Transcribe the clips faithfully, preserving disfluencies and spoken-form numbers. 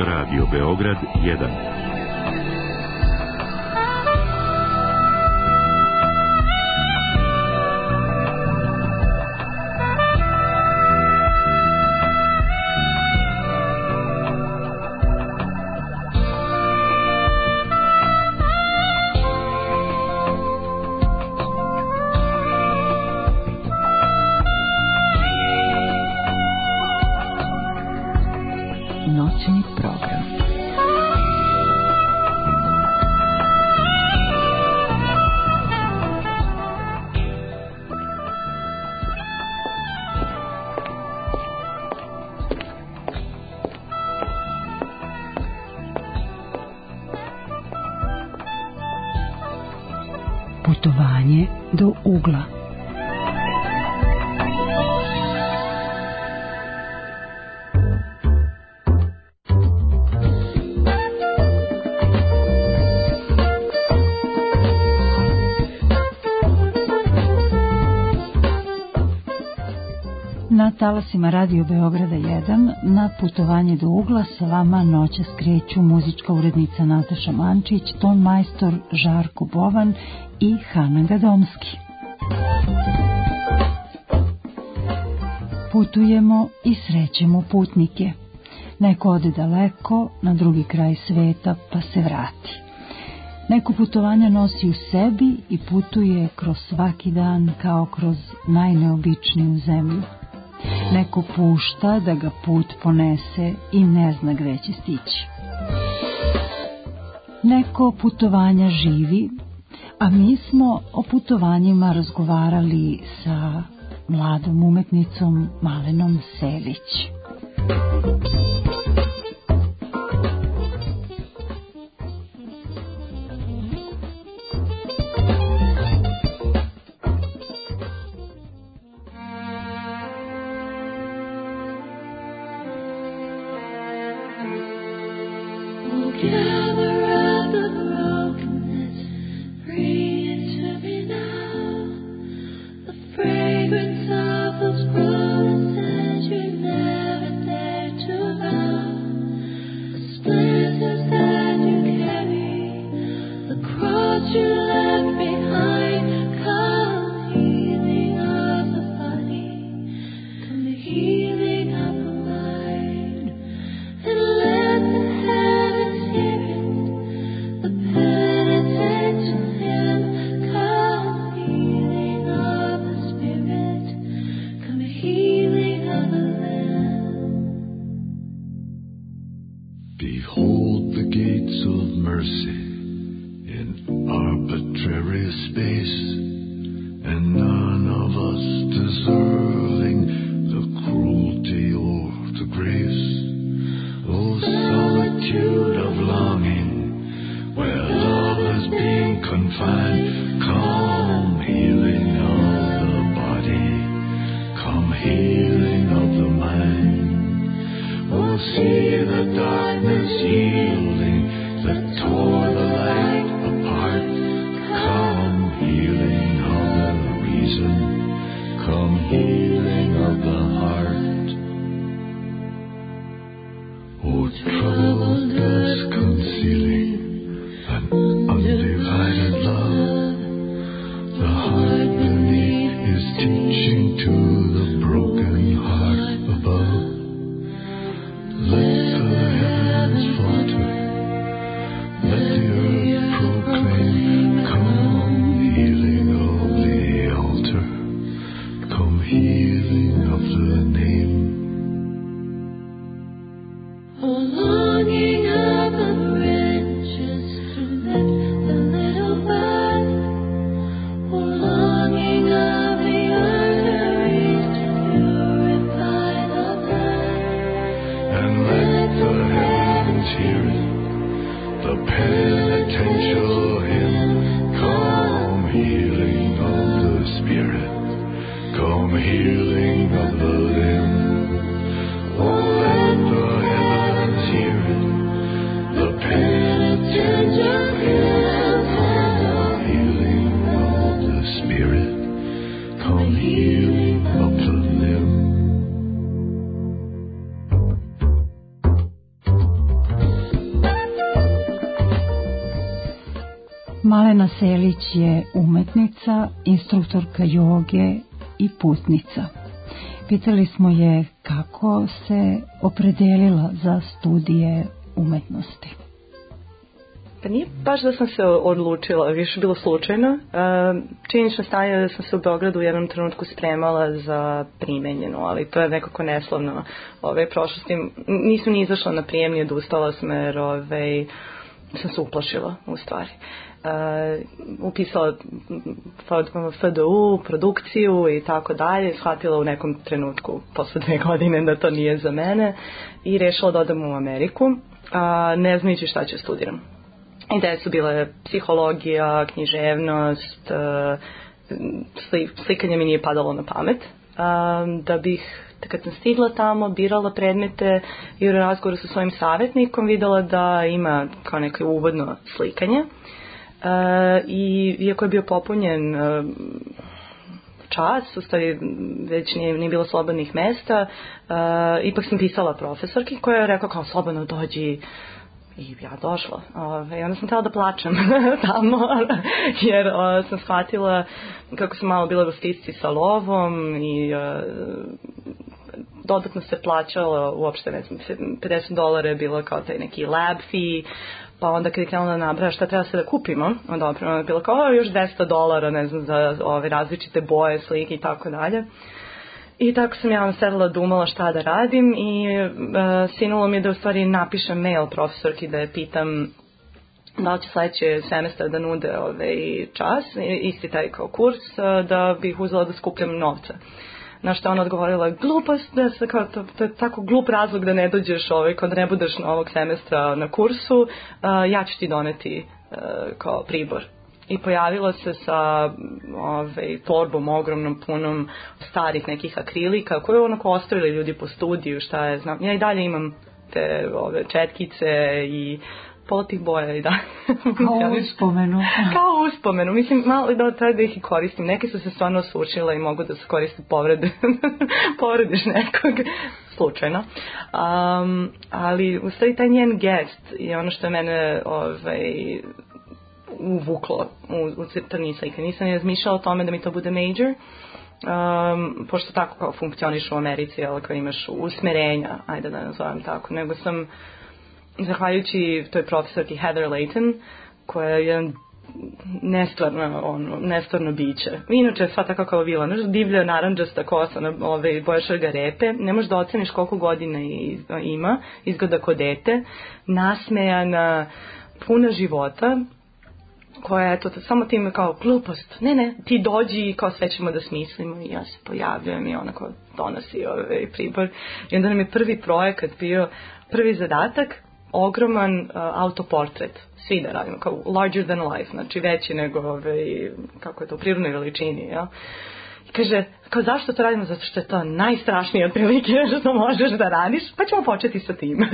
Radio Beograd jedan. Noćni program. Putovanje do ugla. Na talasima Radio Beograda jedan, na putovanje do ugla sa vama noćas kreću muzička urednica Nataša Mančić, ton majstor Žarko Bovan i Hana Gadomski. Putujemo i srećemo putnike. Neko ode daleko, na drugi kraj sveta, pa se vrati. Neko putovanja nosi u sebi i putuje kroz svaki dan kao kroz najneobičniju zemlju. Neko pušta da ga put ponese i ne zna gde će stići. Neko putovanja živi, a mi smo o putovanjima razgovarali sa mladom umetnicom Malenom Selić. Malena Selić je umetnica, instruktorka joge i putnica. Pitali smo je kako se opredelila za studije umetnosti. Pa nije baš da sam se odlučila, više bilo slučajno. Činjenično stanje je da sam se u Beogradu u jednom trenutku spremala za primenjenu, ali to je nekako neslovno ove prošlosti. Nisam ni izašla na prijemni, odustala sam jer ove, sam se uplašila u stvari. Uh, upisala F D U, produkciju i tako dalje, shvatila u nekom trenutku posle dve godine da to nije za mene i rešila da odem u Ameriku, uh, ne znajući šta ću studiram. Ideje su bile psihologija, književnost, uh, sli, slikanje mi nije padalo na pamet, uh, da bih kad sam stigla tamo, birala predmete i u razgovoru sa svojim savjetnikom videla da ima kao neko uvodno slikanje. Uh, i iako je bio popunjen uh, čas, u stvari već nije, nije bilo slobodnih mesta, uh, ipak sam pisala profesorki koja je rekla kao slobodno dođi i ja došla. Uh, I onda sam htjela da plačem tamo jer uh, sam shvatila kako sam malo bila u stisci sa lovom i uh, dodatno se plaćalo uopšte, ne znam, pedeset dolara je bilo kao taj neki lab fee. Pa onda kad je krenula da nabraja šta treba se da kupimo, onda je bilo kao još dvesta dolara, ne znam, za ove različite boje, slike i tako dalje. I tako sam ja sedela da umala šta da radim i uh, sinulo mi je da u stvari napišem mail profesorki da je pitam da li će sledeće semestra da nude ovaj čas, isti taj kao kurs, uh, da bih uzela da skupljam novca. Na što ona odgovorila, glupost, da se kao, to, to je tako glup razlog da ne dođeš ovaj, kad ne budeš na ovog semestra na kursu, uh, ja ću ti doneti uh, kao pribor. I pojavila se sa ovaj, torbom ogromnom, punom starih nekih akrilika, koje onako ostavili ljudi po studiju, šta je, znam. Ja i dalje imam te ove, četkice i pola tih boja i da. Kao uspomenu. Kao uspomenu. Mislim, malo da treba da ih i koristim. Neke su se stvarno osušile i mogu da se koriste povrede. Povrediš nekog. Slučajno. Um, ali u stvari taj njen gest je ono što je mene ovaj, uvuklo u, u crtani slike. Nisam razmišljala o tome da mi to bude major. Um, pošto tako kao funkcioniš u Americi, ali kao imaš usmerenja, ajde da nazovem tako, nego sam zahvaljujući toj profesorki Heather Layton, koja je jedan nestvarno, ono, nestvarno biće. Inače, sva tako kao vila, znaš, divlja naranđasta kosa, ove, boja šargarepe, ne možeš da oceniš koliko godina ima, izgleda ko dete, nasmejana, puna života, koja je to samo time kao glupost, ne, ne, ti dođi i kao sve ćemo da smislimo i ja se pojavljujem i ona kao donosi ovaj pribor. I onda nam je prvi projekat bio, prvi zadatak, ogroman uh, autoportret, svi da radimo, kao larger than life, znači veći nego, ovaj, kako je to, u prirodnoj veličini, ja. I kaže, kao zašto to radimo? Zato što je to najstrašnije otprilike što možeš da radiš, pa ćemo početi sa tim.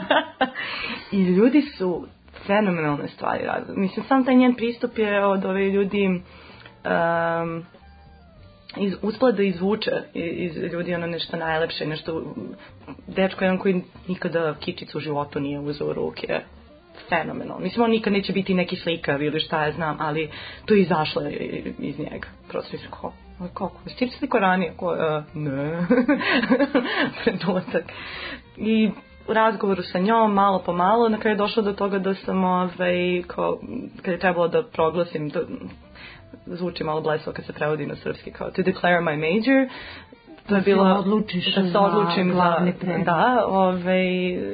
I ljudi su fenomenalne stvari radili. Mislim, sam taj njen pristup je od ove ljudi um, iz, uspela da izvuče iz ljudi ono nešto najlepše, nešto, dečko jedan koji nikada kičicu u životu nije uzeo u ruke, fenomenalno. Mislim, on nikad neće biti neki slikav ili šta ja znam, ali to je izašlo iz njega. Prosto mislim, kako, kako, jesi ti sliko ranije? Ko, uh, ne, predulatak. I u razgovoru sa njom, malo po malo, na kraju je došlo do toga da sam, ovaj, kao, kad je trebalo da proglasim, to zvuči malo blesavo kad se prevodi na srpski, kao to declare my major, to je bilo, da se odlučim za, da, ovaj,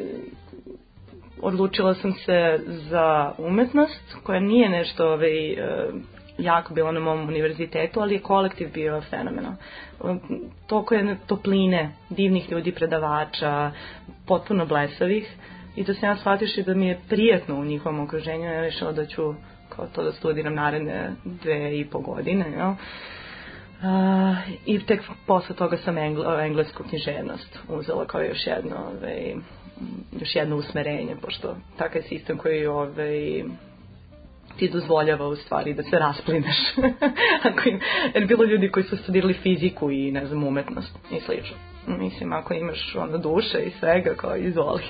odlučila sam se za umetnost, koja nije nešto, ovaj, jako bila na mom univerzitetu, ali je kolektiv bio fenomenal. Toliko je topline, divnih ljudi, predavača, potpuno blesavih, i da sam ja shvatiš da mi je prijatno u njihovom okruženju. Ja rešila da ću kao to da studiram naredne dve i po godine, jel? Uh, i tek posle toga sam engl- englesku književnost uzela kao još jedno, ovaj, još jedno usmerenje, pošto takav je sistem koji ovaj, ti dozvoljava u stvari da se rasplineš. Ako im, jer bilo ljudi koji su studirali fiziku i, ne znam, umetnost i slično. Mislim, ako imaš ono duše i svega, kao izvoli.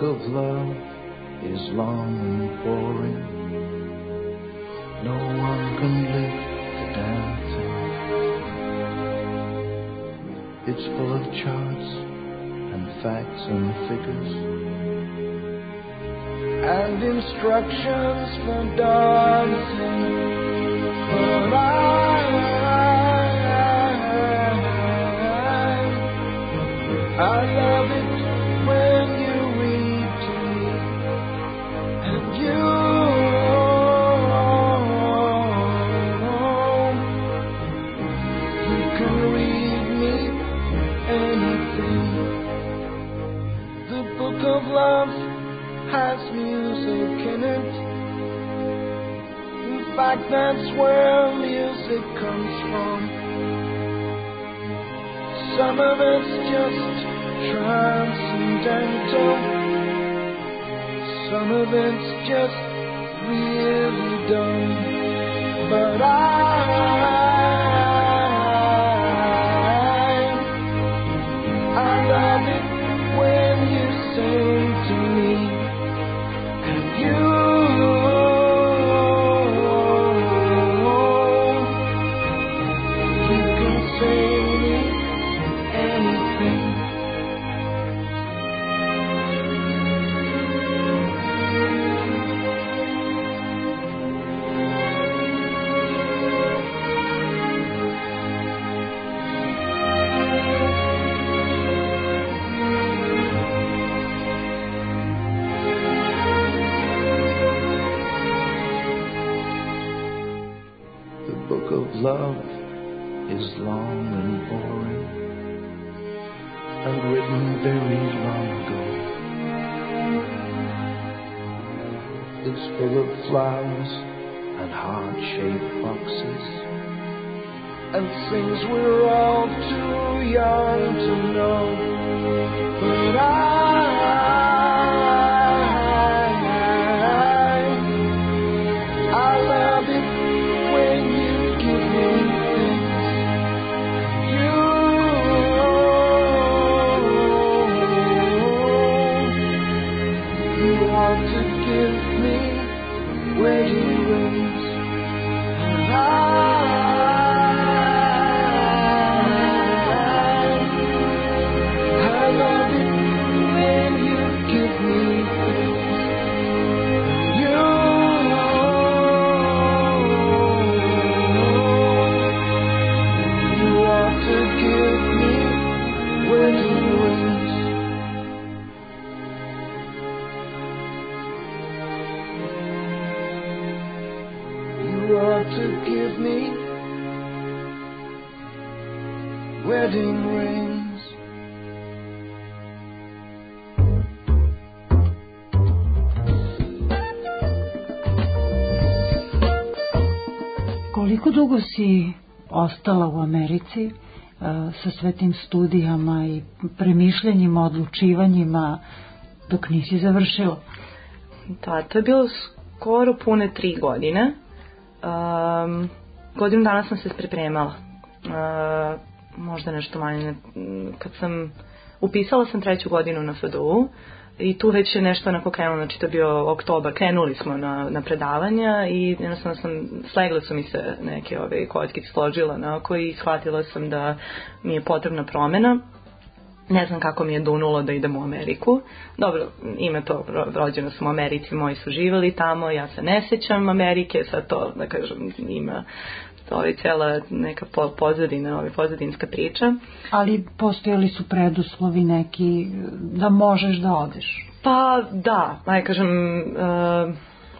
of love is long and boring. No one can lift the damn thing. It's full of charts and facts and figures and instructions for dancing. But I, I love it when you read to me, and you, you can read me anything. The book of love has music in it. In fact, that's where music comes from. Some of it's just transcendental. Some of it's just really dumb. But I, I love it when you sing to me, and you, you can sing me anything. The book of love is long and boring and written very long ago. It's full of flowers and heart-shaped boxes and things we're all too young to know. But I, I love it when you give me things. You, you want to give me wedding rings, and I, I love it when you give me things. You, you want to give me wedding rings. You want to give me wedding rings. Koliko dugo si ostala u Americi uh, sa sve tim studijama i premišljenjima, odlučivanjima dok nisi završila? Da, to je bilo skoro pune tri godine. Um, godinu dana sam se pripremala. Uh, možda nešto manje. Kad sam upisala sam treću godinu na F D U i tu već je nešto onako krenulo, znači to je bio oktobar, krenuli smo na, na predavanja i jednostavno sam, slegle su mi se neke ove kockice složila onako i shvatila sam da mi je potrebna promena. Ne znam kako mi je dunulo da idem u Ameriku. Dobro, ime to, rođena sam u Americi, moji su živjeli tamo, ja se ne sećam Amerike, sad to, da kažem, ima to je cijela neka pozadina, ova pozadinska priča. Ali postojali su preduslovi neki da možeš da odeš? Pa da, aj kažem, uh,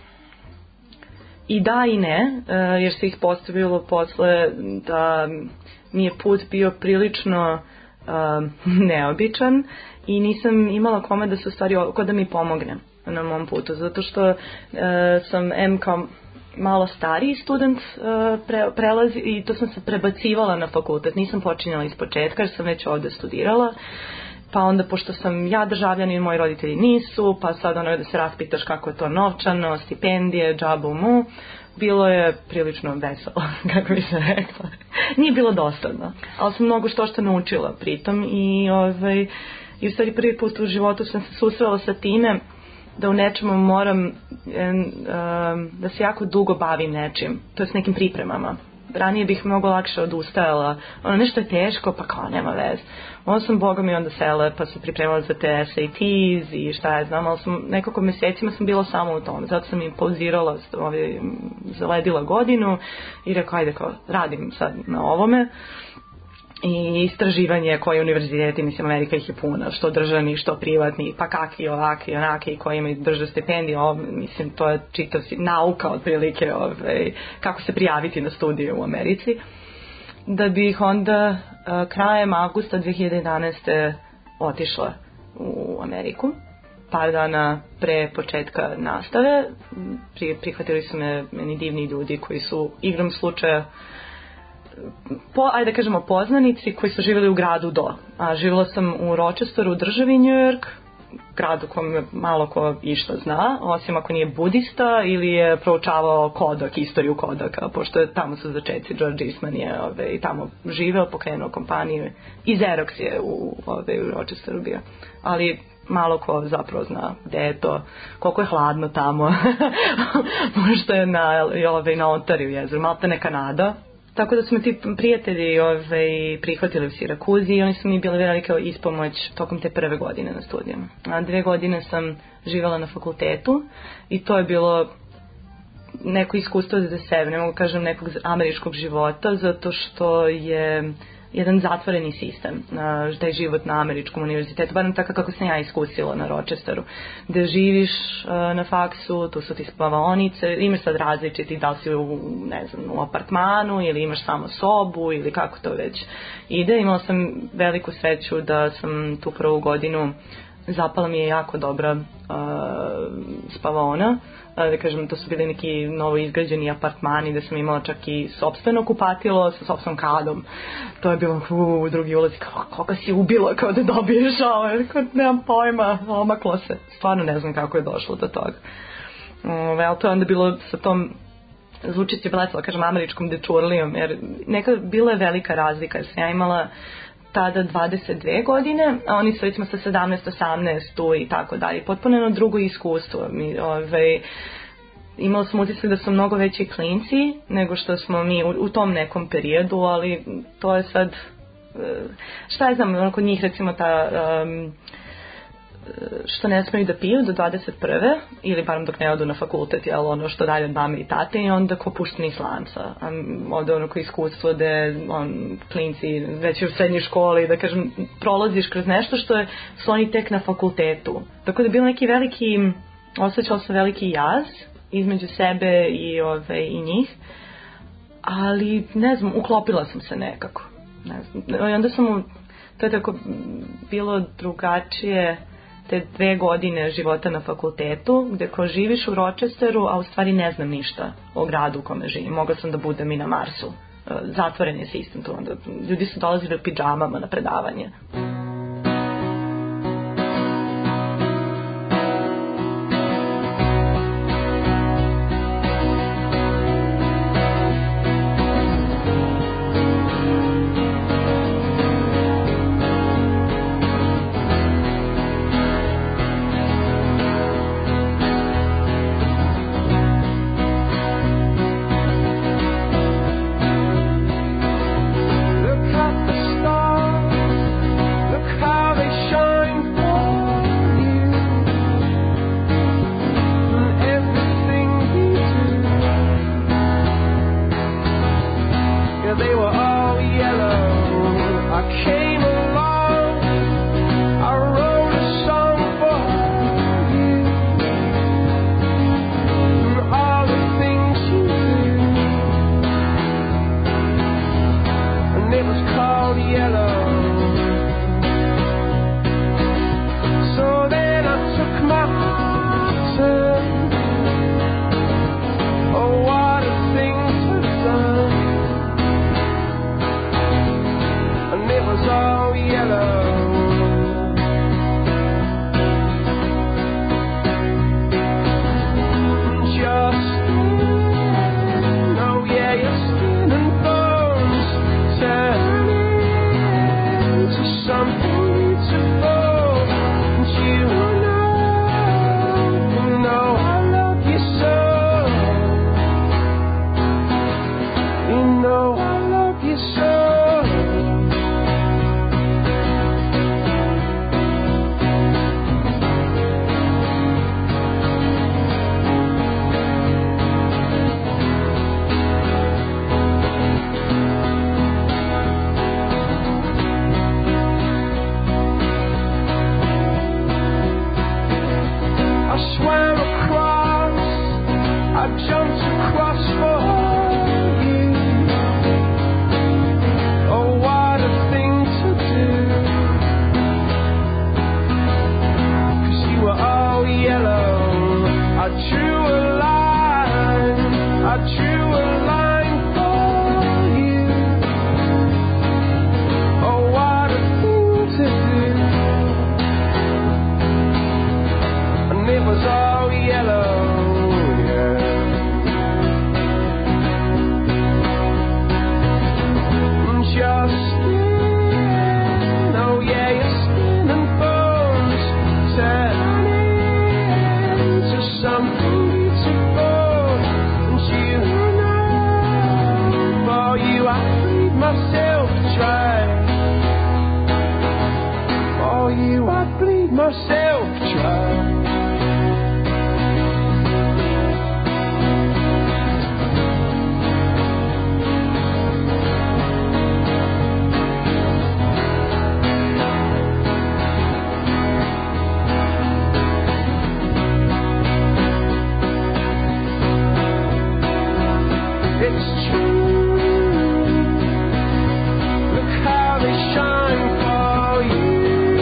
i da i ne, uh, jer se ih postavilo posle da mi je put bio prilično uh, neobičan i nisam imala kome da se u stvari, ko da mi pomogne na mom putu, zato što uh, sam em kao malo stariji student uh, pre, prelazi i to sam se prebacivala na fakultet, nisam počinjala iz početka jer sam već ovde studirala, pa onda pošto sam ja državljanin i moji roditelji nisu, pa sad ono da se raspitaš kako je to novčano, stipendije, džabu mu, bilo je prilično veselo, kako bi se rekla. Nije bilo dosadno, ali sam mnogo što što naučila pritom i ovaj, i u stvari prvi put u životu sam se susrela sa time da u nečemu moram da se jako dugo bavim nečim, to je s nekim pripremama. Ranije bih mnogo lakše odustajala, ono nešto je teško, pa kao nema vez. Onda sam Boga mi onda sela, pa sam pripremala za te S A Ts i šta je znam, ali sam nekoliko mjesecima sam bila samo u tom, zato sam im pauzirala, ovaj, zaledila godinu i rekao, ajde kao, radim sad na ovome. I istraživanje koji univerziteti, mislim Amerika ih je puna, što državni, što privatni, pa kakvi, ovakvi, onaki koji imaju drže stipendije, ov, mislim to je čitav nauka otprilike, ovaj, kako se prijaviti na studije u Americi. Da bih onda uh, krajem avgusta dve hiljade jedanaeste otišla u Ameriku, par dana pre početka nastave. Pri, prihvatili su me meni divni ljudi koji su igrom slučaja Po, ajde da kažemo poznanici koji su živjeli u gradu do. A živjela sam u Rochesteru, u državi New York, gradu kom malo ko išta zna, osim ako nije budista ili je proučavao Kodak, istoriju Kodaka, pošto je tamo su začeci, George Eastman je ove, i tamo živeo, pokrenuo kompaniju i Xerox je u, ove, u Rochesteru bio. Ali malo ko zapravo zna gde je to, koliko je hladno tamo, možda je na, ove, na Ontariju jezeru, Malta ne Kanada. Tako da su me ti prijatelji ovaj, prihvatili u Sirakuzi i oni su mi bili velike ispomoć tokom te prve godine na studijama. A dve godine sam živjela na fakultetu i to je bilo neko iskustvo za sebe, ne mogu kažem nekog američkog života, zato što je jedan zatvoreni sistem, taj život na američkom univerzitetu, barem tako kako sam ja iskusila na Rochesteru, gde živiš na faksu, tu su ti spavaonice, imaš sad različiti, da li si u, ne znam, u apartmanu ili imaš samo sobu ili kako to već ide. Imala sam veliku sreću da sam tu prvu godinu, zapala mi je jako dobra uh, spavaona, da kažem, to su bili neki novo izgrađeni apartmani gde sam imala čak i sopstveno kupatilo sa sopstvenom kadom. To je bilo u drugi ulaz, kao, koga si ubila kao da dobiješ šaler, kao nemam pojma, omaklo se. Stvarno ne znam kako je došlo do toga. Ove, ali to je onda bilo sa tom, zvuči će blecala, kažem, američkom dečurlijom, jer neka bila je velika razlika, jer sam ja imala tada dvadeset dve godine, a oni su recimo sa sedamnaest, osamnaest tu i tako dalje. Potpuno jedno drugo iskustvo. Mi, ovaj, imali smo utisak da su mnogo veći klinci nego što smo mi u, u tom nekom periodu, ali to je sad, šta je znam, ono kod njih recimo ta, um, što ne smiju da piju do dvadeset prve ili barem dok ne odu na fakultet, jel, ono što dalje od mame i tate i onda ko pušteni iz lanca. Ovdje ono ko iskustvo da on, klinci već u srednjoj školi, da kažem, prolaziš kroz nešto što je, su oni tek na fakultetu. Tako da je bilo neki veliki, osjećao se veliki jaz između sebe i, ove, i njih, ali ne znam, uklopila sam se nekako. Ne znam. I onda sam, to je tako bilo drugačije, te dve godine života na fakultetu, gde ko živiš u Rochesteru, a u stvari ne znam ništa o gradu u kome živim. Mogla sam da budem i na Marsu. Zatvoren je sistem tu. Onda ljudi su dolazili u pidžamama na predavanje. Look at the stars just for you. Oh, what a thing to do. 'Cause you were all yellow. I drew a line, I drew a line for you. Oh, what a thing to do. And it was all yellow, yeah. And your skin, oh yeah, your skin and bones turn into something beautiful. And you know, for you I bleed myself dry. For you I bleed myself dry. It's true. Look how they shine for you.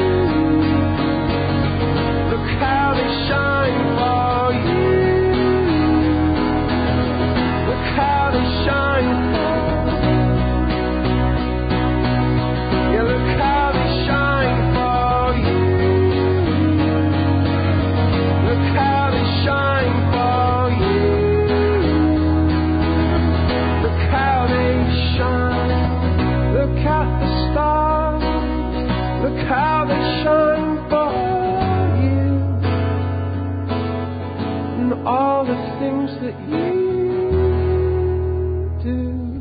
Look how they shine for you. Look how they shine for you. Yeah, look how they shine for you. Look how they shine for you. Look how they shine. Look at the stars. Look how they shine for you. And all the things that you do.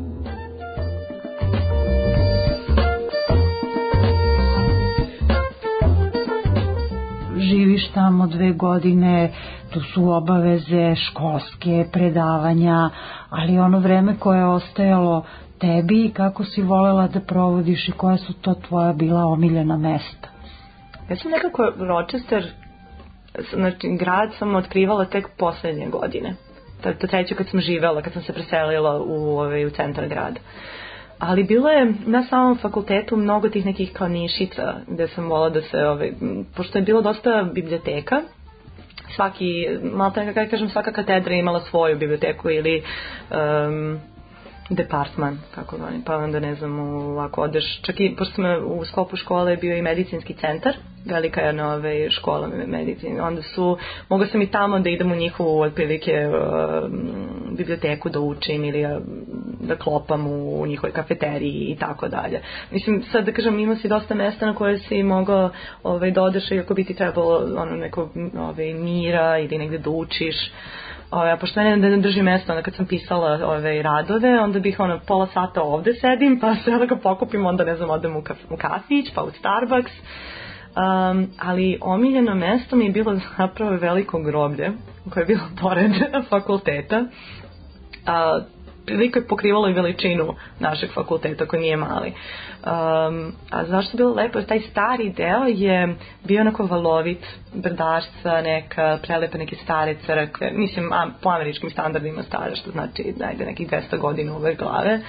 Živiš tamo dve godine, tu su obaveze, školske, predavanja, ali ono vreme koje je ostajalo tebi, kako si volela da provodiš i koja su to tvoja bila omiljena mesta? Ja sam nekako Rochester, znači grad sam otkrivala tek poslednje godine. To, to treće kad sam živela, kad sam se preselila u, ovaj, u centar grada. Ali bilo je na samom fakultetu mnogo tih nekih kao nišica gde sam volila da se, ovaj, pošto je bilo dosta biblioteka, svaki, malo tako kako kažem, svaka katedra imala svoju biblioteku ili um, departman, kako zvani, pa onda ne znam, ovako odeš, čak i, pošto smo u sklopu škole bio i medicinski centar, velika je nove škola medicine, onda su, mogu sam i tamo da idem u njihovu otprilike uh, biblioteku da učim ili uh, da klopam u, u njihovoj kafeteriji i tako dalje. Mislim, sad da kažem, ima si dosta mesta na koje si mogao ovaj, da odeš i ako bi ti trebalo ono, neko ovaj, mira ili negde da učiš. Ove, a pošto ne, ne držim mesto, onda kad sam pisala ove radove, onda bih ono pola sata ovde sedim, pa se onda ga pokupim, onda ne znam, odem u, kaf, u kafić, pa u Starbucks. Um, ali omiljeno mesto mi je bilo zapravo veliko groblje, koje je bilo pored fakulteta. A, prilike je pokrivalo i veličinu našeg fakulteta koji nije mali. Um, a zašto je bilo lepo? Taj stari deo je bio onako valovit, brdašca, neka prelepa, neke stare crkve, mislim a, po američkim standardima stare, što znači da je nekih dvesta godina ove glave.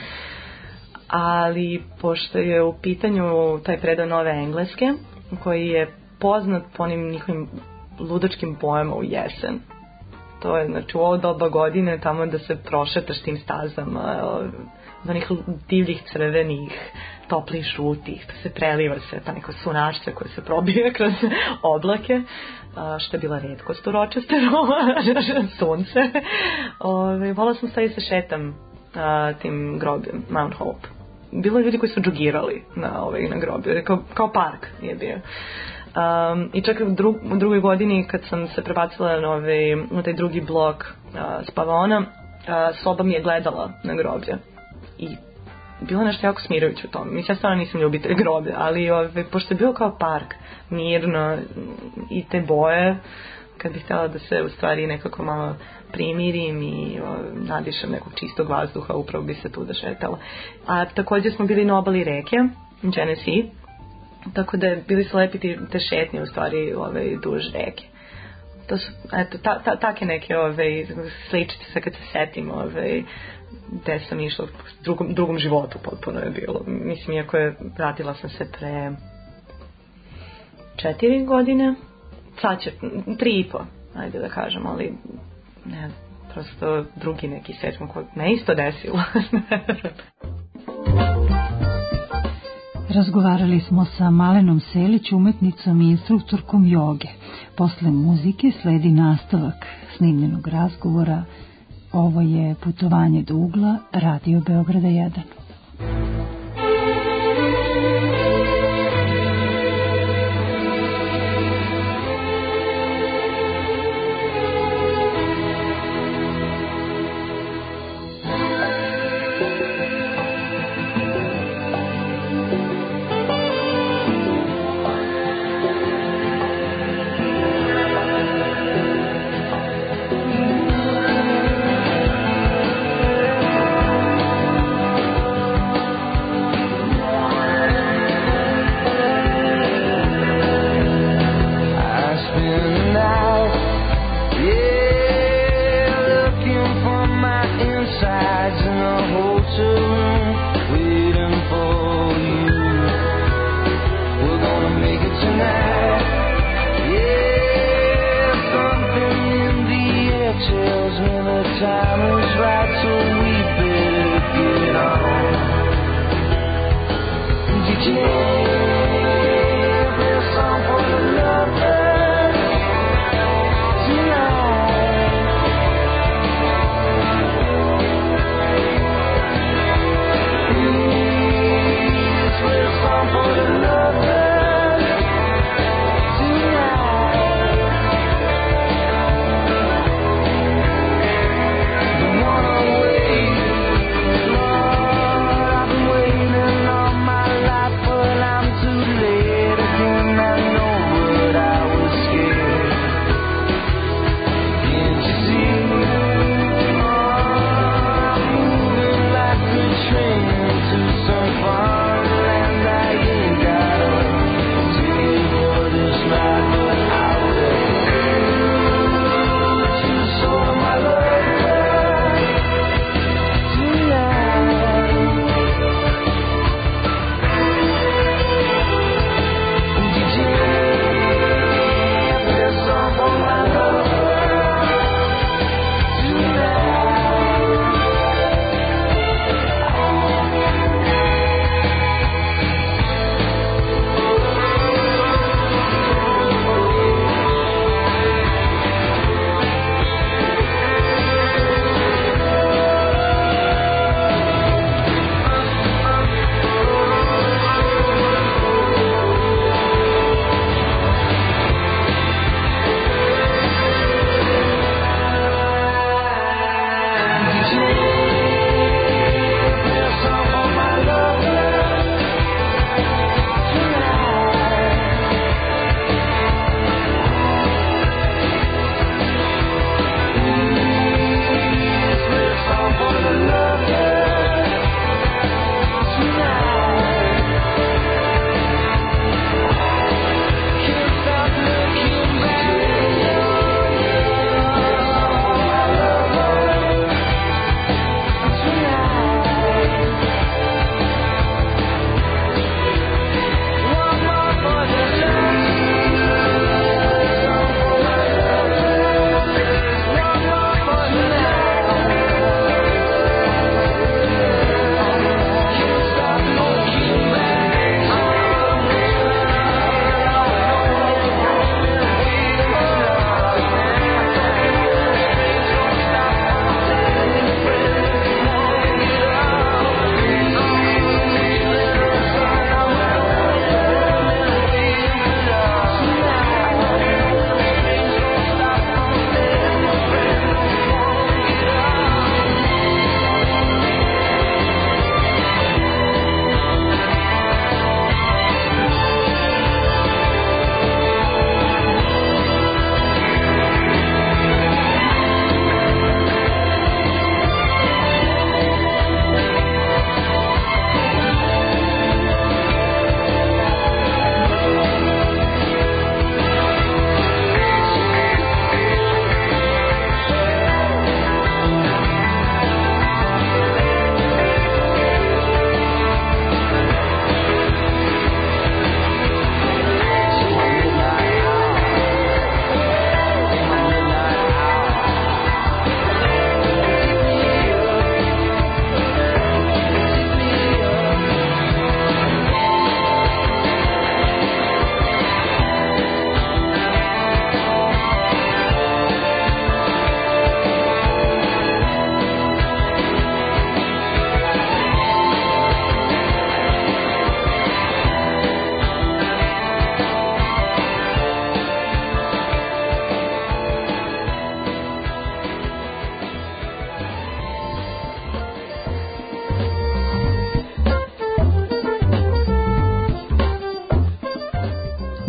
Ali pošto je u pitanju taj predao Nove Engleske, koji je poznat po onim njihovim ludačkim bojama u jesen. To je, znači, u ovo doba godine tamo da se prošetaš tim stazama, do onih divljih crvenih, toplih žutih, to se preliva se, ta neka sunašća koja se probije kroz oblake, što je bila retkost u Rochesteru, sunce. Ove, volala sam sad i se šetam a, tim grobljem, Mount Hope. Bilo je ljudi koji su džogirali na, ovaj, na groblju, kao, kao park je bio. Um, I čak u, dru, u drugoj godini kad sam se prebacila na, ovaj, na taj drugi blok uh, spavaona, uh, soba mi je gledala na groblje. I bilo nešto jako smirujuće u tome. Mislim, ja stvarno nisam ljubitelj groblja, ali ovaj, pošto je bilo kao park, mirno i te boje, kad bih htjela da se u stvari nekako malo primirim i o, nadišem nekog čistog vazduha, upravo bi se tu da šetala. A također smo bili na obali reke, Genesee, tako da bili su lepi te šetnje u stvari ovaj, duž reke. to su, eto, ta, ta, take neke ove, sličice kad se setim ove, gde sam išla u drugom, drugom životu potpuno je bilo. Mislim, iako je, vratila sam se pre četiri godine, sad će, tri i po, ajde da kažem, ali ne, prosto drugi neki svet koji me isto desilo. Razgovarali smo sa Malenom Selić, umetnicom i instruktorkom joge. Posle muzike sledi nastavak snimljenog razgovora. Ovo je Putovanje do ugla, Radio Beograda jedan.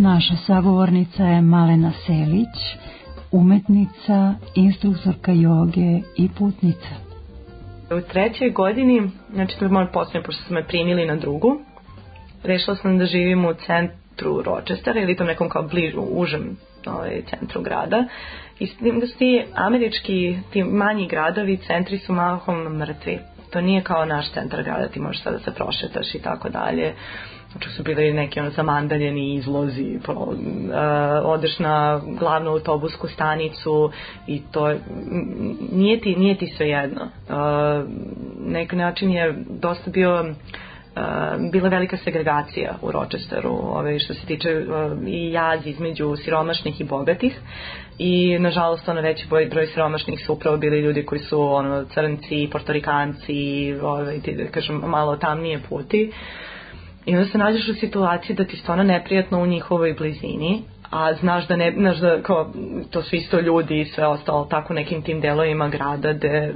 Naša sagovornica je Malena Selić, umetnica, instruktorka joge i putnica. U trećoj godini, znači to je moj posljednje, pošto su me primili na drugu, rešila sam da živim u centru Rochestera ili tom nekom kao bližu, užem ovaj, centru grada. I s tim da su ti američki, ti manji gradovi, centri su mahom mrtvi. To nije kao naš centar grada, ti možeš sada da se prošetaš i tako dalje. Znači su bili neki ono zamandaljeni izlozi, po, uh, odeš na glavnu autobusku stanicu i to nije ti, nije ti sve jedno. Uh, neki način je dosta bio uh, bila velika segregacija u Rochesteru, ovaj, što se tiče uh, i jaz između siromašnih i bogatih. I nažalost ono veći broj, broj siromašnih su upravo bili ljudi koji su ono crnci, portorikanci, ovaj, ti da kažem malo tamnije puti. I onda se nađeš u situaciji da ti stvarno neprijatno u njihovoj blizini, a znaš da ne, znaš da kao, to su isto ljudi i sve ostalo tako nekim tim delovima grada gde,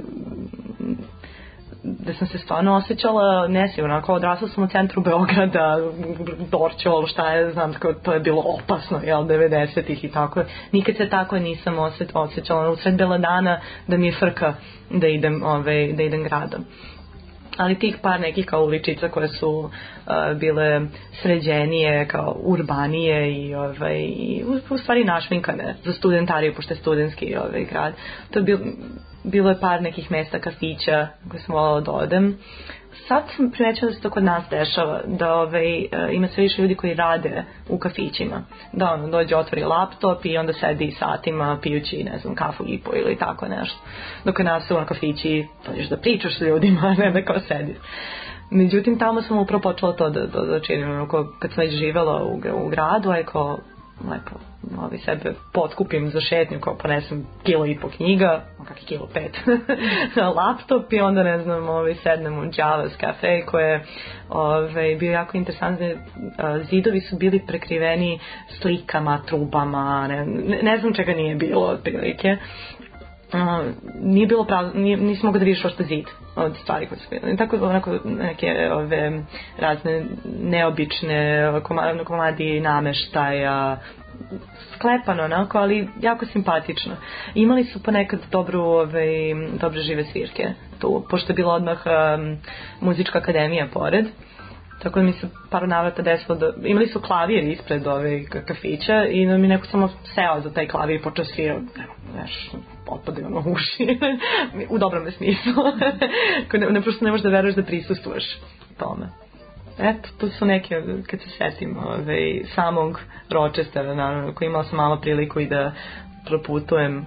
gde sam se stvarno osjećala nesigurno, kao odrasla sam u centru Beograda, Dorćol, šta je, znam, tako, to je bilo opasno, jel, devedesetih i tako, nikad se tako nisam osjećala, u sred bela dana da mi je frka da idem, ove, da idem gradom. Ali tih par nekih kao uličica koje su uh, bile sređenije, kao urbanije i, ovaj, i u, u stvari našminkane za studentariju, pošto je studentski ovaj, grad. To je bil, bilo je par nekih mesta, kafića koje sam volala da odem. Sad sam primećala da se to kod nas dešava, da ovaj, ima sve više ljudi koji rade u kafićima. Da ono, dođe, otvori laptop i onda sedi satima pijući, ne znam, kafu i po ili tako nešto. Dok kod nas su ono kafići, dođeš da pričaš s ljudima, ne da kao sediš. Međutim, tamo sam upravo počela to da, da, da činim, ono, kad sam već živjela u, u gradu, aj kao lepo ovi sebe potkupim za šetnju, kao ponesem kilo i po knjiga, kakvi kilo pet na laptop i onda ne znam, ovi sednem u Java's Cafe koje je ovaj, bio jako interesantno. Zidovi su bili prekriveni slikama, trubama, ne, ne znam čega nije bilo otprilike. Uh, nije bilo pravo, nije, nisi mogao da vidiš ošto zid od stvari koje su bile. Tako onako neke ove razne neobične komadi, komadi nameštaja, sklepano onako, ali jako simpatično. Imali su ponekad dobru, ove, dobre žive svirke tu, pošto je bila odmah um, muzička akademija pored. Tako da mi se par navrata desilo da imali su klavir ispred ove kafića i da mi neko samo seo za taj klavir i počeo svirao, znaš, otpade ono uši u dobrom smislu. ne, ne, prosto ne možeš da veruješ da prisustuješ tome. Eto, to su neke, kad se setim ove, samog Rochestera, naravno, koji imala sam malo priliku i da proputujem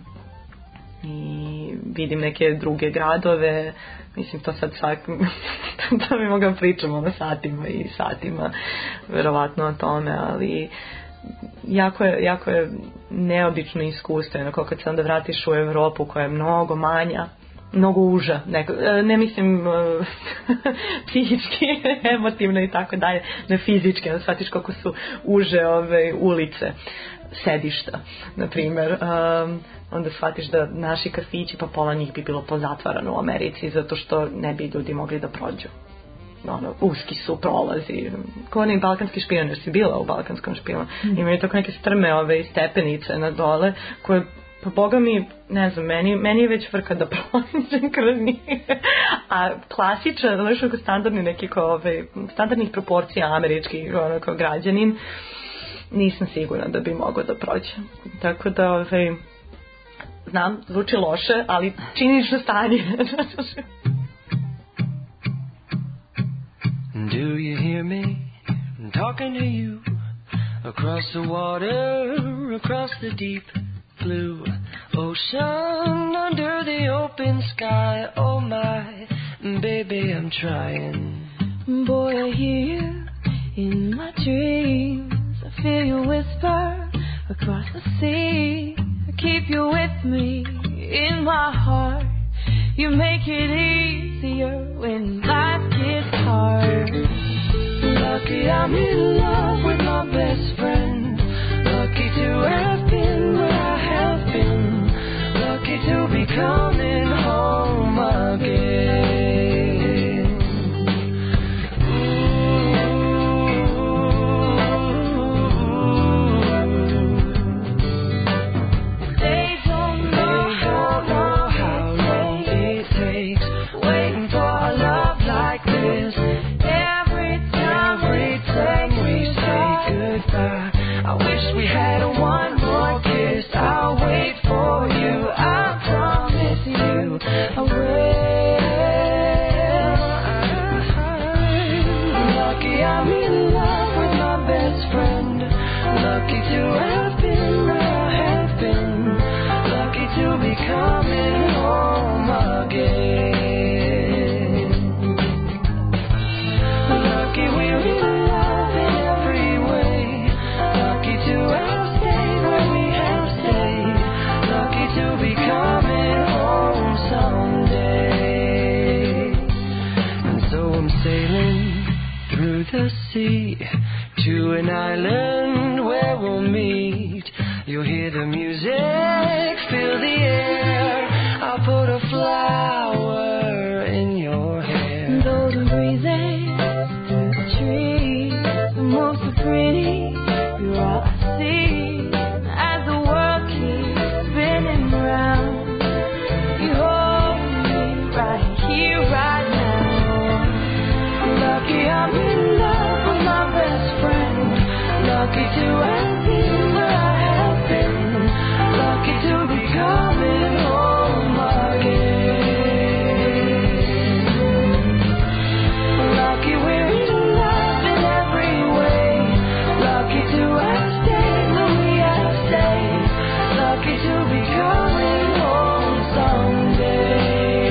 i vidim neke druge gradove. Mislim, to sad svak to mi mogu pričamo ono satima i satima verovatno o tome, ali jako je, jako je neobično iskustvo, onako kad se onda vratiš u Evropu koja je mnogo manja, mnogo uža, neko, ne mislim psihički, emotivno i tako dalje, ne fizički, onda shvatiš koliko su uže ove ulice, sedišta, na primjer. Um, onda shvatiš da naši kafići, pa pola njih bi bilo pozatvarano u Americi, zato što ne bi ljudi mogli da prođu. Ono, uski su prolazi. Kao onaj balkanski špion, jer si bila u balkanskom špijonu. Mm. Imaju tako neke strme ove stepenice na dole, koje, pa boga mi, ne znam, meni, meni je već vrka da prolažem kroz njih. A klasičan, znači kao standardni neki kao ove, standardnih proporcija američkih, ono, kao građanin, nisam sigurna da bi mogao da prođe. Tako da, ove, znam, zvuči loše, ali činično stanje. Do you hear me? I'm talking to you across the water, across the deep blue ocean, under the open sky. Oh my, baby, I'm trying. Boy, I hear you in my dreams. I feel you whisper across the sea. I keep you with me in my heart. You make it easier when life gets hard. Lucky I'm in love with my best friend. Lucky to have been where I have been. Lucky to be coming home again. Ooh, the sea to an island where we'll meet. You'll hear the music, feel the air. I'll put a flower in your hair. Though the breezes through the trees move so pretty, you're all I see as the world keeps spinning round. You hold me right here, right now. Lucky I'm in love with my best friend. Lucky to have been where I have been. Lucky to be coming home again. Lucky we're in love in every way. Lucky to have stayed when we have stayed. Lucky to be coming home someday.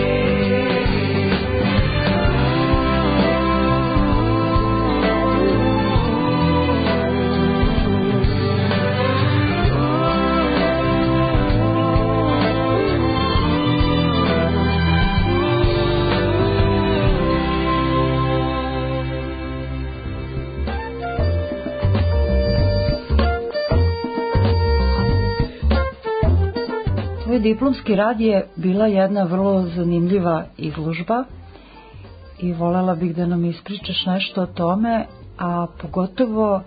Tvoj diplomski rad je bila jedna vrlo zanimljiva izložba i voljela bih da nam ispričaš nešto o tome, a pogotovo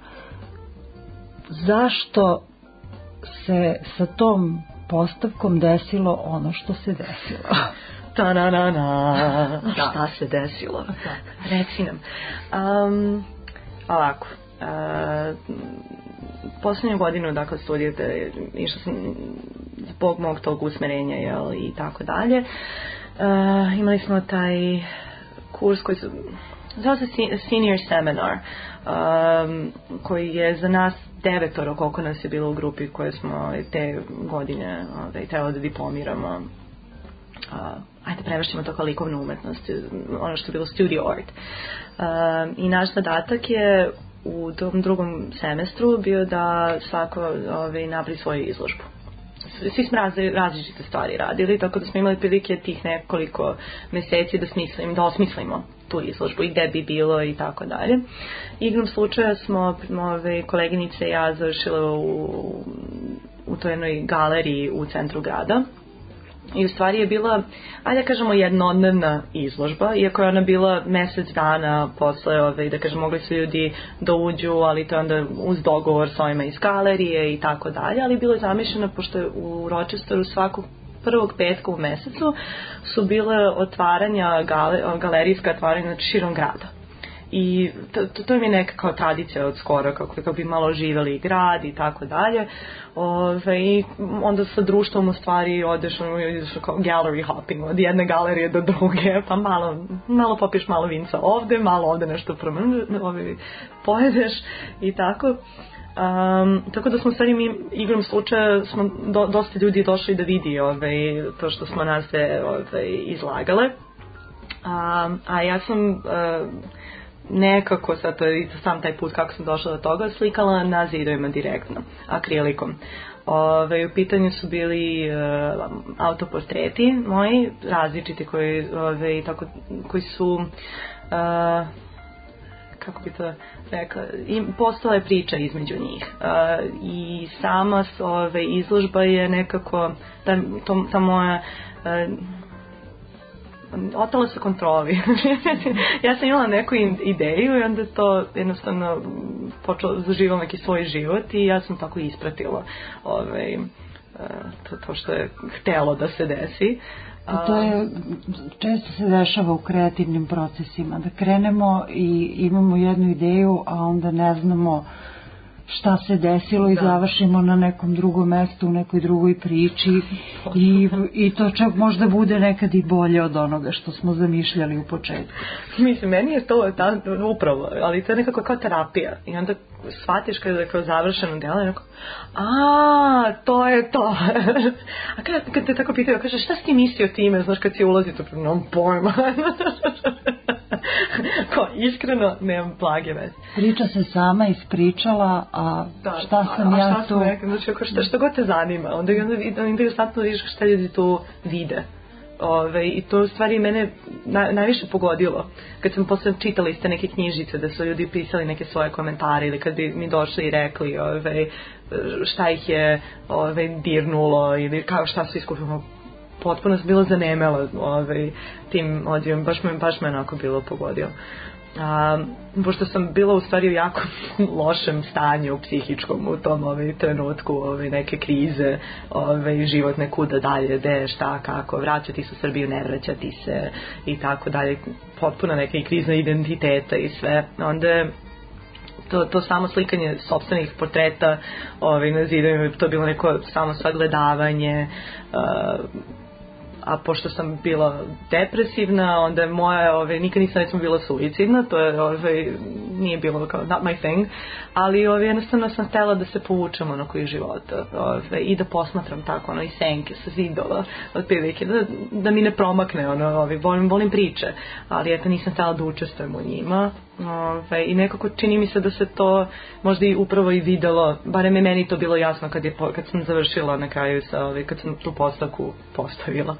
zašto se sa tom postavkom desilo ono što se desilo. Ta-na-na-na. Šta se desilo? Reci nam. Um, ovako. Uh, poslednju godinu, dakle, studijete, išla sam zbog mog tog usmerenja, jel, i tako dalje. Uh, imali smo taj kurs koji su, zove se Senior Seminar, um, koji je za nas devetoro, koliko nas je bilo u grupi koje smo te godine ovaj, trebali da diplomiramo. Uh, ajde prevršimo to kao likovnu umetnost, ono što je bilo studio art. Uh, I naš zadatak je u tom drugom semestru bio da svako ovaj, napravi svoju izložbu. Svi smo raz, različite stvari radili, tako da smo imali prilike tih nekoliko meseci da smislim, da osmislimo tu izložbu i gde bi bilo i tako dalje. Igrom slučaja smo, ove, koleginice i ja završile u, u toj jednoj galeriji u centru grada. I u stvari je bila, ajde da kažemo, jednodnevna izložba, iako je ona bila mesec dana posle, ove, da kažemo, mogli su ljudi da uđu, ali to je onda uz dogovor s ovima iz galerije i tako dalje, ali bilo je zamišljeno, pošto je u Rochesteru svakog prvog petka u mesecu su bile otvaranja, gale, galerijska otvaranja širom grada. I to, to, to mi je neka kao tradicija od skora, kako, kako bi malo živeli grad i tako dalje. Ove, I onda sa društvom u stvari odeš, ideš kao gallery hopping, od jedne galerije do druge, pa malo, malo popiješ malo vinca ovde, malo ovde nešto promen, pojedeš i tako. Um, tako da smo stvari mi igrom slučaja smo do, dosta ljudi došli da vidi ove, to što smo nas sve ove, izlagale. Um, a ja sam uh, nekako, sad to je sam taj put kako sam došla do toga, slikala na zidovima direktno, akrilikom. Ove, u pitanju su bili uh, autoportreti moji, različiti koji, ove, tako, koji su, uh, kako bi to rekla, postala je priča između njih. Uh, I sama ove, izložba je nekako, ta, to, ta moja... Uh, otala se kontroli. Ja sam imala neku ideju i onda to jednostavno počelo zaživao neki svoj život i ja sam tako ispratila ovaj, to, to što je htelo da se desi. A to je, često se dešava u kreativnim procesima, da krenemo i imamo jednu ideju, a onda ne znamo šta se desilo i da. Završimo na nekom drugom mestu, u nekoj drugoj priči i, i to čak možda bude nekad i bolje od onoga što smo zamišljali u početku. Mislim, meni je to ta, upravo, ali to je nekako kao terapija i onda shvatiš kada je kao završeno delo i nekako, a to je to. A kada, kada te tako pitaju, kaže, šta si ti mislio time, znaš, kad si ulazi, to nemam pojma. Ko, iskreno, nemam blage veze. Priča se sama ispričala, a da, šta sam a, ja a šta tu... Sam znači, ako šta, šta god te zanima, onda je interesantno vidiš šta ljudi tu vide. Ove, I to u stvari mene na, najviše pogodilo. Kad sam posle čitala iste neke knjižice da su ljudi pisali neke svoje komentare ili kad bi mi došli i rekli ove, šta ih je ove, dirnulo ili kao šta su iskušali, potpuno sam bila zanemela ove, tim odzivom, baš me, baš me onako bilo pogodio. A, pošto sam bila u stvari u jako lošem stanju psihičkom u tom ovaj, trenutku ovaj, neke krize ovaj, životne kuda dalje, gde, šta, kako, vraćati se u Srbiju, ne vraćati se i tako dalje, potpuno neke krizne identiteta i sve, onda to, to samo slikanje sopstvenih portreta ovaj, na zidovima, to je bilo neko samo sagledavanje, uh, a pošto sam bila depresivna, onda moja, ove, nikad nisam recimo bila suicidna, to je, ove, nije bilo kao not my thing, ali ove, jednostavno sam htjela da se povučem onako iz života ove, i da posmatram tako ono i senke sa zidova, otprilike, da, da mi ne promakne, ono, ove, volim, volim priče, ali eto nisam htjela da učestvujem u njima. Ove, i nekako čini mi se da se to možda i upravo i videlo, barem je meni to bilo jasno kad, je, kad sam završila na kraju sa, ove, kad sam tu postavku postavila.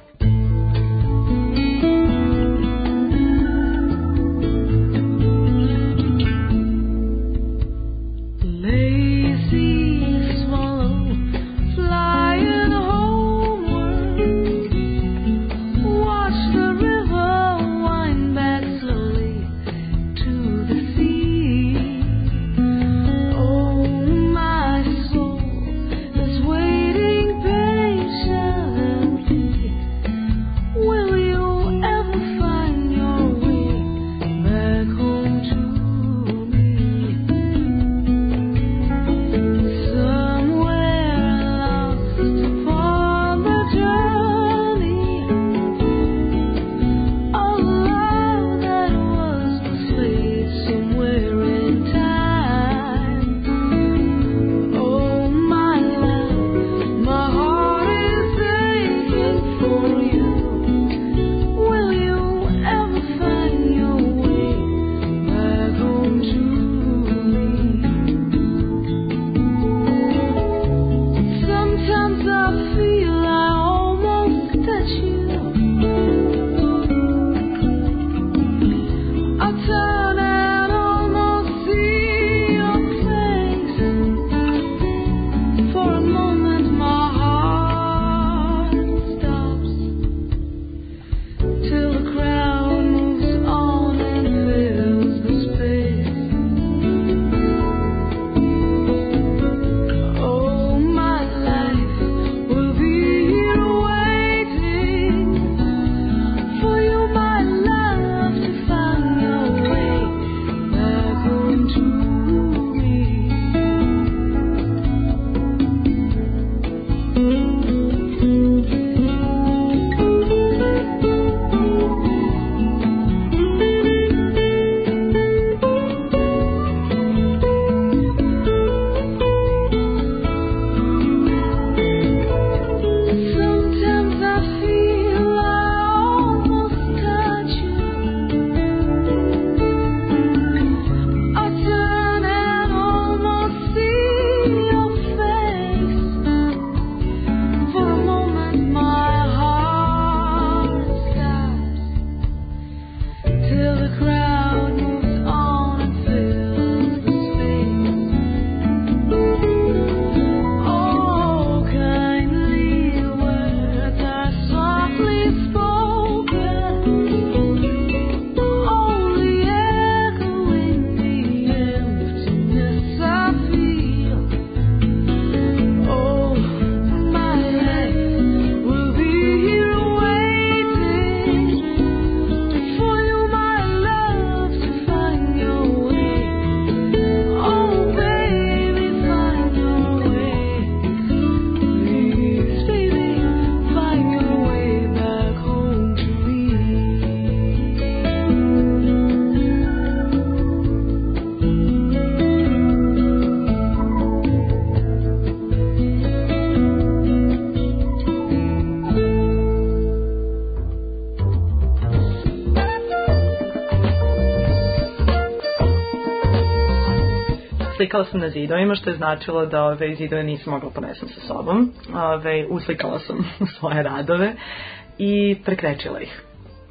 slikala sam na zidovima, što je značilo da ove zidove nisam mogla ponesem sa sobom. Ove, uslikala sam svoje radove i prekrečila ih.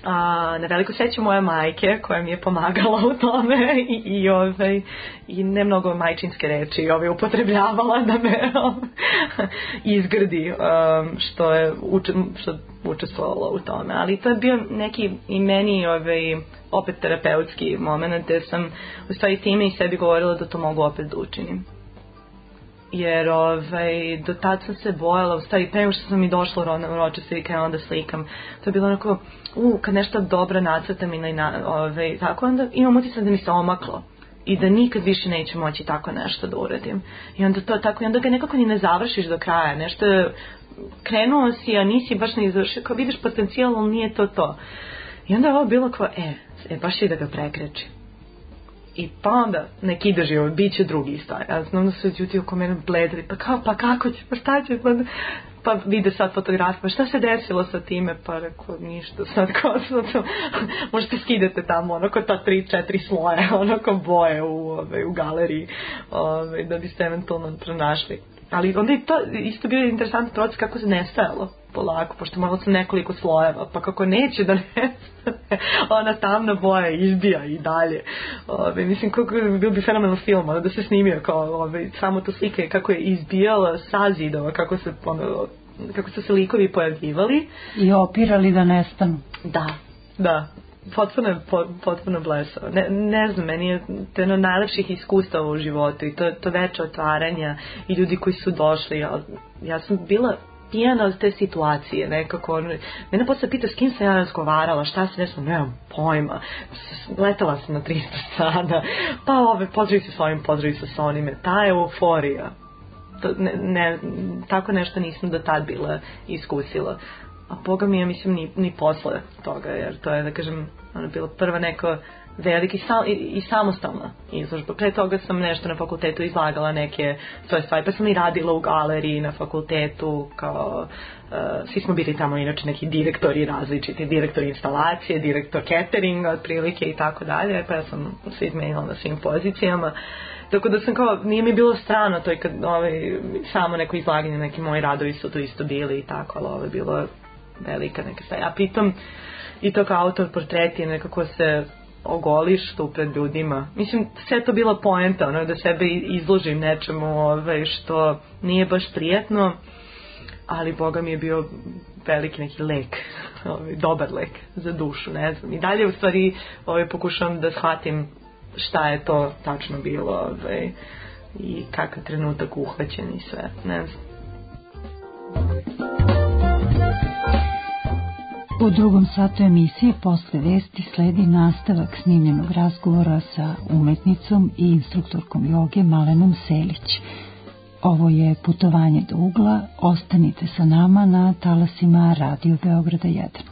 A, na veliku sreću moje majke koja mi je pomagala u tome i, i, ovaj, i ne mnogo majčinske reči ovaj, upotrebljavala da me izgrdi um, što je uč, što učestvovala u tome, ali to je bio neki i meni ovaj, opet terapeutski moment gde sam u stvari time i sebi govorila da to mogu opet da učinim. Jer ovaj, do tad sam se bojala, u stvari prema što sam i došla u ročastu i krenula da slikam, to je bilo onako, u, kad nešto dobro nacrtam i na, ovaj, tako, onda imam utisak da mi se omaklo i da nikad više neću moći tako nešto da uradim. I onda to tako, i onda ga nekako ni ne završiš do kraja, nešto je, krenuo si, a nisi baš ne izvršio, kao vidiš potencijal, ali nije to to. I onda je ovo bilo kao, e, e baš i da ga prekreči. I pa onda neki ide život, bit će drugi stvari. Ja znam da su ljudi oko mene bledili, pa kao, pa kako će, pa šta će, pa, pa vide sad fotografije, pa šta se desilo sa time, pa rekao, ništa, sad kao sad, možete skidete tamo, onako ta tri, četiri sloje, onako boje u, ove, u galeriji, ove, da biste eventualno pronašli. Ali onda je to isto bio interesantan proces kako se nestajalo polako, pošto moralo sam nekoliko slojeva, pa kako neće da nestane, ona tamna boja izbija i dalje. Ove, mislim, kako bio bi fenomenal film, da se snimio kao ove, samo to slike kako je izbijala sa zidova, kako se, ono, kako su se likovi pojavljivali. I opirali da nestanu. Da, da. Potpuno, potpuno blesao. Ne, ne znam, meni je to jedno od najlepših iskustava u životu i to, to veće otvaranja i ljudi koji su došli. Ja, ja sam bila pijana od te situacije, nekako. Mene posle pita s kim sam ja razgovarala, šta se desilo, nemam pojma. Letala sam na tristo sada, pa ove, pozdravi se s ovim, pozdravi se s onime. Ta euforija. To, ne, ne, tako nešto nisam do tad bila iskusila. A Boga mi je, mislim, ni, ni posle toga, jer to je, da kažem, ono, bilo prva neko veliki sam, i, i samostalna izložba. Pre toga sam nešto na fakultetu izlagala neke svoje stvari, pa sam i radila u galeriji na fakultetu, kao, uh, svi smo bili tamo inače neki direktori različiti, direktor instalacije, direktor cateringa, otprilike i tako dalje, pa ja sam se izmenila na svim pozicijama. Tako da sam kao, nije mi bilo strano to je kad ovaj, samo neko izlaganje, neki moji radovi su to isto bili i tako, ali ovo je bilo velika neka staja. A pritom i to kao autor portreti nekako se ogoliš tu pred ljudima. Mislim, sve to bila poenta, ono, da sebe izložim nečemu ovaj, što nije baš prijetno, ali Boga mi je bio veliki neki lek, ovaj, dobar lek za dušu, ne znam. I dalje u stvari ovaj, pokušavam da shvatim šta je to tačno bilo ovaj, i kakav trenutak uhvaćen i sve, ne znam. U drugom satu emisije posle vesti sledi nastavak snimljenog razgovora sa umetnicom i instruktorkom joge Malenom Selić. Ovo je Putovanje do ugla, ostanite sa nama na talasima Radio Beograda jedan.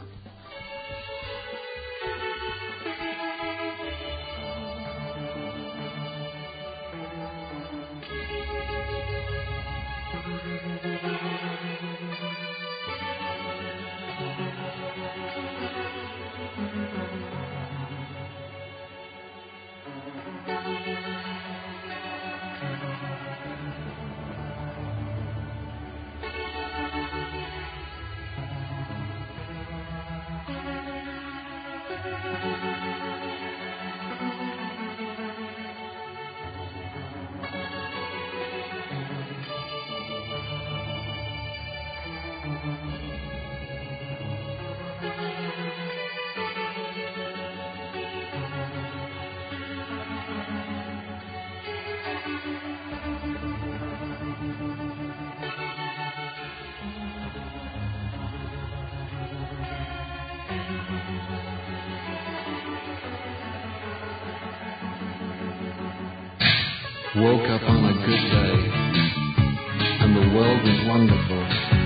Woke up on a good day, and the world was wonderful.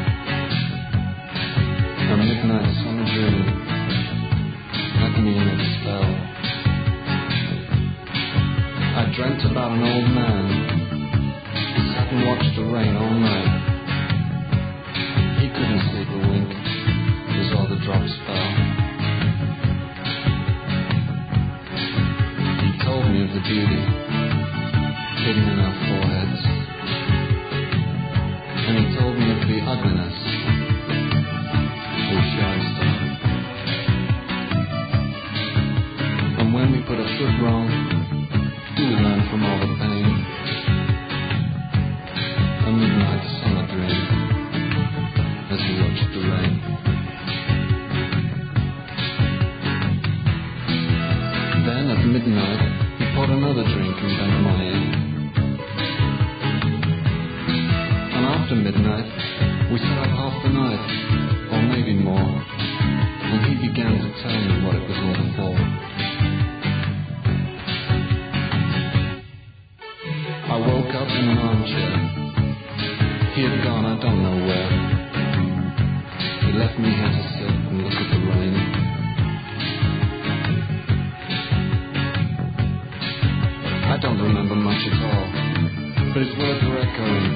A midnight summer dream had me in its spell. I dreamt about an old man who sat and watched the rain all night. He couldn't sleep a wink as all the drops fell. He told me of the beauty hidden in our foreheads, and he told me of the ugliness through showing star. stood wrong? Do we learn from all the pain? A midnight summer dream as we watched the rain. Then at midnight he poured another drink and bent my ear. And after midnight we sat up half the night, or maybe more, and he began to tell me what it was all for. I woke up in an armchair. He had gone, I don't know where. He left me here to sit and look at the rain. I don't remember much at all, but his words were echoing.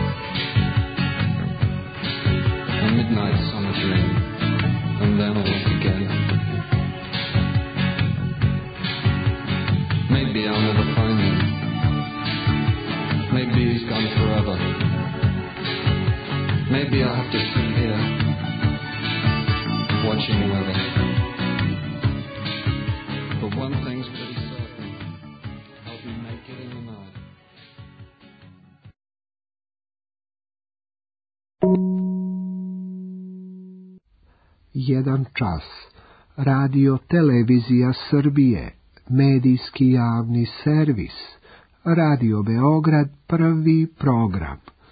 A midnight summer dream, and then all began. Maybe I'll never find him. Maybe he's gone forever. Maybe I'll have to sit here, watching weather. But one thing's pretty certain, I'll be naked in the night. Jedan čas. Radio Televizija Srbije. Medijski javni servis. Radio Beograd, prvi program.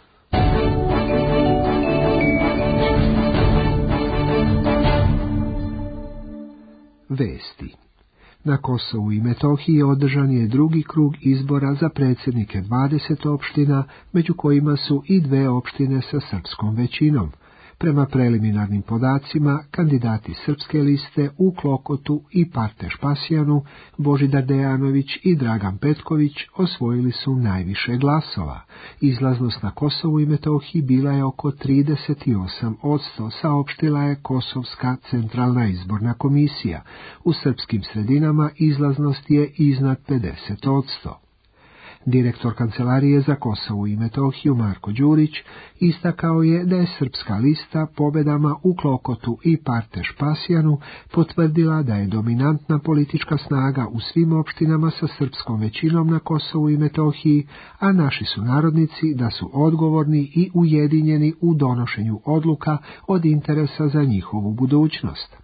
Vesti. Na Kosovu i Metohiji održan je drugi krug izbora za predsjednike dvadeset opština, među kojima su i dve opštine sa srpskom većinom. Prema preliminarnim podacima, kandidati srpske liste u Klokotu i Parteš-Pasjanu, Božidar Dejanović i Dragan Petković osvojili su najviše glasova. Izlaznost na Kosovu i Metohiji bila je oko trideset osam posto, saopštila je Kosovska centralna izborna komisija. U srpskim sredinama izlaznost je iznad pedeset posto. Direktor Kancelarije za Kosovo i Metohiju Marko Đurić istakao je da je srpska lista pobedama u Klokotu i Parteš-Pasjanu potvrdila da je dominantna politička snaga u svim opštinama sa srpskom većinom na Kosovu i Metohiji, a naši sunarodnici da su odgovorni i ujedinjeni u donošenju odluka od interesa za njihovu budućnost.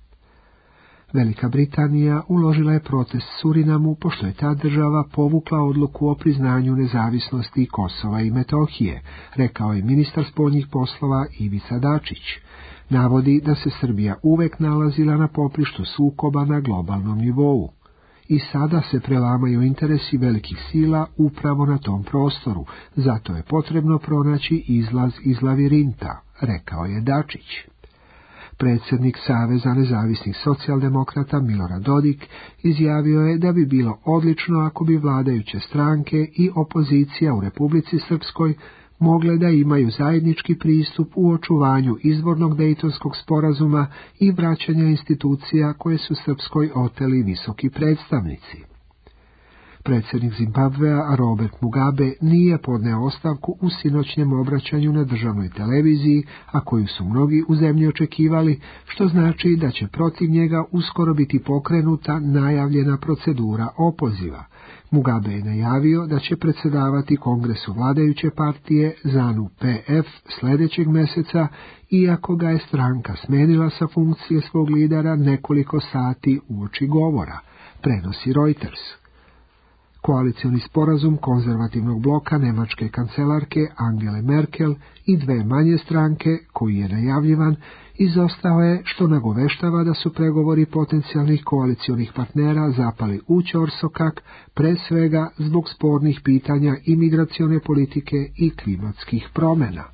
Velika Britanija uložila je protest Surinamu pošto je ta država povukla odluku o priznanju nezavisnosti Kosova i Metohije, rekao je ministar spoljnih poslova Ivica Dačić. Navodi da se Srbija uvek nalazila na poprištu sukoba na globalnom nivou. I sada se prelamaju interesi velikih sila upravo na tom prostoru, zato je potrebno pronaći izlaz iz lavirinta, rekao je Dačić. Predsjednik Saveza nezavisnih socijaldemokrata Milorad Dodik izjavio je da bi bilo odlično ako bi vladajuće stranke i opozicija u Republici Srpskoj mogle da imaju zajednički pristup u očuvanju izvornog Dejtonskog sporazuma i vraćanja institucija koje su Srpskoj oteli visoki predstavnici. Predsjednik Zimbabvea Robert Mugabe nije podneo ostavku u sinoćnjem obraćanju na državnoj televiziji, a koju su mnogi u zemlji očekivali, što znači da će protiv njega uskoro biti pokrenuta najavljena procedura opoziva. Mugabe je najavio da će predsjedavati kongresu vladajuće partije ZANU P F sljedećeg mjeseca, iako ga je stranka smenila sa funkcije svog lidera nekoliko sati uoči govora, prenosi Reuters. Koalicioni sporazum konzervativnog bloka nemačke kancelarke Angele Merkel i dve manje stranke, koji je najavljivan, izostao je, što nagoveštava da su pregovori potencijalnih koalicionih partnera zapali u ćorsokak, pre svega zbog spornih pitanja imigracione politike i klimatskih promjena.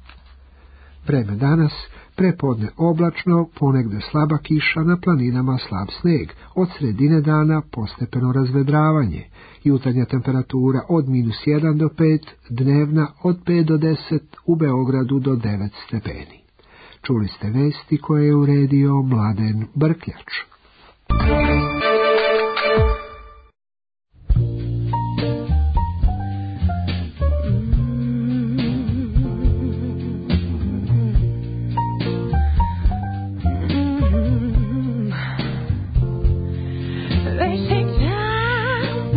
Vreme danas, prepodne oblačno, ponegde slaba kiša, na planinama slab sneg, od sredine dana postepeno razvedravanje, jutarnja temperatura od minus jedan do pet, dnevna od pet do deset, u Beogradu do devet stepeni. Čuli ste vesti koje je uredio Mladen Brkljač. They take time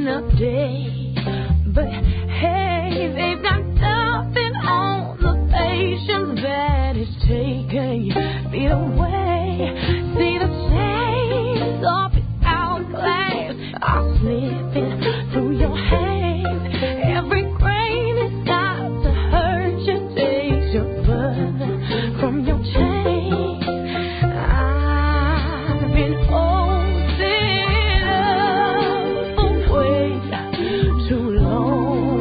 in a day. But hey, they've got nothing on the patience that it's taken. Feet away, see the chains of his hourglass are slipping through your hands. Every grain has got to hurt you, takes your blood from your chain. I've been holding up away too long.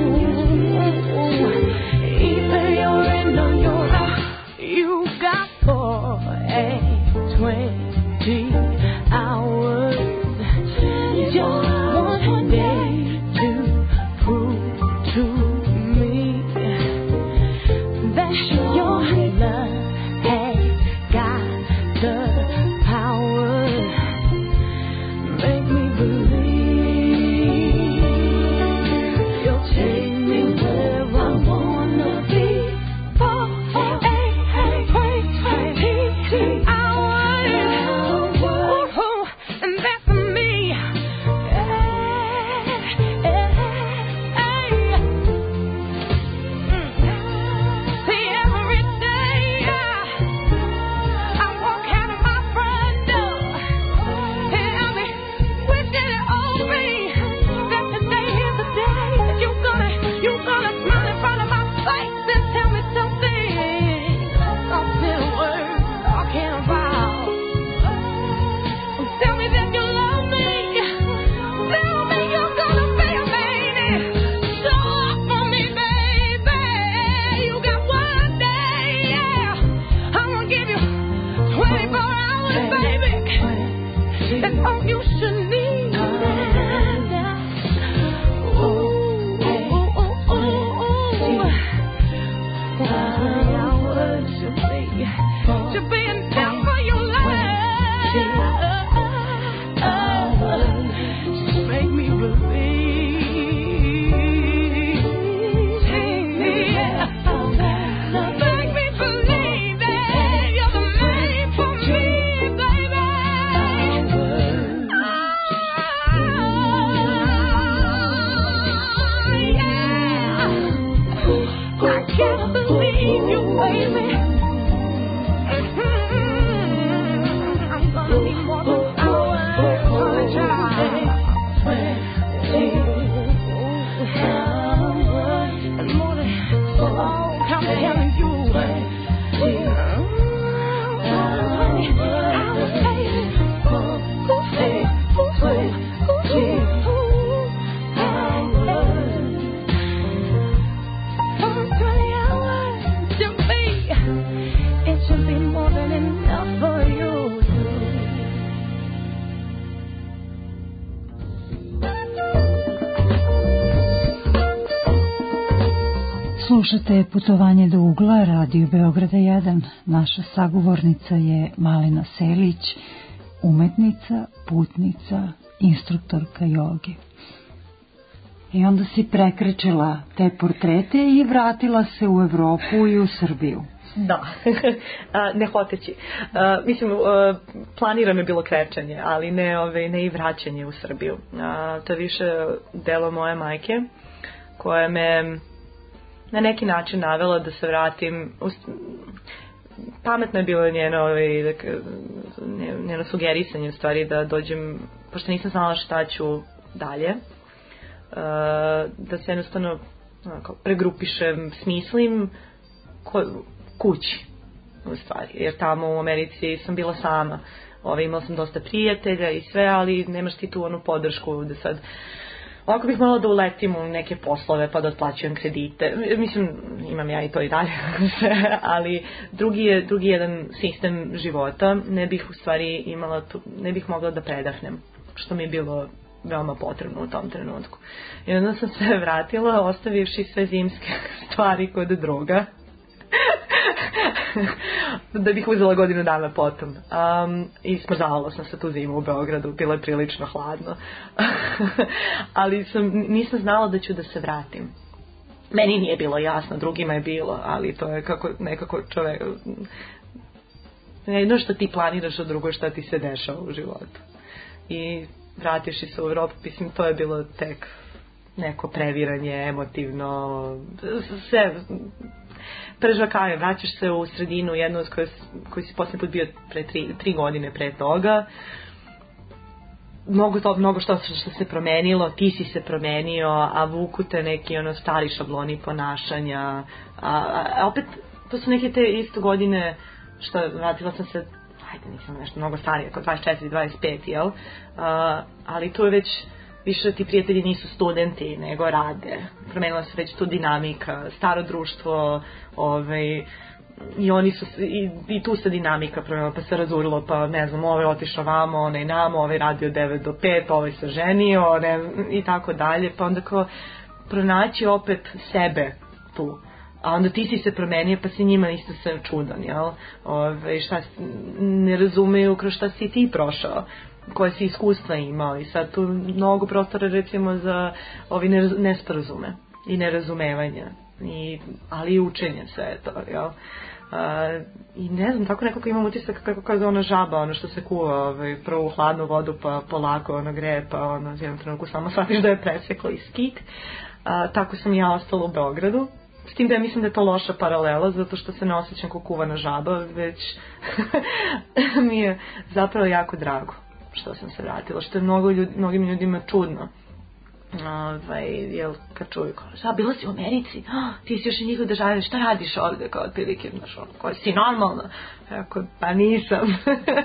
Either you're in or you're out. You got four and twenty hours. Just one day to prove to me that your love has got the power. Make me believe you'll take me where I wanna be. Four, eight, twenty hours, and that's me. See, every day I walk out of my front door, and I'll be wishing it on me that today is the day that you gonna, you gonna smile in front of my face and tell me something, something worth talking about. Tell me that you love me. Tell me you're gonna be a lady. Show up for me, baby. You got one day, yeah. I'm gonna give you twenty-four hours, baby. That's all you should need. Ooh, ooh, ooh, ooh, ooh. twenty hours should be, should be enough for your life. Just make me believe. Yeah. Make me believe that you're the man for me, baby. Ah, yeah. I can't believe you, baby. I'm gonna need more than hours, gonna try. And more than all, I'm telling you. It should be more than enough for you. Slušate Putovanje do ugla, Radio Beograda jedan. Naša sagovornica je Malina Selić, umetnica, putnica, instruktorka joge. I onda si prekrečila te portrete i vratila se u Evropu i u Srbiju. Da, ne hoteći. Mislim, planiram je bilo krećanje, ali ne, ove, ne i vraćanje u Srbiju. To je više delo moje majke, koja me na neki način navela da se vratim. Pametno je bilo njeno, ove, njeno sugerisanje u stvari da dođem, pošto nisam znala šta ću dalje, da se jednostavno onako, pregrupišem, smislim ko, kući u stvari, jer tamo u Americi sam bila sama. Ove, imala sam dosta prijatelja i sve, ali nemaš ti tu onu podršku da sad ovako bih morala da uletim u neke poslove pa da otplaćujem kredite. Mislim, imam ja i to i dalje, ali drugi je drugi jedan sistem života, ne bih u stvari imala tu, ne bih mogla da predahnem, što mi je bilo veoma potrebno u tom trenutku. I onda sam se vratila, ostavivši sve zimske stvari kod droga. Da bih uzela godinu dana potom. Um, I smrzavala sam se tu zimu u Beogradu, bilo je prilično hladno. Ali sam, nisam znala da ću da se vratim. Meni nije bilo jasno, drugima je bilo, ali to je kako nekako čovjek... Jedno što ti planiraš, a drugo što ti se dešava u životu. I vrativši se u Evropu, mislim, to je bilo tek neko previranje, emotivno, sve prežvakavanje, vraćaš se u sredinu jednu koju, koju si posljednji put bio pre tri, tri godine pre toga, mnogo to, mnogo što, što se promenilo, ti si se promenio, a vuku te neki ono stari šabloni ponašanja, a, a, a opet to su neke te isto godine što vratila sam se, ajde nisam nešto mnogo starija, kao dvadeset četiri dvadeset pet, jel? A, ali tu je već više ti prijatelji nisu studenti, nego rade. Promenila se već tu dinamika, staro društvo, ovaj, i oni su, i, i tu se dinamika promenila, pa se razurilo, pa ne znam, ovaj otišao vamo, onaj namo, ovaj radio devet do pet, ovaj se ženio, ne, i tako dalje, pa onda kao pronaći opet sebe tu. A onda ti si se promenio, pa si njima isto se čudan, jel? Ove, šta, ne razumeju kroz šta si ti prošao, koje si iskustva imao, i sad tu mnogo prostora recimo za ovi nesporazume i nerazumevanja, i, ali i učenje sve to, jel? Uh, i ne znam, tako nekako imam utisak kako kaže ona žaba, ono što se kuva, ovaj, prvo u hladnu vodu, pa polako ono greje, pa ono jednom trenutku samo shvatiš da je presekla i skik. Uh, tako sam ja ostala u Beogradu. S tim da ja mislim da je to loša paralela, zato što se ne osjećam kao kuvana žaba, već mi je zapravo jako drago što sam se vratila, što je mnogo ljudi, mnogim ljudima čudno. Ovaj, jel, kad čuju kao, a bila si u Americi, ah, ti si još i njihov državljanin, šta radiš ovde, kao otprilike, znaš, ono, kao si normalna, ako, pa nisam.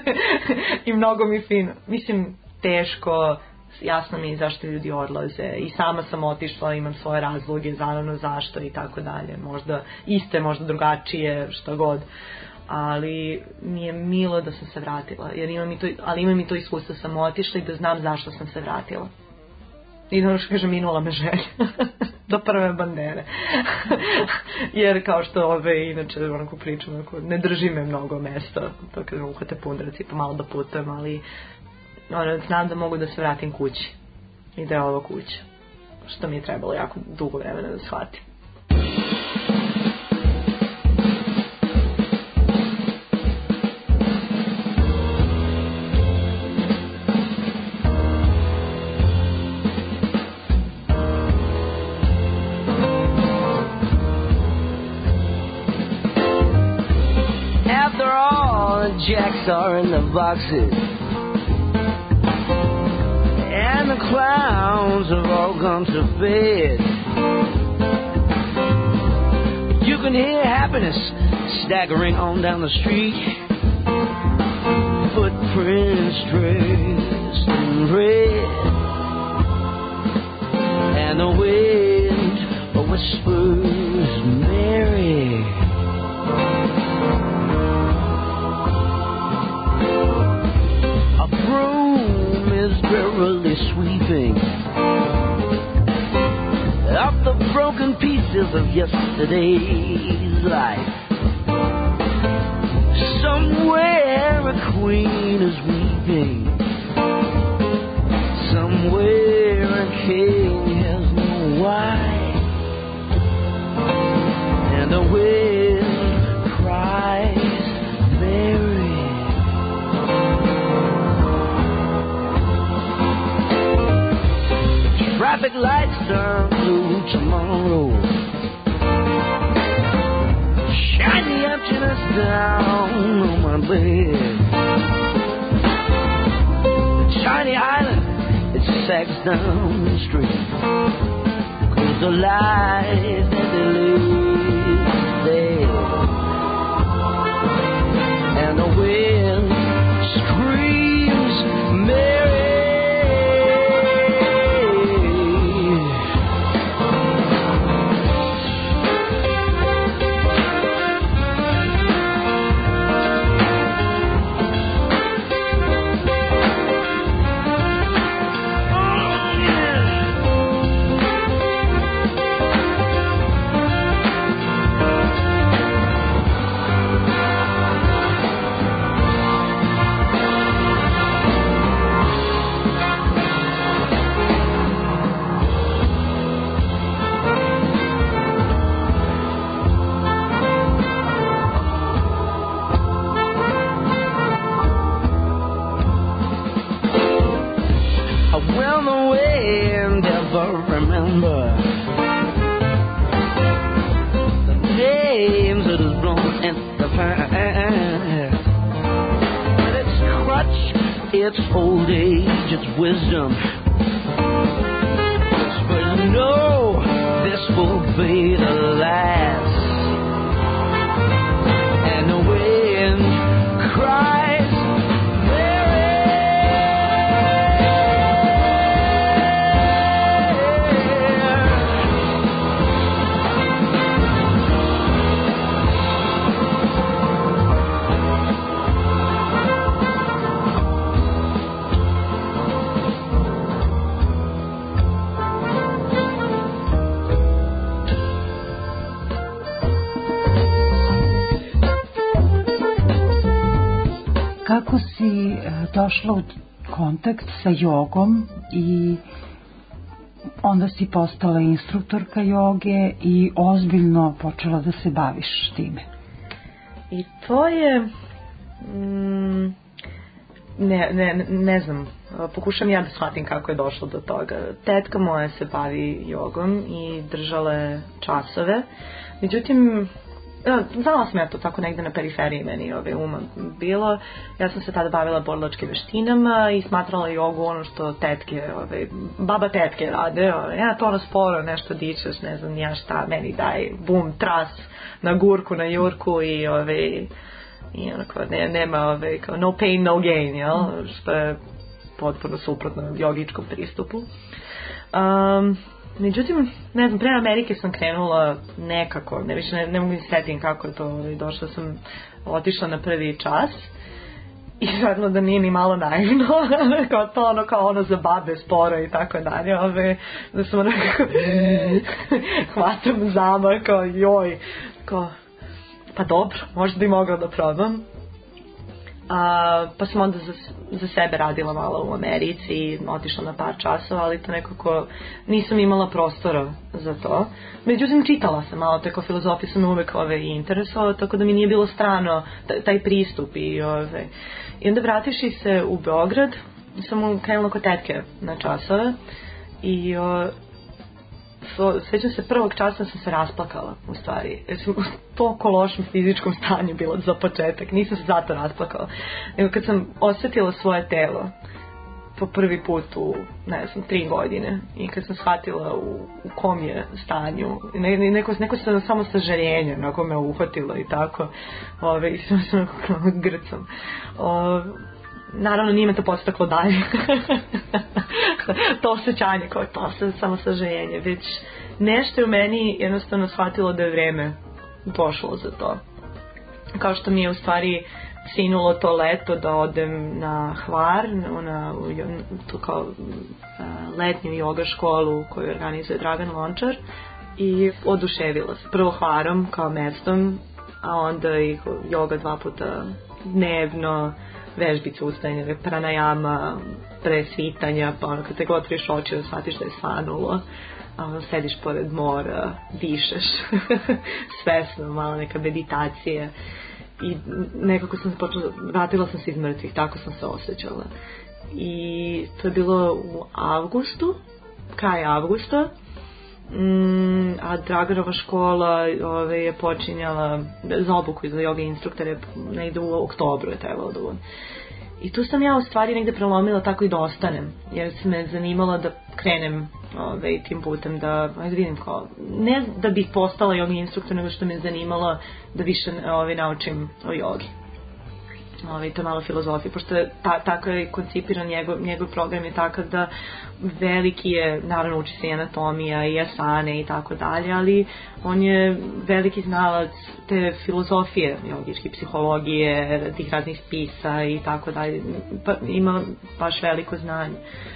I mnogo mi fino, mislim, teško, jasno mi je zašto ljudi odlaze, i sama sam otišla, imam svoje razloge naravno zašto i tako dalje, možda iste, možda drugačije, što god, ali mi je milo da sam se vratila, jer imam i to, ali imam i to iskustvo, sam otišla i da znam zašto sam se vratila. I ono što kažem, minula me želja do prve bandere. Jer kao što ove, inače, onako pričam, onako, ne drži me mnogo mesta, to kada uhvate pundraci, pa malo da putujem, ali ono, znam da mogu da se vratim kući i da je ovo kuća, što mi je trebalo jako dugo vremena da shvatim. After all, the jacks are in the boxes, and the clowns have all gone to bed. You can hear happiness staggering on down the street, footprints dressed in red, and the wind whispers Mary. A broom is drearily sweeping up the broken pieces of yesterday's life. Somewhere a queen is weeping, somewhere a king has no wife, and the wind cries Mary. Traffic lights turn blue tomorrow, shine the emptiness down on my bed. The tiny island, it sags down the street, 'cause the life that they live is dead. And the wind screams Mary. will the wind ever remember the names that is blown in the past? But its crutch, its old age, its wisdom, whispers, no, this will be the last. And the wind cries. Kako si došla u kontakt sa jogom i onda si postala instruktorka joge i ozbiljno počela da se baviš time? I to je... Mm, ne, ne, ne znam, pokušam ja da shvatim kako je došlo do toga. Tetka moja se bavi jogom i držala je časove. Međutim, ja, znala sam ja to tako negde na periferiji meni ove, uma bilo. Ja sam se tada bavila borilačkim veštinama i smatrala jogu ono što tetke, ove, baba tetke rade. Ove, ja to ono sporo nešto dičeš, ne znam ja šta, meni daj bum, tras na gurku, na jurku i ove, i onako, ne, nema ove, kao no pain, no gain, jel? Što je potpuno suprotno jogičkom pristupu. Um, Međutim, ne znam, pre Amerike sam krenula nekako, ne više ne, ne mogu ni setim kako je to, došla sam, otišla na prvi čas i žadno da nije ni malo naivno, kao to ono, kao ono za babe sporo i tako dalje, ove, da sam onako hvatam zama, kao joj, kao, pa dobro, možda bi mogla da probam. A, pa sam onda za, za sebe radila malo u Americi i otišla na par časova, ali to nekako nisam imala prostora za to. Međutim, čitala sam malo, tako filozofija sam me uvek ove, interesovala, tako da mi nije bilo strano taj pristup. I, ove. I onda vrativši se u Beograd, sam krenula kod tetke na časove i o, svećam se prvog časa sam se rasplakala u stvari, jer sam u toliko lošem fizičkom stanju bila za početak, nisam se zato rasplakala, nego kad sam osjetila svoje telo po prvi put u, ne znam, tri godine i kad sam shvatila u, u kom je stanju, ne, neko, neko sam samo sažaljenje onako me uhvatilo i tako, ove, i sam se grcam. Ove, naravno nije me to podstaklo dalje to osjećanje kao to se samo sažaljenje, već nešto je u meni jednostavno shvatilo da je vreme došlo za to, kao što mi je u stvari sinulo to leto da odem na Hvar, na tu kao letnju joga školu koju organizuje Dragan Lončar i oduševila se prvo Hvarom kao mestom, a onda i joga dva puta dnevno, vežbice ustajanje, pranajama, pre svitanja, pa ono kad te god otvoriš oči da shvatiš da je svanulo, a ono sediš pored mora, dišeš svesno, malo neka meditacija i nekako sam se počela, vratila sam se iz mrtvih, tako sam se osjećala. I to je bilo u avgustu, kraj avgusta, Mm, a Draganova škola ove, je počinjala za obuku i za joga instruktore negde u oktobru je trebalo da budem. I tu sam ja u stvari negde prelomila tako i da ostanem, jer se me zanimala da krenem ove, tim putem, da, ajde vidim kao, ne da bih postala joga instruktor, nego što me zanimala da više ove, naučim o jogi. Ove, to je malo filozofije, pošto je ta, tako je koncipiran njegov, njegov program je takav da veliki je, naravno uči se i anatomija i asane i tako dalje, ali on je veliki znalac te filozofije, jogičke psihologije, tih raznih spisa i tako dalje, pa, ima baš veliko znanje.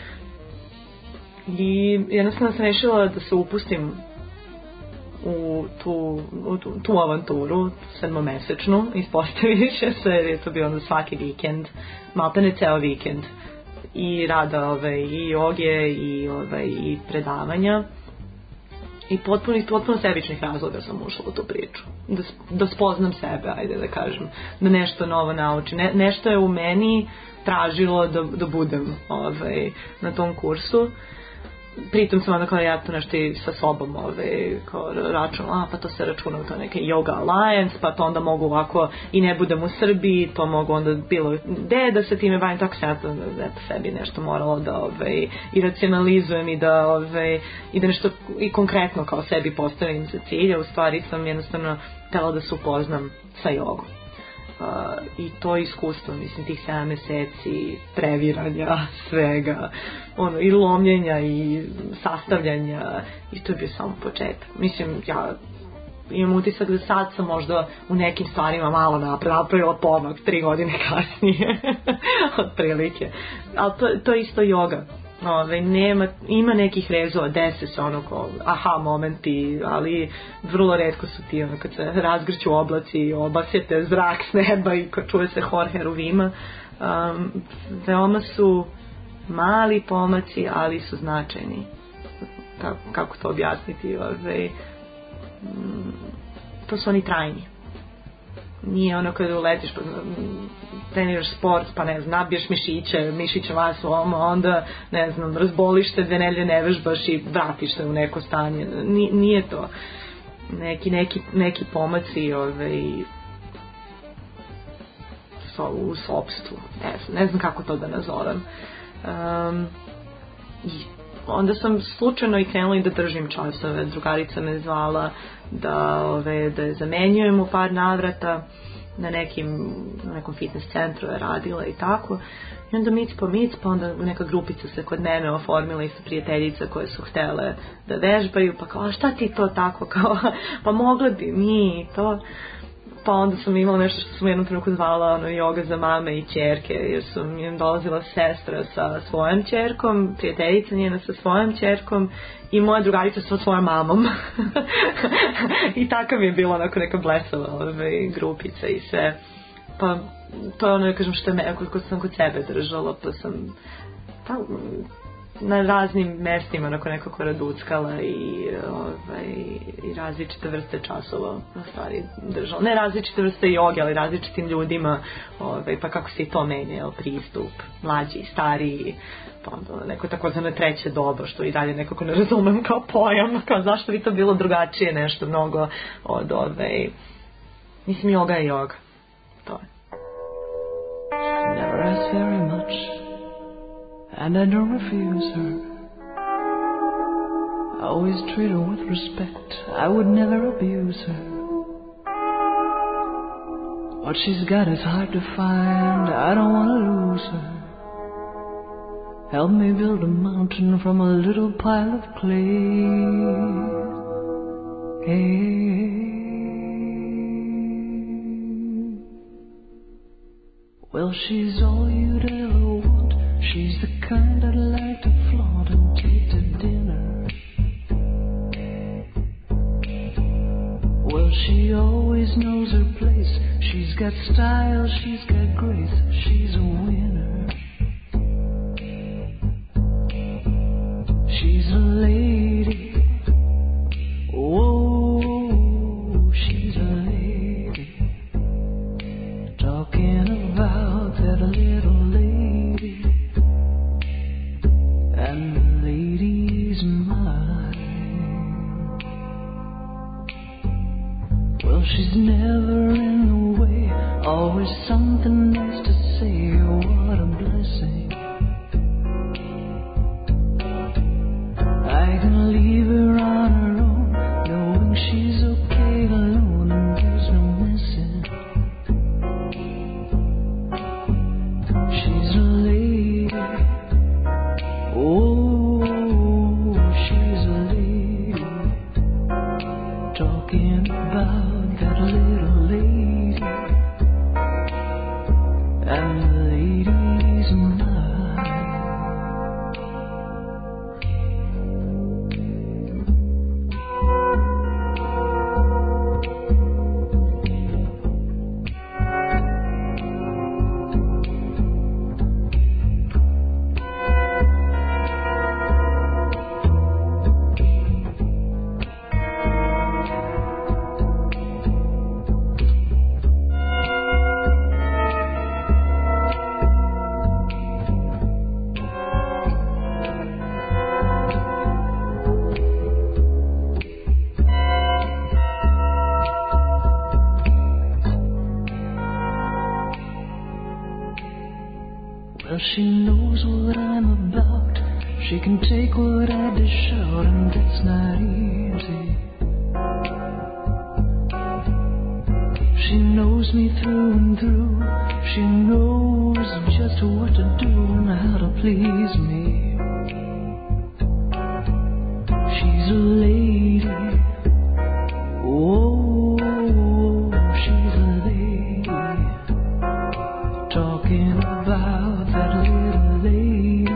I jednostavno sam rešila da se upustim u tu, u tu, tu avanturu sedmomesečnu, ispostaviše se, jer je to bio onda svaki vikend, maltene ceo vikend i rada ove, i joge i, ove, i predavanja I potpuno, iz potpuno sebičnih razloga sam ušla u tu priču. Da, da spoznam sebe, ajde da kažem. Da nešto novo naučim. Ne, nešto je u meni tražilo da, da budem ovaj, na tom kursu. Pritom sam onda kao ja to nešto i sa sobom ovaj, kao račun, a pa to se računa u to neke Yoga Alliance, pa to onda mogu ovako i ne budem u Srbiji, to mogu onda bilo gde da se time bavim, tako sam ja to eto, sebi nešto moralo da ovaj, i racionalizujem i da, ovaj, i da nešto i konkretno kao sebi postavim za cilj, a u stvari sam jednostavno htjela da se upoznam sa jogom. Uh, i to iskustvo, mislim, tih sedam meseci previranja svega, ono, i lomljenja i sastavljanja, i to je bio samo početak. Mislim, ja imam utisak da sad sam možda u nekim stvarima malo napravila pomak tri godine kasnije otprilike, ali to, to je isto joga. Ove, nema, ima nekih rezova, dese se ono kao aha momenti, ali vrlo retko su ti ono kad se razgrću oblaci, obasjete zrak s neba i kad čuje se hor heruvima. Um, veoma su mali pomaci, ali su značajni. Kako, kako to objasniti? Ove, um, to su oni trajni. Nije ono kada uletiš pa treniraš sport pa ne znam, nabiješ mišiće, mišiće vas onda ne znam, razboliš se, dve nedelje ne vežbaš i vratiš se u neko stanje. Nije to neki, neki, neki pomaci ovaj, so, u sopstvu, ne znam, ne znam kako to da nazovem. Um, i onda sam slučajno i krenula i da držim časove. Drugarica me zvala da, ove, da je zamenjujem u par navrata na nekim, na nekom fitness centru je radila i tako. I onda mic po mic, pa onda neka grupica se kod mene oformila, isto prijateljica koje su htjele da vežbaju, pa kao, a šta ti to tako, kao, pa mogla bi mi i to. Pa onda sam imala nešto što sam u jednom trenutku zvala ono, joga za mame i ćerke, jer su mi dolazila sestra sa svojom ćerkom, prijateljica njena sa svojom ćerkom i moja drugarica sa svojom mamom. I tako mi je bilo onako neka blesava ove, grupica i sve. Pa to je ono, da kažem, što je me, ako sam kod sebe držala, pa sam pa, na raznim mestima onako nekako raduckala i, ovaj, i različite vrste časova na stvari držala. Ne različite vrste joge, ali različitim ljudima, ovaj, pa kako se i to menja, pristup, mlađi, stariji, pa onda neko takozvano treće doba, što i dalje nekako ne razumem kao pojam, kao zašto bi to bilo drugačije nešto mnogo od ove, mislim, joga je joga. To je. Never asked very much, and I don't refuse her. I always treat her with respect, I would never abuse her. What she's got is hard to find, I don't want to lose her. Help me build a mountain from a little pile of clay. Hey. Well, she's all you'd ever want. She's the kind I'd like to flaunt and take to dinner. Well, she always knows her place. She's got style, she's got grace. She's a winner. She's a lady. Whoa, she's a lady. Talking about that little lady. And the lady's mine. Well, she's never in the way. Always something nice to say. What a blessing. I can leave her on her own, knowing she's okay alone and there's no missing. She's a lady. Oh, she's a lady. Talking about that little lady. And the lady's mine. She can take what I dish out, and that's not easy. She knows me through and through. She knows just what to do and how to please me. She's a lady. Oh, she's a lady. Talking about that little lady.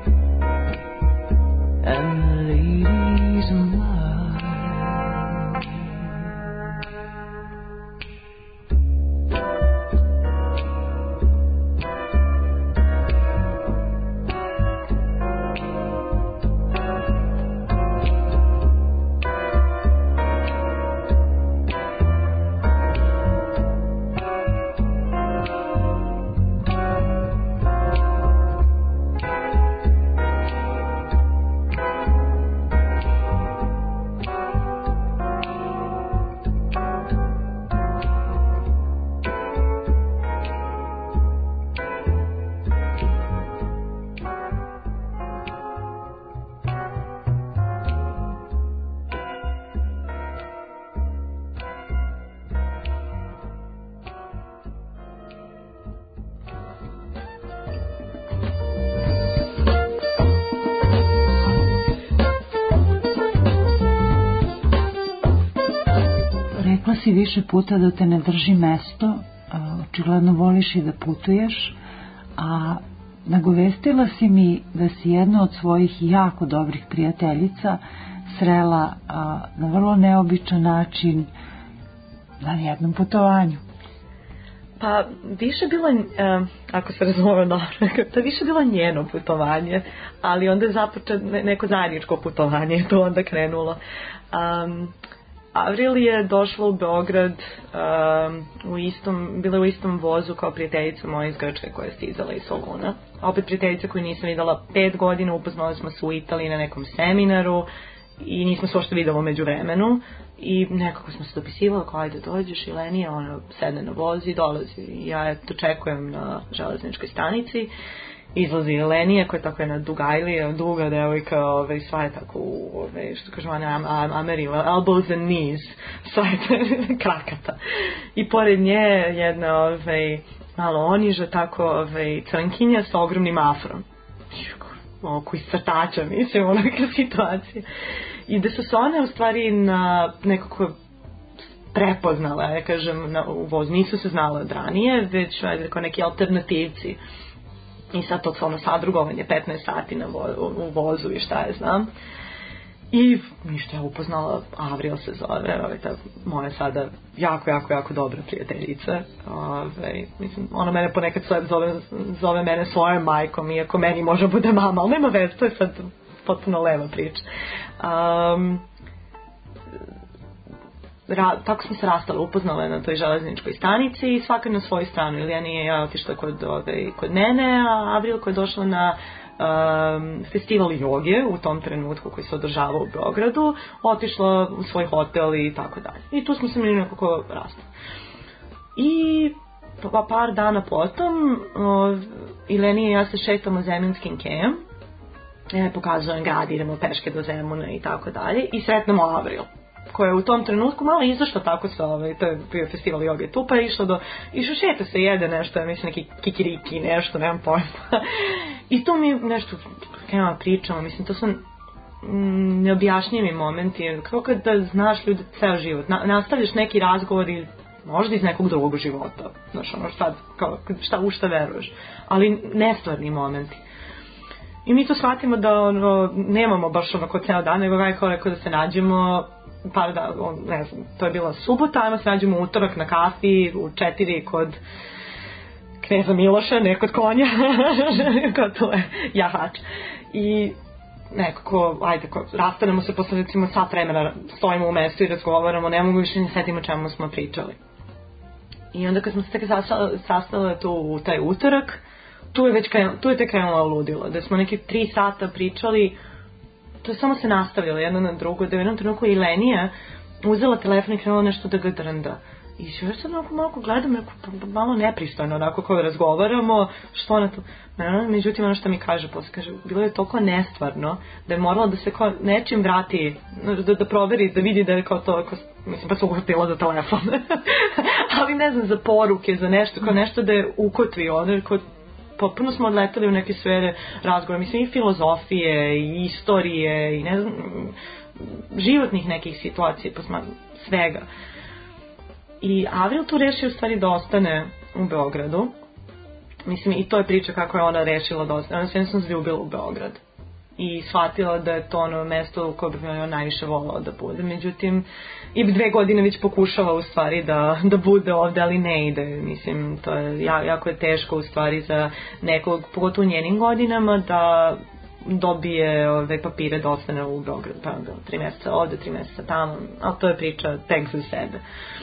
And the lady's mine. Rekla si više puta da te ne drži mesto, očigledno voliš i da putuješ, a nagovestila si mi da si jednu od svojih jako dobrih prijateljica srela na vrlo neobičan način na jednom putovanju. Pa više bilo, uh, ako se razumemo dobro, to je više bilo njeno putovanje, ali onda je započet neko zajedničko putovanje, to onda krenulo. Um, Avril je došla u Beograd um, u istom, bila je u istom vozu kao prijateljica moja iz Grčke koja je stizala iz Soluna. Opet prijateljica koju nisam videla pet godina, upoznali smo se u Italiji na nekom seminaru i nismo se uopšte videli među vremenu i nekako smo se dopisivali kao ajde dođeš i Lenija, ona sedne na voz i dolazi i ja je to čekujem na železničkoj stanici. Izlazi Lenija koja je tako jedna dugajlija, duga devojka, ovaj, sva je tako, ovaj, što kažemo, am, am, Ameri, elbows and knees, sva je krakata. I pored nje jedna ovaj, malo oniža, tako ovaj, crnkinja sa ogromnim afrom. Oko iz crtača, mislim, onaka situacija. I da su se one u stvari na nekako prepoznale, ja kažem, na, u voz, nisu se znale od ranije, već ajde, kao neki alternativci. I sad to ono sadrugovanje petnaest sati na vo, u vozu i šta je znam. I ništa, ja upoznala, Avril se zove, ovaj, ta moja sada jako, jako, jako dobra prijateljica. Ovaj, mislim, ona mene ponekad zove, zove mene svojom majkom, iako meni može bude mama, ali nema veze, to je sad potpuno leva priča. Um, Ra, tako smo se rastale, upoznale na toj železničkoj stanici i svaka na svoju stranu. Ilijana je ja otišla kod, ove, kod mene, a Avril koja je došla na um, festival joge u tom trenutku koji se održava u Beogradu, otišla u svoj hotel i tako dalje. I tu smo se mi nekako rastali. I pa par dana potom uh, Ilijana i ja se šetamo Zeminskim kejem, ja pokazujem grad, idemo peške do Zemuna i tako dalje i sretnemo Avril koja je u tom trenutku malo izašla tako sa ovaj, to je bio festival joge tu, pa je išla do, išla šeta se, jede nešto, ja mislim neki kikiriki, nešto, nemam pojma. I tu mi nešto krenula pričamo, mislim, to su mm, neobjašnjivi momenti, kao kada znaš ljudi ceo život, Na, nastavljaš neki razgovor i možda iz nekog drugog života, znaš, ono, šta, kao, šta, u šta veruješ, ali nestvarni momenti. I mi to shvatimo da ono, nemamo baš onako ceo dan, nego ga je kao rekao da se nađemo par da, on, ne znam, to je bila subota, ajmo se nađemo u utorak na kafi u četiri kod kneza Miloša, ne kod konja, kod to je jahač. I nekako, ajde, ko, rastanemo se posle recimo sat vremena, stojimo u mestu i razgovaramo, ne mogu više ni setimo čemu smo pričali. I onda kad smo se tek sastale tu u taj utorak, tu je već krenulo, tu je tek krenulo ludilo, da smo neki tri sata pričali, to je samo se nastavilo jedno na drugo, da u jednom trenutku i Lenija uzela telefon i krenula nešto da ga drnda. I još sad onako malo gledam, malo nepristojno onako kao razgovaramo, što ona to... Međutim, ono što mi kaže posle, kaže, bilo je toliko nestvarno da je morala da se kao nečim vrati, da, da proveri, da vidi da je kao to, kao, mislim, pa se uhvatila za telefon. Ali ne znam, za poruke, za nešto, kao nešto da je ukotvi, ono, kao potpuno smo odletali u neke sfere razgovora, mislim i filozofije, i istorije, i ne znam, životnih nekih situacija, pa svega. I Avril tu rešio u stvari da ostane u Beogradu. Mislim, i to je priča kako je ona rešila da ostane. Ona se jednostavno zljubila u Beograd. I shvatila da je to ono mesto u koje bi ona najviše volala da bude. Međutim, i dve godine već pokušava u stvari da, da bude ovde, ali ne ide. Mislim, to je, jako je teško u stvari za nekog, pogotovo u njenim godinama, da dobije ove papire da ostane u Beogradu. Pa onda tri mjeseca ovde, tri mjeseca tamo. Ali to je priča tek za sebe.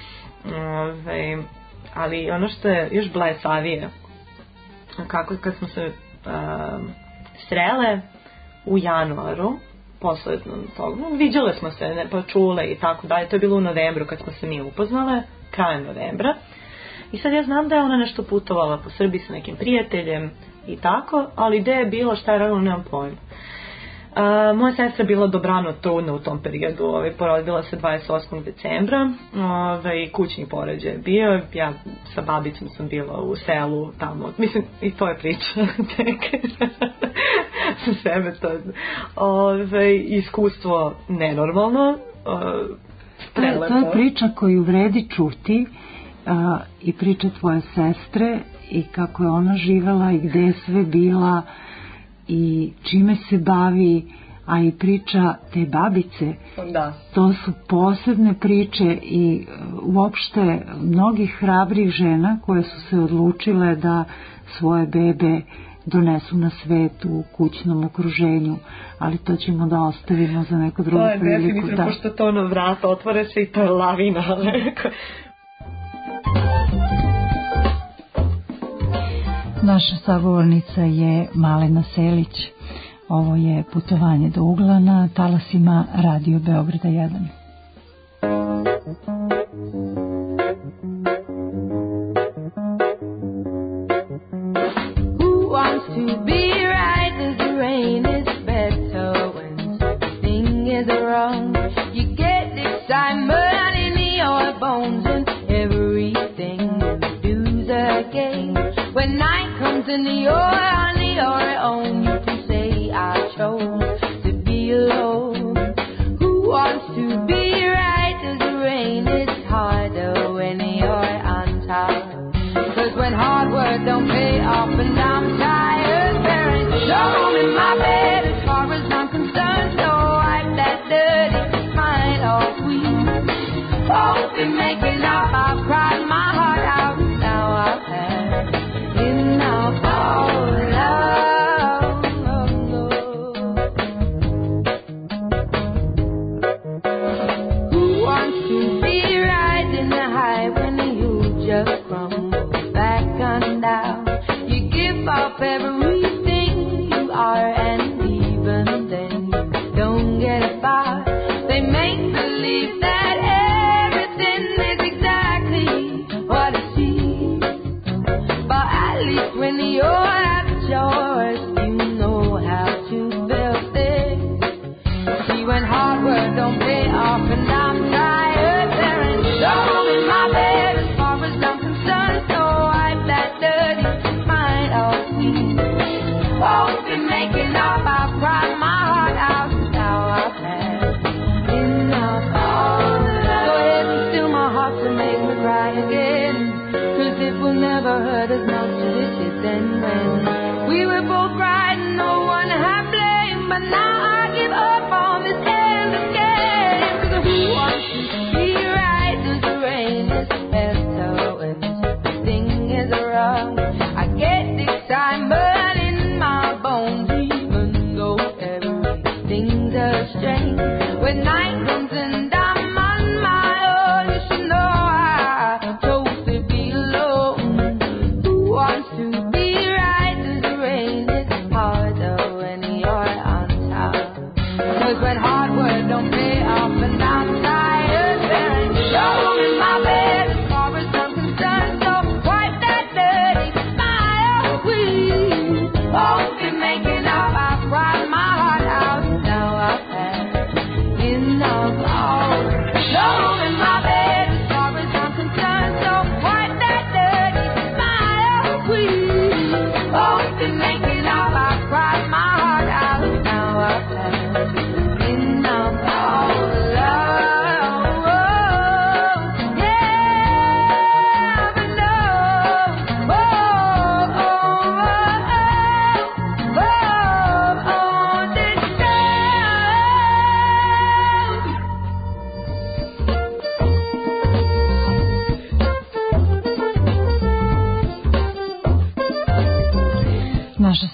Ove, ali ono što je još blesavije, kako kad smo se uh, srele u januaru, posle toga, viđale smo se, ne, pa čule i tako dalje, to je bilo u novembru kad smo se mi upoznale, krajem novembra, i sad ja znam da je ona nešto putovala po Srbiji sa nekim prijateljem i tako, ali gde je bilo, šta je radila, nemam pojma. Uh, moja sestra bila dobrano trudna u tom periodu, ovaj, porodila se dvadeset osmog decembra, ovaj, kućni porođaj je bio, ja sa babicom sam bila u selu tamo, mislim i to je priča tek sa sebe to ovaj, iskustvo nenormalno, uh, to, je, to je priča koju vredi čuti, uh, i priča tvoje sestre i kako je ona živela i gde je sve bila i čime se bavi, a i priča te babice. Da. To su posebne priče i uopšte mnogih hrabrih žena koje su se odlučile da svoje bebe donesu na svet u kućnom okruženju, ali to ćemo da ostavimo za neku drugu priliku. To je definitivno, da. Pošto to ono vrata otvore se i to je lavina. Naša sagovornica je Malena Selić. Ovo je putovanje do ugla na talasima Radio Beograda jedan. Who wants to be right as the rain is better when something is wrong? You get excitement in your bones and everything you do's a game. When night comes and you're on your own, you can say I chose to be alone. Who wants to be right as the rain is hard?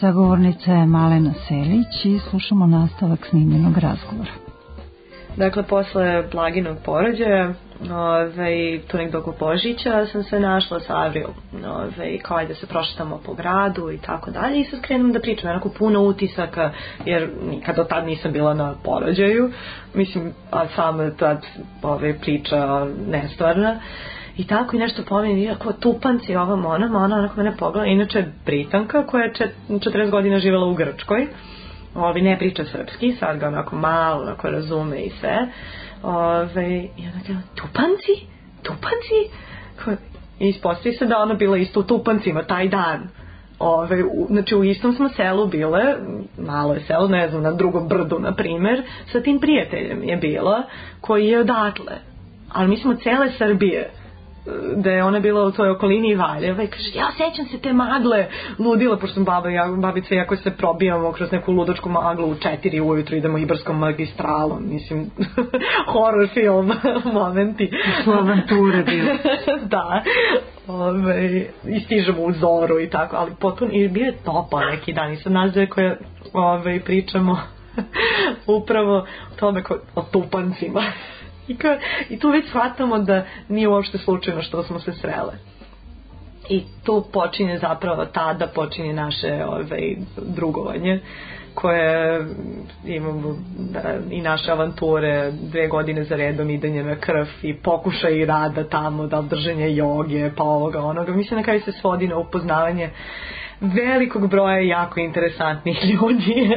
sagovornica je Malena Selić i slušamo nastavak snimljenog razgovora. Dakle, posle Blaginog porođaja, ove, to nekdo oko Božića, sam se našla sa Avril, ove, kao ajde se prošetamo po gradu i tako dalje, i sad krenem da pričam, onako puno utisaka, jer nikad od tad nisam bila na porođaju, mislim, a sama tad ove, priča nestvarna. I tako i nešto pomenim, iako tupanci ovom onom, ona onako mene pogleda, inače Britanka koja je četrdeset godina živjela u Grčkoj, ovi ne priča srpski, sad ga onako malo onako razume i sve, ove, i ona gleda, tupanci? Tupanci? I ispostavi se da ona bila isto u Tupancima taj dan. Ove, u, znači u istom smo selu bile, malo je selo, ne znam, na drugom brdu na primer, sa tim prijateljem je bila, koji je odatle, ali mi smo cele Srbije, da je ona bila u toj okolini Valjeva i kaže, ja sećam se te magle, ludila, pošto sam baba, ja, babica i ako se probijamo kroz neku ludačku maglu u četiri ujutru, idemo Ibarskom magistralom, mislim, horror film momenti. Su avanture bile. Da, ove, i stižemo u zoru i tako, ali potpuno, i bio je topao neki dan i sad nas dve koje ove, pričamo upravo o tome ko, o tupancima. I, ka, I tu već shvatamo da nije uopšte slučajno što smo se srele. I tu počinje zapravo, tada počinje naše ovaj, drugovanje, koje imamo da, i naše avanture, dve godine za redom idenje na krv i pokušaj i rada tamo, da držanje joge, pa ovoga onoga. Mislim na kraju se svodi na upoznavanje velikog broja jako interesantnih ljudi.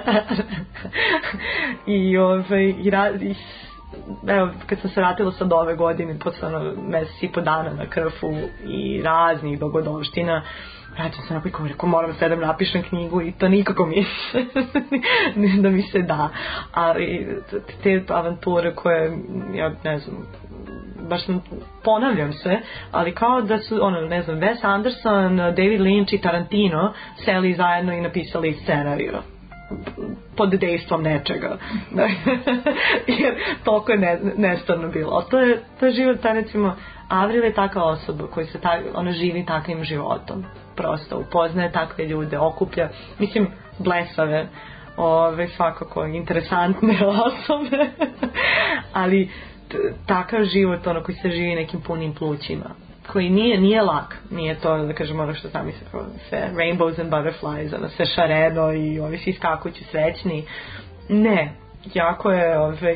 I, ovaj, i, ra- i evo, kad sam se vratila sad ove godine, posle ono mesec i po dana na krfu i raznih dogodovština, vraćam se napoj, kao rekao, moram sedam napišem knjigu i to nikako mi da mi se da. Ali te avanture koje, ja ne znam, baš sam, ponavljam se, ali kao da su, ono, ne znam, Wes Anderson, David Lynch i Tarantino seli zajedno i napisali scenariju pod dejstvom nečega. Jer toliko je ne, nestvarno bilo. Ali to je, to je život, ta recimo, Avril je takva osoba koja se ta, ona živi takvim životom. Prosto upoznaje takve ljude, okuplja, mislim, blesave, ove, svakako interesantne osobe, ali t, takav život, ono, koji se živi nekim punim plućima, koji nije, nije lak, nije to, da kažem, ono što znam, sve rainbows and butterflies, ono, sve šareno i ovi svi skakući srećni. Ne, jako je ove,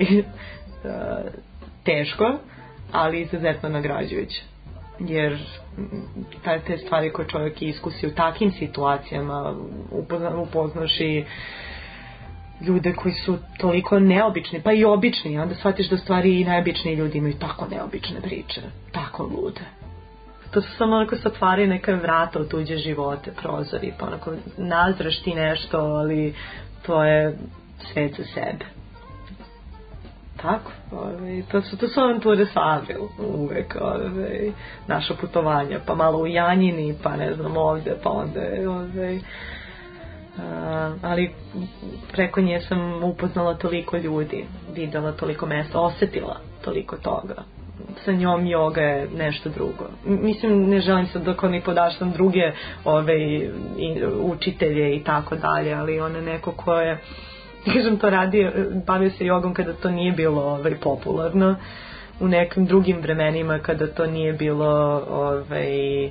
teško, ali izuzetno nagrađujuće. Jer taj, te stvari koje čovjek iskusi u takvim situacijama, upozna, upoznaš i ljude koji su toliko neobični, pa i obični, onda shvatiš da stvari i najobičniji ljudi imaju tako neobične priče, tako lude. To su samo onako se otvori neka vrata u tuđe živote, prozori, pa onako nazdraš ti nešto, ali to je svet za sebe. Tako, ove, to su, to su avanture sa Avril, uvek, ove, naša putovanja, pa malo u Janjini, pa ne znam ovde, pa ovde, ove, a, ali preko nje sam upoznala toliko ljudi, videla toliko mesta, osetila toliko toga. Sa njom yoga je nešto drugo. Mislim, ne želim sad dok ni podaštam druge ove, i, učitelje i tako dalje, ali on je neko ko je, kažem, to radi, bavio se jogom kada to nije bilo ovaj, popularno, u nekim drugim vremenima kada to nije bilo ovaj, uh,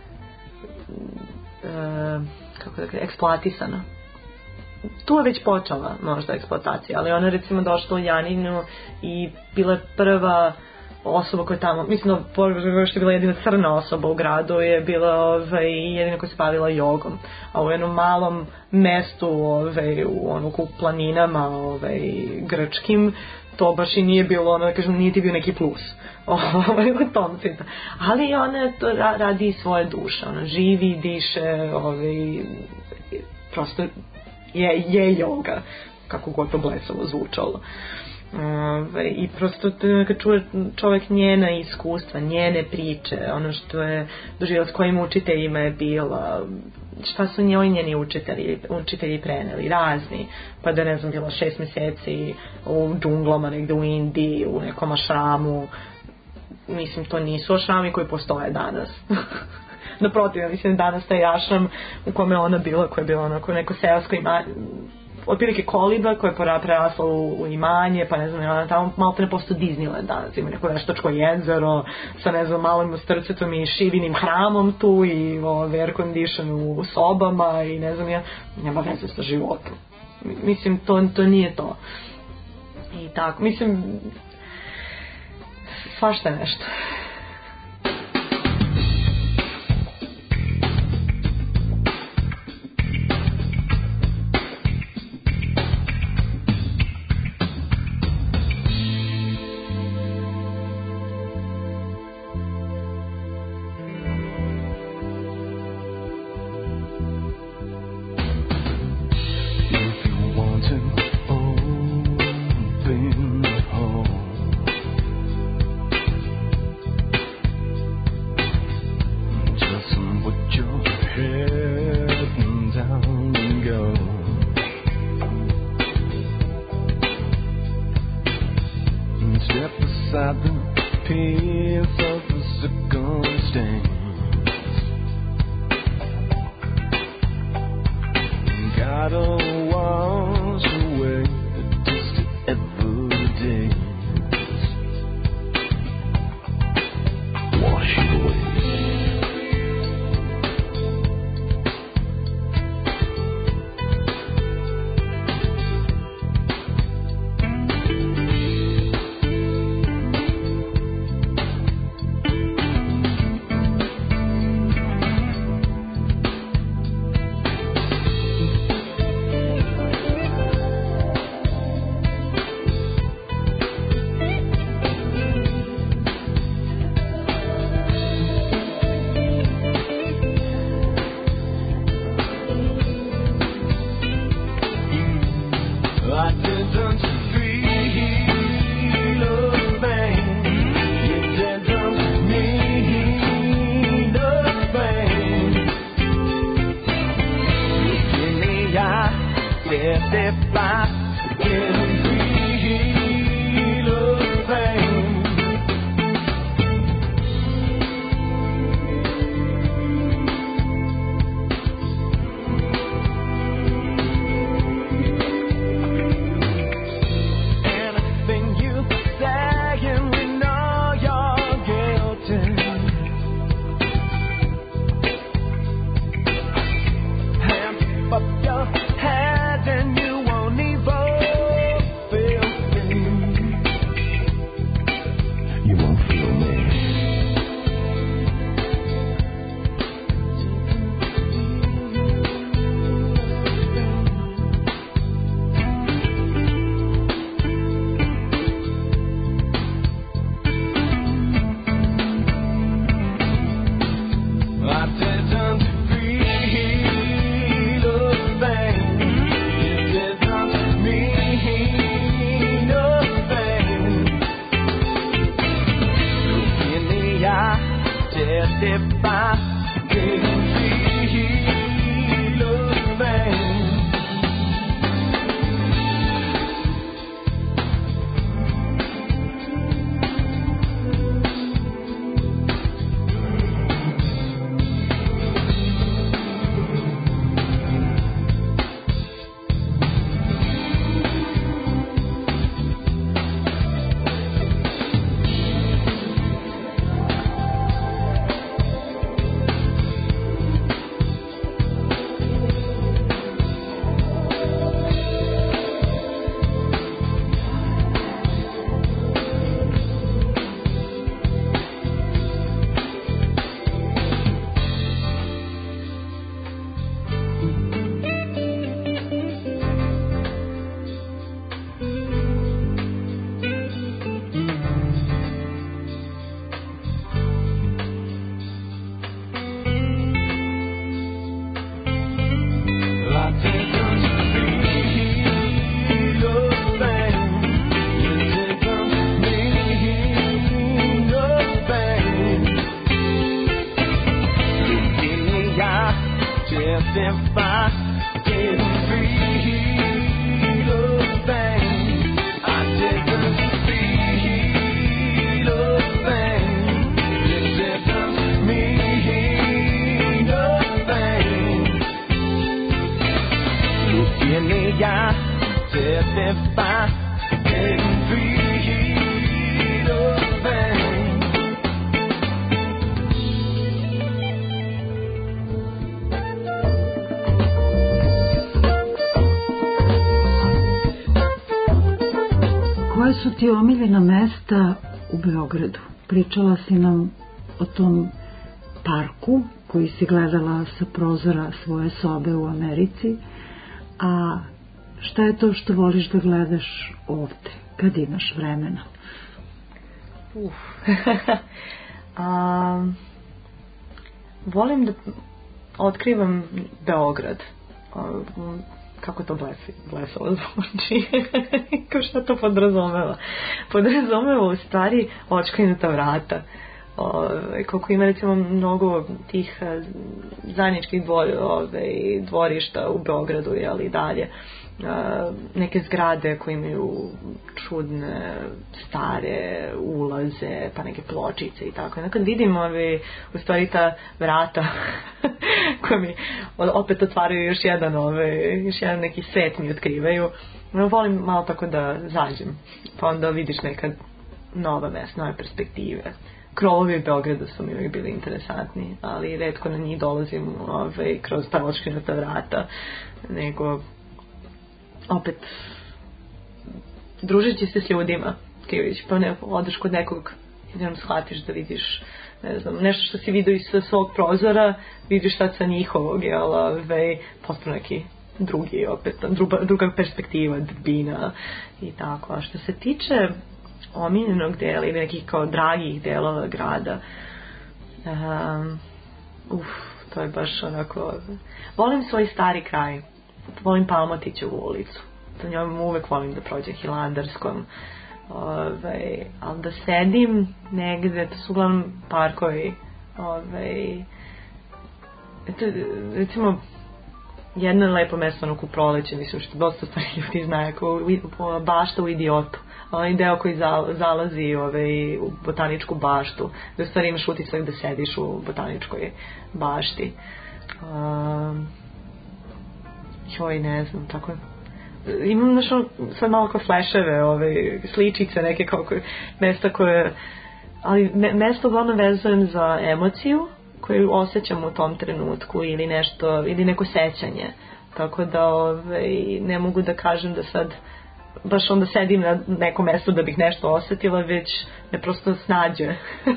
kako da kažem, eksploatisano. Tu je već počela možda eksploatacija, ali ona recimo došla u Janinu i bila je prva osoba koja je tamo, mislim da što je bila jedina crna osoba u gradu, je bila ovaj, jedina koja se bavila jogom, a u jednom malom mestu ovaj, u, ono, u planinama ovaj, grčkim, to baš i nije bilo, ono, da kažem, nije ti bio neki plus ovaj, u tom svijetu, ali ona to radi svoje duše, ona živi, diše, ovaj, prosto je, je joga, kako god to blesavo zvučalo. Ove, i prosto kad čuje čovjek njena iskustva, njene priče, ono što je doživjela, s kojim učiteljima je bila, šta su njoj njeni učitelji, učitelji preneli, razni, pa da ne znam, bilo šest mjeseci u džunglama negde u Indiji, u nekom ašramu, mislim, to nisu ašrami koji postoje danas. naprotiv, ja mislim danas taj ašram u kome ona bila, koja je bila onako neko seosko imanje, otprilike koliba koja je prerasla u, u imanje, pa ne znam, ona tamo malo te ne posto Disneyland danas, ima neko veštačko jezero sa ne znam malim strcetom i šivinim hramom tu i ove, air condition u sobama i ne znam ja, nema veze sa životom. Mislim, to, to nije to. I tako, mislim, svašta je nešto. testify every heat of pain. Koje su ti omiljena mesta u Beogradu? Pričala si nam o tom parku koji si gledala sa prozora svoje sobe u Americi, a šta je to što voliš da gledaš ovde, kad imaš vremena? Uf. a, volim da otkrivam Beograd. A, kako to blesi, blesalo zvuči? Kao šta to podrazumeva? Podrazumeva u stvari očkrinuta vrata. Ove, koliko ima recimo mnogo tih zajedničkih dvor, ove, dvorišta u Beogradu, ali dalje a, neke zgrade koje imaju čudne stare ulaze, pa neke pločice i tako. Nekad vidim ove, u stvari ta vrata koje mi opet otvaraju još jedan, ove, još jedan neki svet mi otkrivaju. Volim malo tako da zađem, pa onda vidiš nekad nova mesta, nove perspektive. Krovovi Beograda su mi uvijek bili interesantni, ali retko na njih dolazim ove, kroz ta očkinuta vrata, nego opet družeći se s ljudima, krivić, pa ne, odeš kod nekog i jednom shvatiš da vidiš ne znam, nešto što si vidio iz svog prozora, vidiš sad sa njihovog, jel, ove, potpuno neki drugi, opet, druga, druga perspektiva, dubina i tako. A što se tiče omiljenog dela ili nekih kao dragih delova grada, um, uf, to je baš onako, volim svoj stari kraj, volim Palmotićevu ulicu, to njom uvek volim da prođem Hilandarskom, ove, ali da sedim negde, to su uglavnom parkovi, ove, eto, recimo jedno lepo mesto ono ku proleće, mislim što dosta stvari ljudi znaju, kao bašta u Idiotu, onaj deo koji zalazi ove, u botaničku baštu, da u stvari imaš utisak da sediš u botaničkoj bašti. Um, joj, ne znam, tako imam nešto sad malo kao fleševe, ove, sličice neke kao mesta koje, ali me, mesto uglavnom vezujem za emociju koju osjećam u tom trenutku ili nešto, ili neko sećanje, tako da ove, ne mogu da kažem da sad baš onda sedim na nekom mjestu da bih nešto osjetila, već me prosto snađe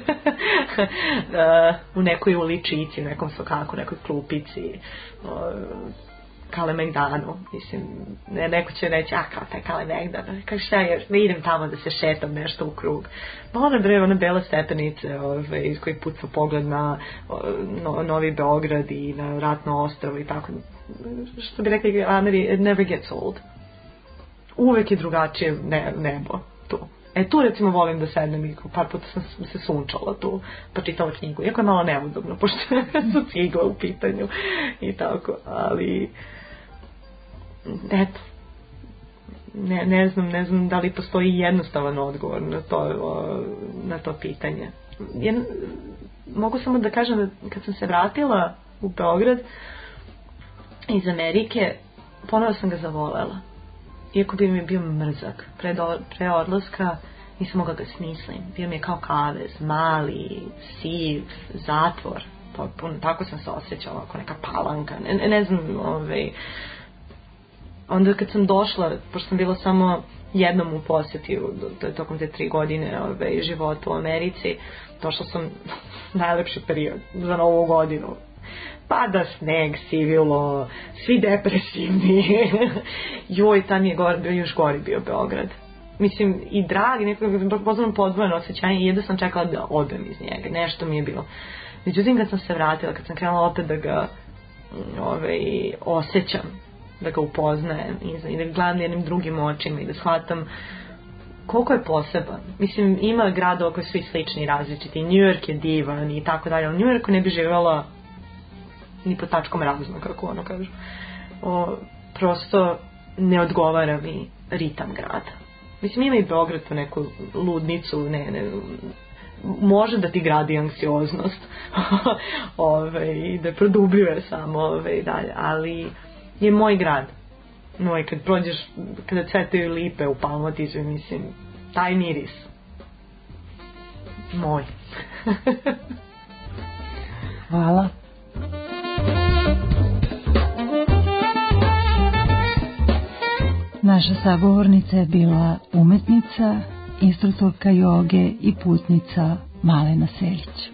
u nekoj uličici, u nekom sokaku, nekoj klupici, Kalemegdanu, mislim, ne, neko će reći, a kao taj Kalemegdan, kao šta je, ne idem tamo da se šetam nešto u krug. Pa one bre, one bele stepenice, ove, iz kojih puca pogled na no, Novi Beograd i na Ratno ostrvo i tako, što bi rekli Ameri, it never gets old. Uvek je drugačije ne, nebo tu. E tu recimo volim da sednem i par puta sam se sunčala tu, pa čitala knjigu, iako je malo neudobno, pošto su cigla u pitanju i tako, ali eto, ne, ne znam, ne znam da li postoji jednostavan odgovor na to, na to pitanje. Jedno, mogu samo da kažem da kad sam se vratila u Beograd iz Amerike, ponovo sam ga zavolela. Iako bi mi bio mrzak, pre, do, pre odlaska nisam mogla ga smislim. Bio mi je kao kavez, mali, siv, zatvor. Potpuno, tako sam se osjećala, kao neka palanka. Ne, ne znam, ovaj. Onda kad sam došla, pošto sam bila samo jednom u posjeti tokom te tri godine ovaj, života u Americi, došla sam najlepši period za novu godinu. Pada sneg, sivilo, svi depresivni. Joj, tam je gor, bio još gori bio Beograd. Mislim, i drag, nekako pozvano podvojeno osjećanje, i jedno sam čekala da odem iz njega, nešto mi je bilo. Međutim, kad sam se vratila, kad sam krenula opet da ga ovaj, osjećam, da ga upoznajem i da ga gledam jednim drugim očima i da shvatam koliko je poseban. Mislim, ima gradova koji su svi slični i različiti. New York je divan i tako dalje, ali New Yorku ne bi živjela ni po tačkom razuma, kako ono kažu. O, prosto ne odgovara mi ritam grada. Mislim, ima i Beograd tu neku ludnicu, ne, ne, može da ti gradi anksioznost ove, i da produbljuje samo ove, i dalje, ali je moj grad. no i kad prođeš, kada cvetaju lipe u Palmotiću, mislim, taj miris moj. Hvala. Naša sagovornica je bila umetnica, instruktorka joge i putnica Malena Seljić.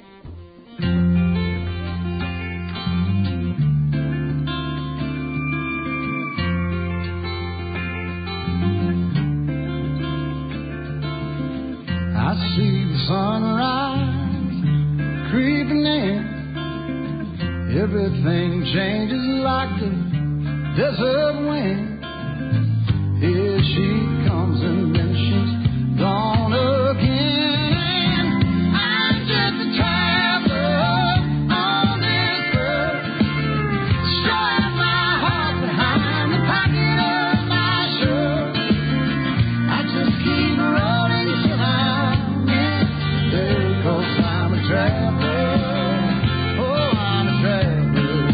I see the sunrise creeping in. Everything changes like the desert wind. Here she comes and then she's gone again. I'm just a traveler on this earth, showing my heart behind the pocket of my shirt. I just keep rolling till I'm in there, 'cause I'm a traveler. Oh, I'm a traveler.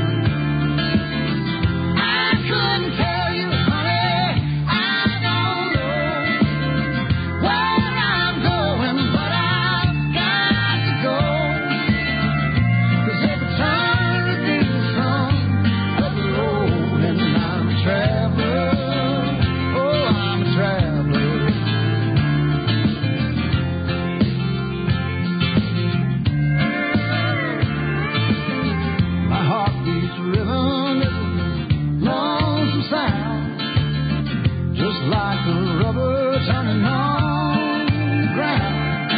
I couldn't tell you, honey, I don't know where I'm going, but I've got to go. 'Cause every time I do some of the road, and I'm a traveler. Oh, I'm a traveler. My heart beats rhythm, it's a lonesome sound, just like the rubber turning on the ground.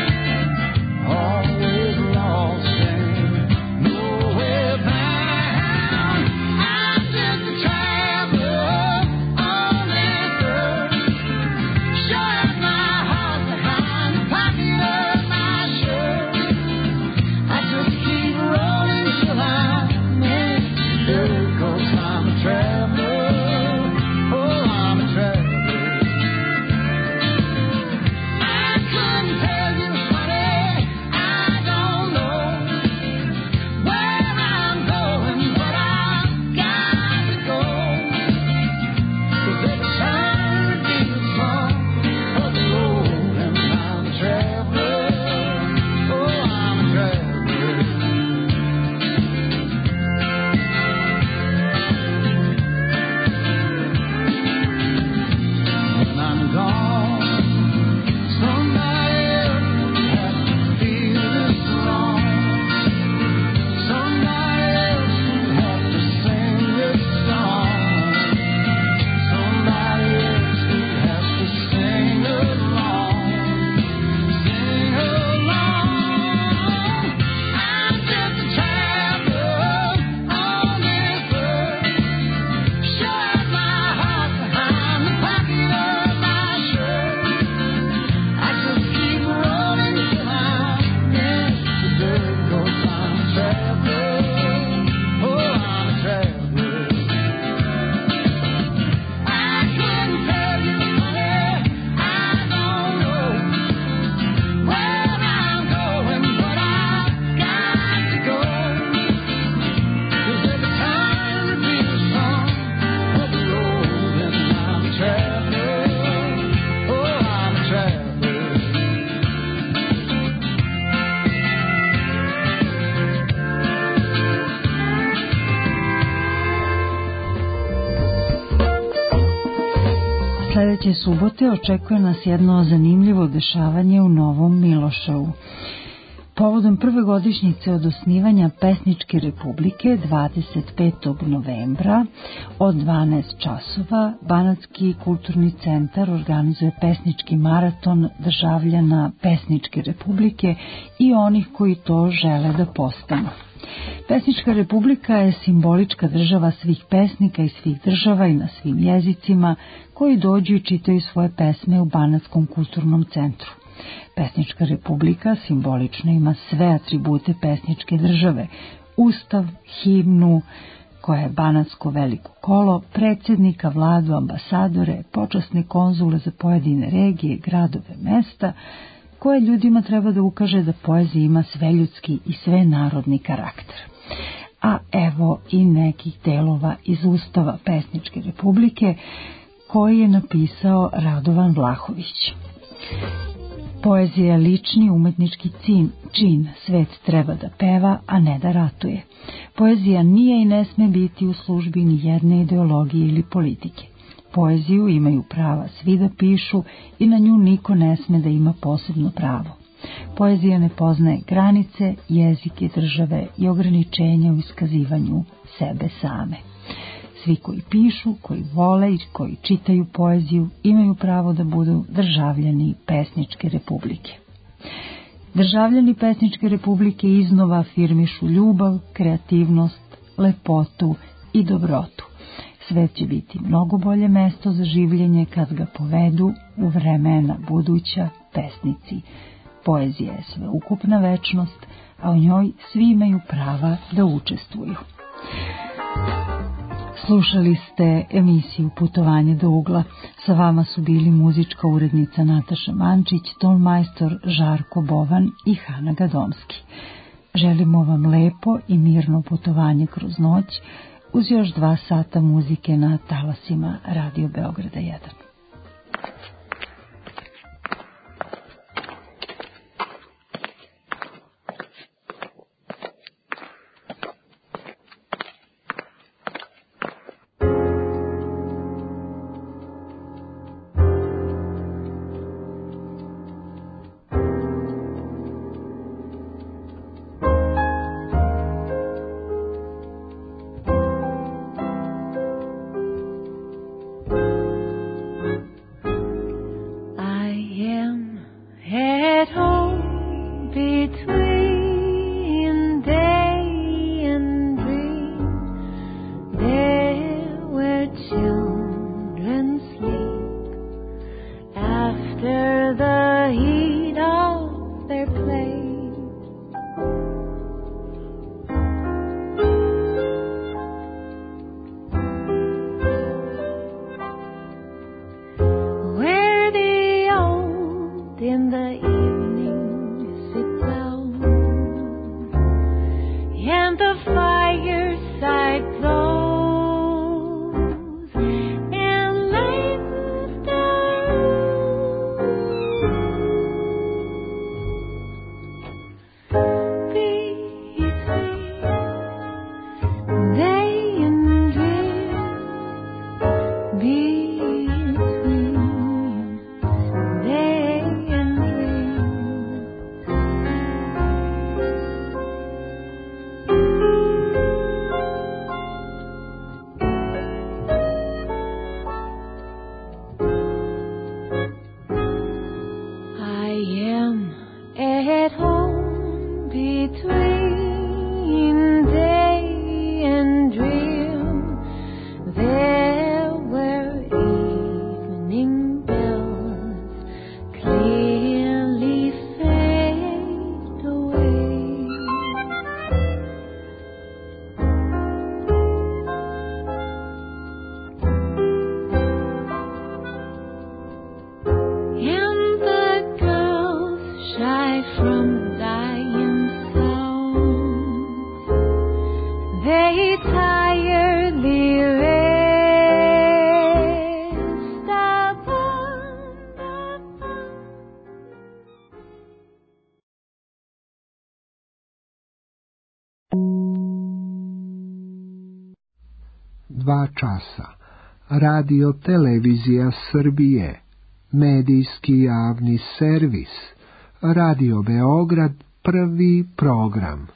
Always lost and nowhere bound. I'm just a traveler on this earth, showing my heart behind the pocket of my shirt. I just keep rolling till I'm in there, 'cause I'm a traveler. Oh, I'm a traveler. I couldn't tell you, honey, I don't know where I'm going, but I've got to go. 'Cause every time I do some of the road, and I'm a traveler. Oh, I'm a traveler. When I'm gone, somebody else has to feel this wrong. Somebody else will have to sing this song. Somebody else will have to sing along. Sing along. I'm just a traveler on this earth, showing my heart behind the pocket of my shirt. I just keep rolling till I'm in the dirt, 'cause I'm a traveler. Oh, I'm a traveler. I couldn't tell you, honey, I don't know where I'm going, but I've got to go. 'Cause every time I do some of the road, and I'm a traveler. Oh, I'm a traveler. Sljedeće subote očekuje nas jedno zanimljivo dešavanje u Novom Miloševu. Povodom prve godišnjice od osnivanja Pesničke republike dvadeset petog novembra od dvanaest časova Banatski kulturni centar organizuje pesnički maraton državljana Pesničke republike i onih koji to žele da postanu. Pesnička republika je simbolička država svih pesnika i svih država i na svim jezicima koji dođu i čitaju svoje pesme u Banatskom kulturnom centru. Pesnička republika simbolično ima sve atribute pesničke države: ustav, himnu, koja je Banatsko veliko kolo, predsjednika, vladu, ambasadore, počasne konzule za pojedine regije, gradove, mesta, koje ljudima treba da ukaže da poezija ima sveljudski i svenarodni karakter. a evo i nekih delova iz Ustava Pesničke republike koji je napisao Radovan Vlahović. Poezija je lični umetnički cin, čin, svet treba da peva, a ne da ratuje. Poezija nije i ne sme biti u službi ni jedne ideologije ili politike. Poeziju imaju prava svi da pišu i na nju niko ne sme da ima posebno pravo. Poezija ne poznaje granice, jezike, države i ograničenja u iskazivanju sebe same. Svi koji pišu, koji vole i koji čitaju poeziju imaju pravo da budu državljani Pesničke republike. Državljani Pesničke republike iznova afirmišu ljubav, kreativnost, lepotu i dobrotu. Svet će biti mnogo bolje mesto za življenje kad ga povedu u vremena buduća pesnici. Poezija je sveukupna večnost, a u njoj svi imaju prava da učestvuju. Slušali ste emisiju Putovanje do ugla. Sa vama su bili muzička urednica Nataša Mančić, tonmajstor Žarko Bovan i Hana Gadomski. Želimo vam lepo i mirno putovanje kroz noć uz još dva sata muzike na talasima Radio Beograda jedan. Dva časa. Radio Televizija Srbije. Medijski javni servis. Radio Beograd, prvi program.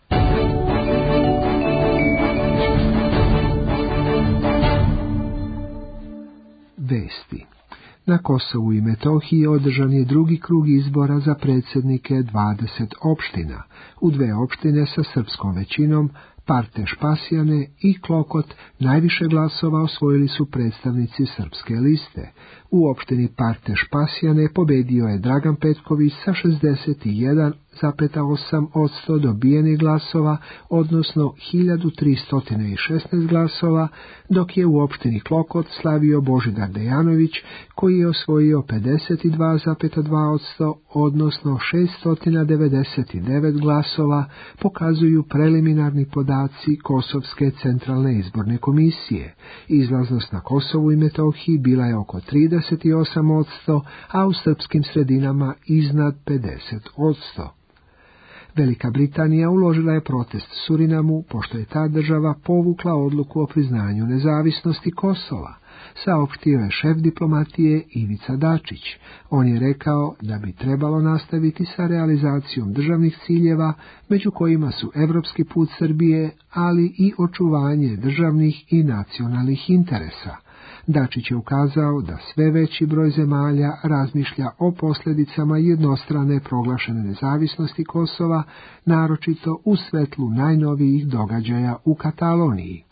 Vesti. Na Kosovu i Metohiji održan je drugi krug izbora za predsjednike dvadeset opština. U dve opštine sa srpskom većinom, Parteš Pasjane i Klokot, najviše glasova osvojili su predstavnici srpske liste. U opštini Parteš Pasjane pobedio je Dragan Petković sa šezdeset jedan zarez osam posto dobijenih glasova, odnosno hiljadu tristo šesnaest glasova, dok je u opštini Klokot slavio Božidar Dejanović, koji je osvojio pedeset dva zarez dva posto, odnosno šeststo devedeset devet glasova, pokazuju preliminarni podaci podaci Kosovske centralne izborne komisije. Izlaznost na Kosovu i Metohiji bila je oko trideset osam posto, a u srpskim sredinama iznad pedeset posto. Velika Britanija uložila je protest Surinamu, pošto je ta država povukla odluku o priznanju nezavisnosti Kosova, saopštio je šef diplomatije Ivica Dačić. On je rekao da bi trebalo nastaviti sa realizacijom državnih ciljeva, među kojima su evropski put Srbije, ali i očuvanje državnih i nacionalnih interesa. Dačić je ukazao da sve veći broj zemalja razmišlja o posljedicama jednostrane proglašene nezavisnosti Kosova, naročito u svetlu najnovijih događaja u Kataloniji.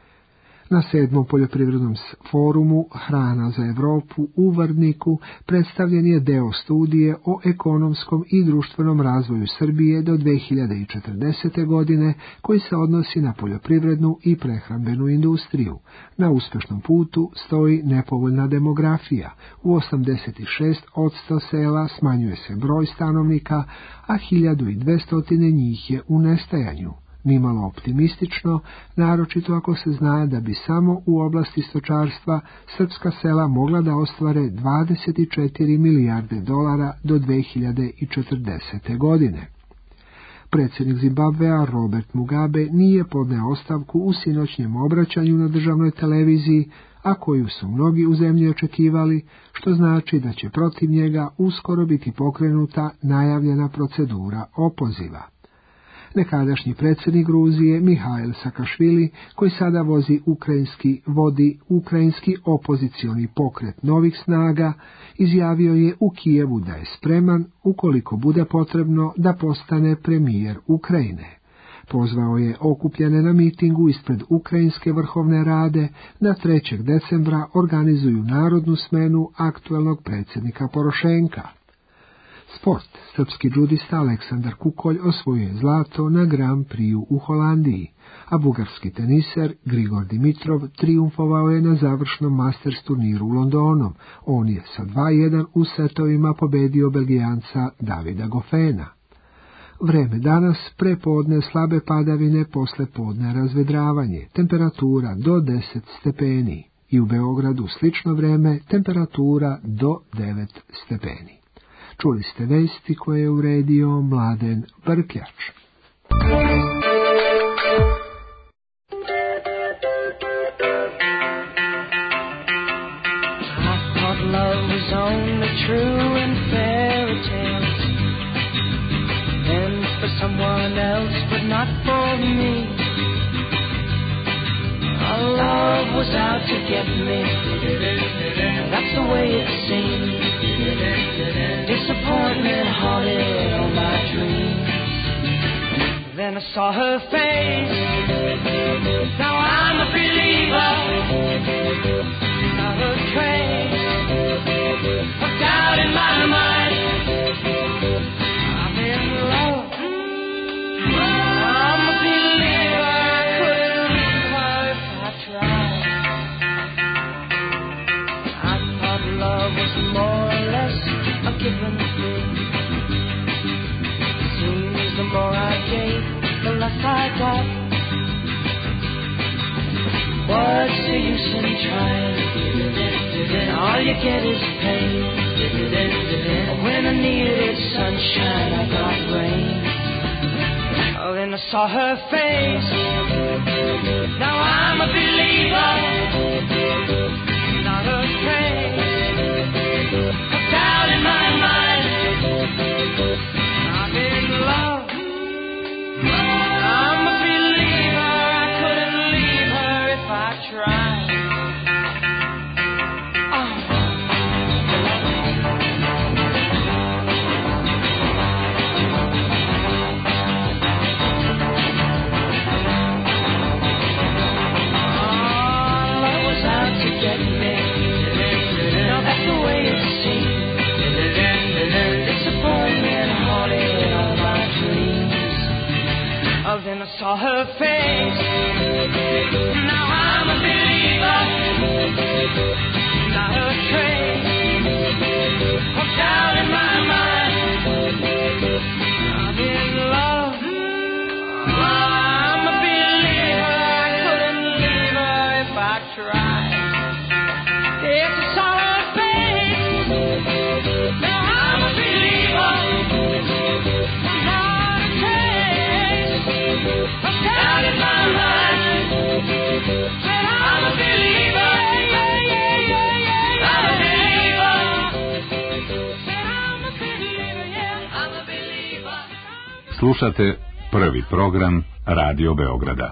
Na sedmom poljoprivrednom forumu Hrana za Europu u Vrdniku predstavljen je deo studije o ekonomskom i društvenom razvoju Srbije do dve hiljade četrdesete. godine, koji se odnosi na poljoprivrednu i prehrambenu industriju. Na uspešnom putu stoji nepovoljna demografija. U osamdeset šest posto sela smanjuje se broj stanovnika, a hiljadu dvesta njih je u nestajanju. Nimalo optimistično, naročito ako se zna da bi samo u oblasti stočarstva srpska sela mogla da ostvare dvadeset četiri milijarde dolara do dve hiljade četrdesete. godine. Predsjednik Zimbabvea Robert Mugabe nije podneo ostavku u sinoćnjem obraćanju na državnoj televiziji, a koju su mnogi u zemlji očekivali, što znači da će protiv njega uskoro biti pokrenuta najavljena procedura opoziva. Nekadašnji predsjednik Gruzije Mihail Sakašvili, koji sada vozi ukrajinski, vodi ukrajinski opozicioni pokret novih snaga, izjavio je u Kijevu da je spreman, ukoliko bude potrebno, da postane premijer Ukrajine. Pozvao je okupljene na mitingu ispred Ukrajinske vrhovne rade da trećeg decembra organizuju narodnu smenu aktuelnog predsjednika Porošenka. Sport. Srpski džudista Aleksandar Kukolj osvojio je zlato na Grand Prix u Holandiji, a bugarski teniser Grigor Dimitrov triumfovao je na završnom Masters turniru u Londonu. On je sa dva jedan u setovima pobedio Belgijanca Davida Goffena. Vreme danas, prepodne slabe padavine, posle podne razvedravanje, temperatura do deset stepeni. I u Beogradu slično vreme, temperatura do devet stepeni. Čuli ste vesti koje je uredio Mladen Brkljač. Someone else, but not for me. Our love was out to get me. That's the way it seemed. Disappointment haunted all my dreams. Then I saw her face. Now I'm a believer. Not a trace of doubt in my mind. I'm in love. More or less a given thing. Seems the more I gave, the less I got. What's the use in trying? All you get is pain. When I needed sunshine, I got rain. Oh, then I saw her face. Now I'm a believer. Not a trace. Doubt in my mind. I'm in love. I'm a believer. I couldn't leave her if I tried. Oh. Oh, love was out to get me. Now that's the way it seems. Disappointment haunted all my dreams. Oh, then I saw her face. Now I'm a believer. Not a trace of doubt in my mind. I'm in love. I'm a believer. Slušate prvi program Radio Beograda.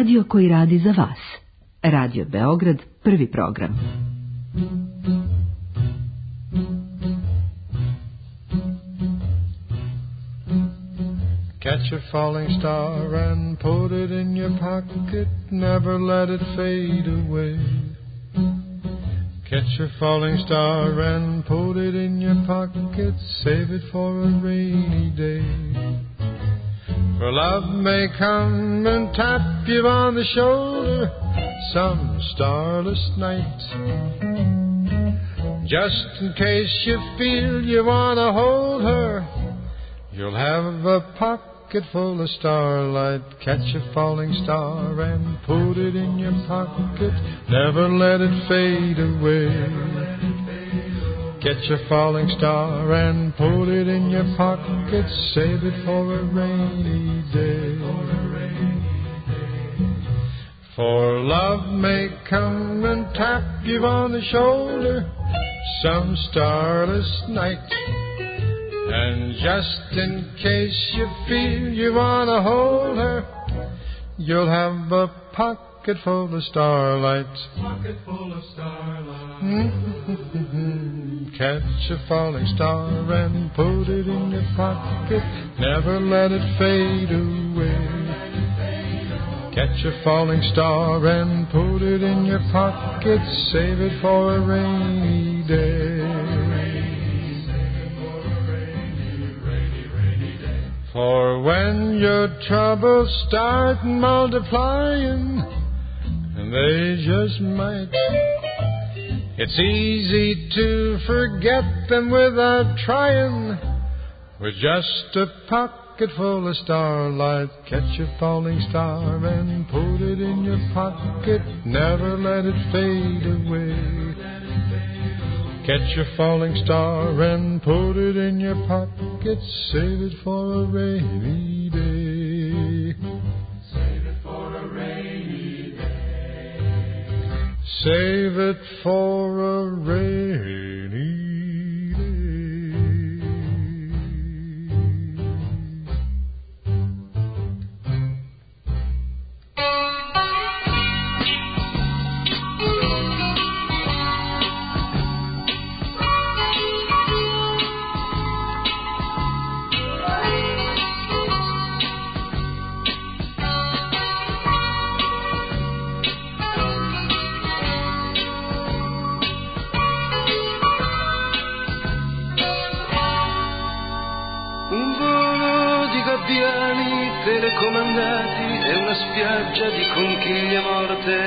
Radio koji radi za vas. Radio Beograd, prvi program. Catch a falling star and put it in your pocket, never let it fade away. Catch a falling star and put it in your pocket, save it for a rainy day. For love may come and tap you on the shoulder some starless night, just in case you feel you want to hold her. You'll have a pocket full of starlight. Catch a falling star and put it in your pocket, never let it fade away. Catch a falling star and put it in your pocket, save it for a rainy day. For love may come and tap you on the shoulder some starless night, and just in case you feel you want to hold her, you'll have a pocket full of starlight. Pocket full of starlight. Mm-hmm. Catch a falling star and put it in your pocket, never let it fade away. Catch a falling star and put it in your pocket, save it for a rainy day. For when your troubles start multiplying, and they just might, it's easy to forget them without trying. With just a pocket full of starlight, catch a falling star and put it in your pocket, never let it fade away. Catch a falling star and put it in your pocket, save it for a rainy day. Save it for a rainy day. Save it for a rainy day. Telecomandati e una spiaggia di conchiglie morte.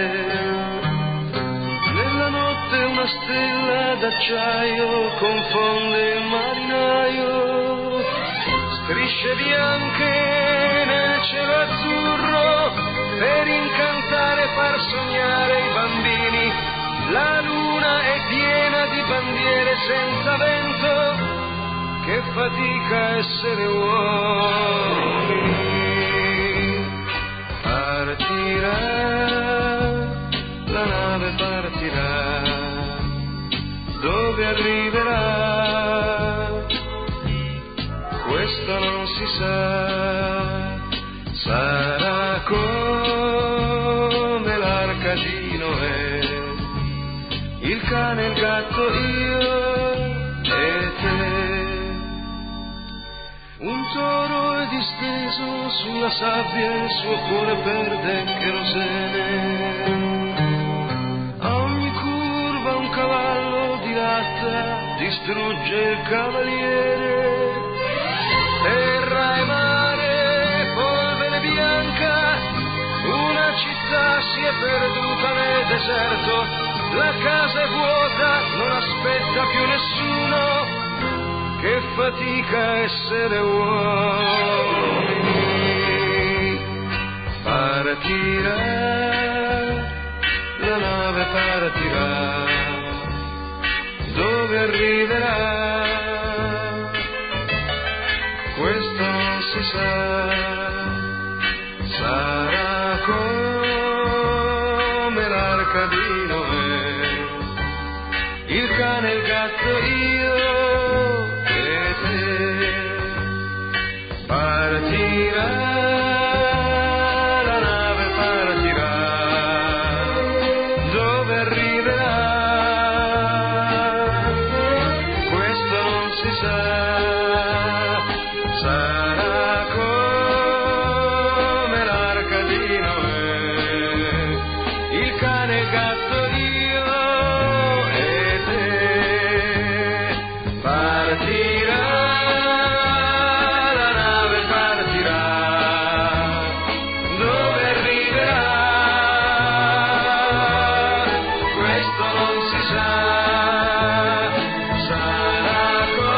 Nella notte una stella d'acciaio confonde il marinaio. Strisce bianche nel cielo azzurro per incantare e far sognare i bambini. La luna è piena di bandiere senza vento, che fatica essere uomini. Partirà, la nave partirà, dove arriverà? Questo non si sa, sarà come l'arca di Noè, il cane, il gatto, io e te. Un toro è disteso sulla sabbia e il suo cuore perde cherosene. A ogni curva un cavallo di latta distrugge il cavaliere. Terra e mare, polvere bianca, una città si è perduta nel deserto. La casa è vuota, non aspetta più nessuno. Che fatica essere uomini. Partirà, la nave partirà, dove arriverà? Questo non si sa, sarà come l'arca di Noè, il cane, il gatto, io. Partirà, la nave partirà. si sa, sarà come l'arca di Noè, il cane, il gatto, io e te. Partirà, la nave partirà, dove arriverà, questo non si sa. Sarà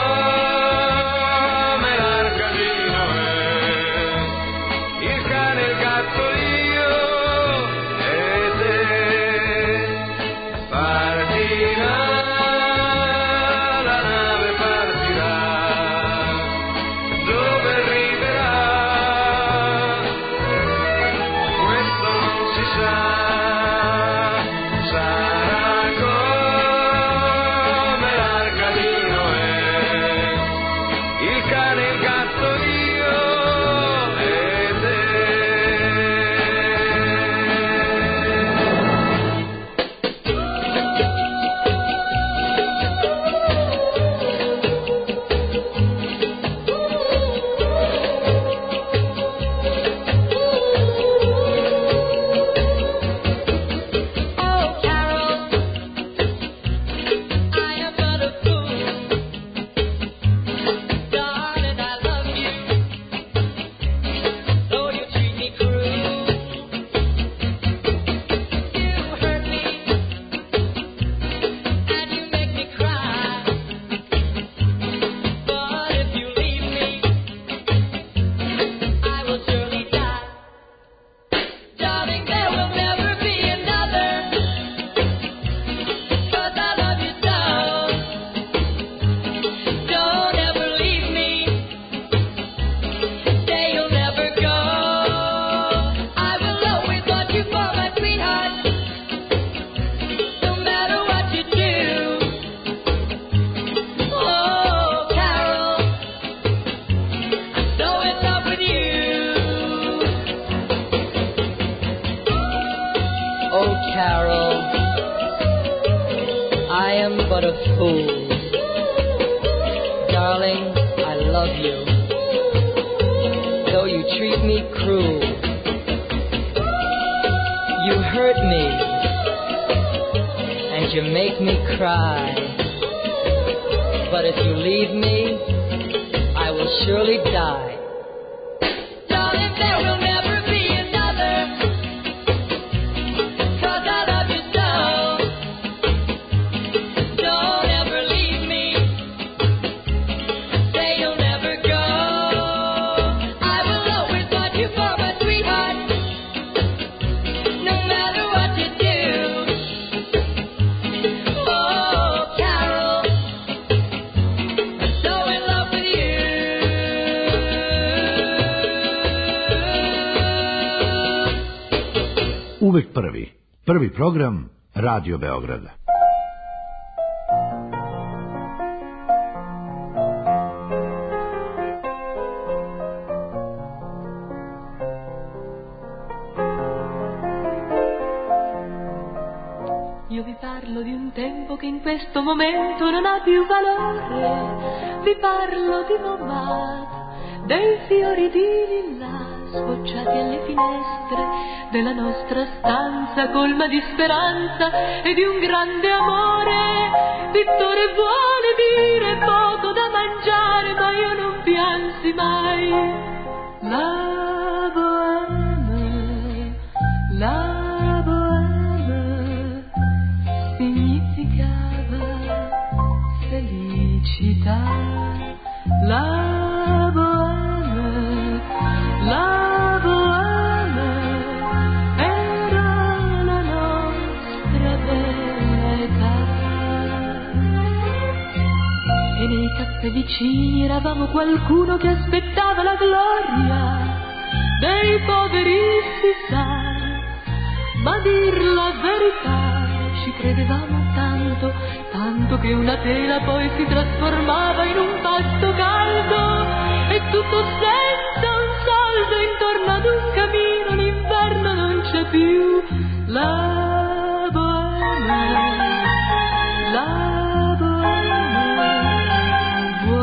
come l'arca di Noè, il cane, il gatto, io e te. Partirà, la nave partirà, dove arriverà, questo non si sa. Sarà come l'arca di Noè, il cane, il gatto, io e te. Oh, Carol, I am but a fool. Darling, I love you, though you treat me cruel. You hurt me, and you make me cry. But if you leave me, I will surely die. Darling, there will never be another, 'cause I love you so. Don't ever leave me, say you'll never go. I will always want you for my sweetheart, no matter what you do. Oh, Carol, I'm so in love with you. Oh, Carol, I am but a fool. Darling, I love you, though you treat me cruel. You hurt me, and you make me cry. But if you leave me, I will surely die. Darling, there will never be another, 'cause I love you so. Don't ever leave me, say you'll never go. I will always want you for my sweetheart, no matter what you do. Oh, Carol, I'm so in love with you. Uvek prvi. Prvi program Radio Beograda. Io vi parlo di un tempo che in questo momento non ha più valore. Vi parlo di Montmartre, dei fiori di villa sbocciati alle finestre della nostra stanza colma di speranza e di un grande amore. Vittore vuole dire poco da mangiare, ma io non piansi mai. La bohème, la bohème significava felicità. La bohème, la bohème era la nostra bella età. E nei caffè vicini eravamo qualcuno che aspettava la gloria dei poveri, si sa, ma dir la verità ci credevamo tanto, tanto che una tela poi si trasformava in un pasto caldo e tutto senza un soldo intorno ad un camino. L'inverno non c'è più. La bohème, la bohème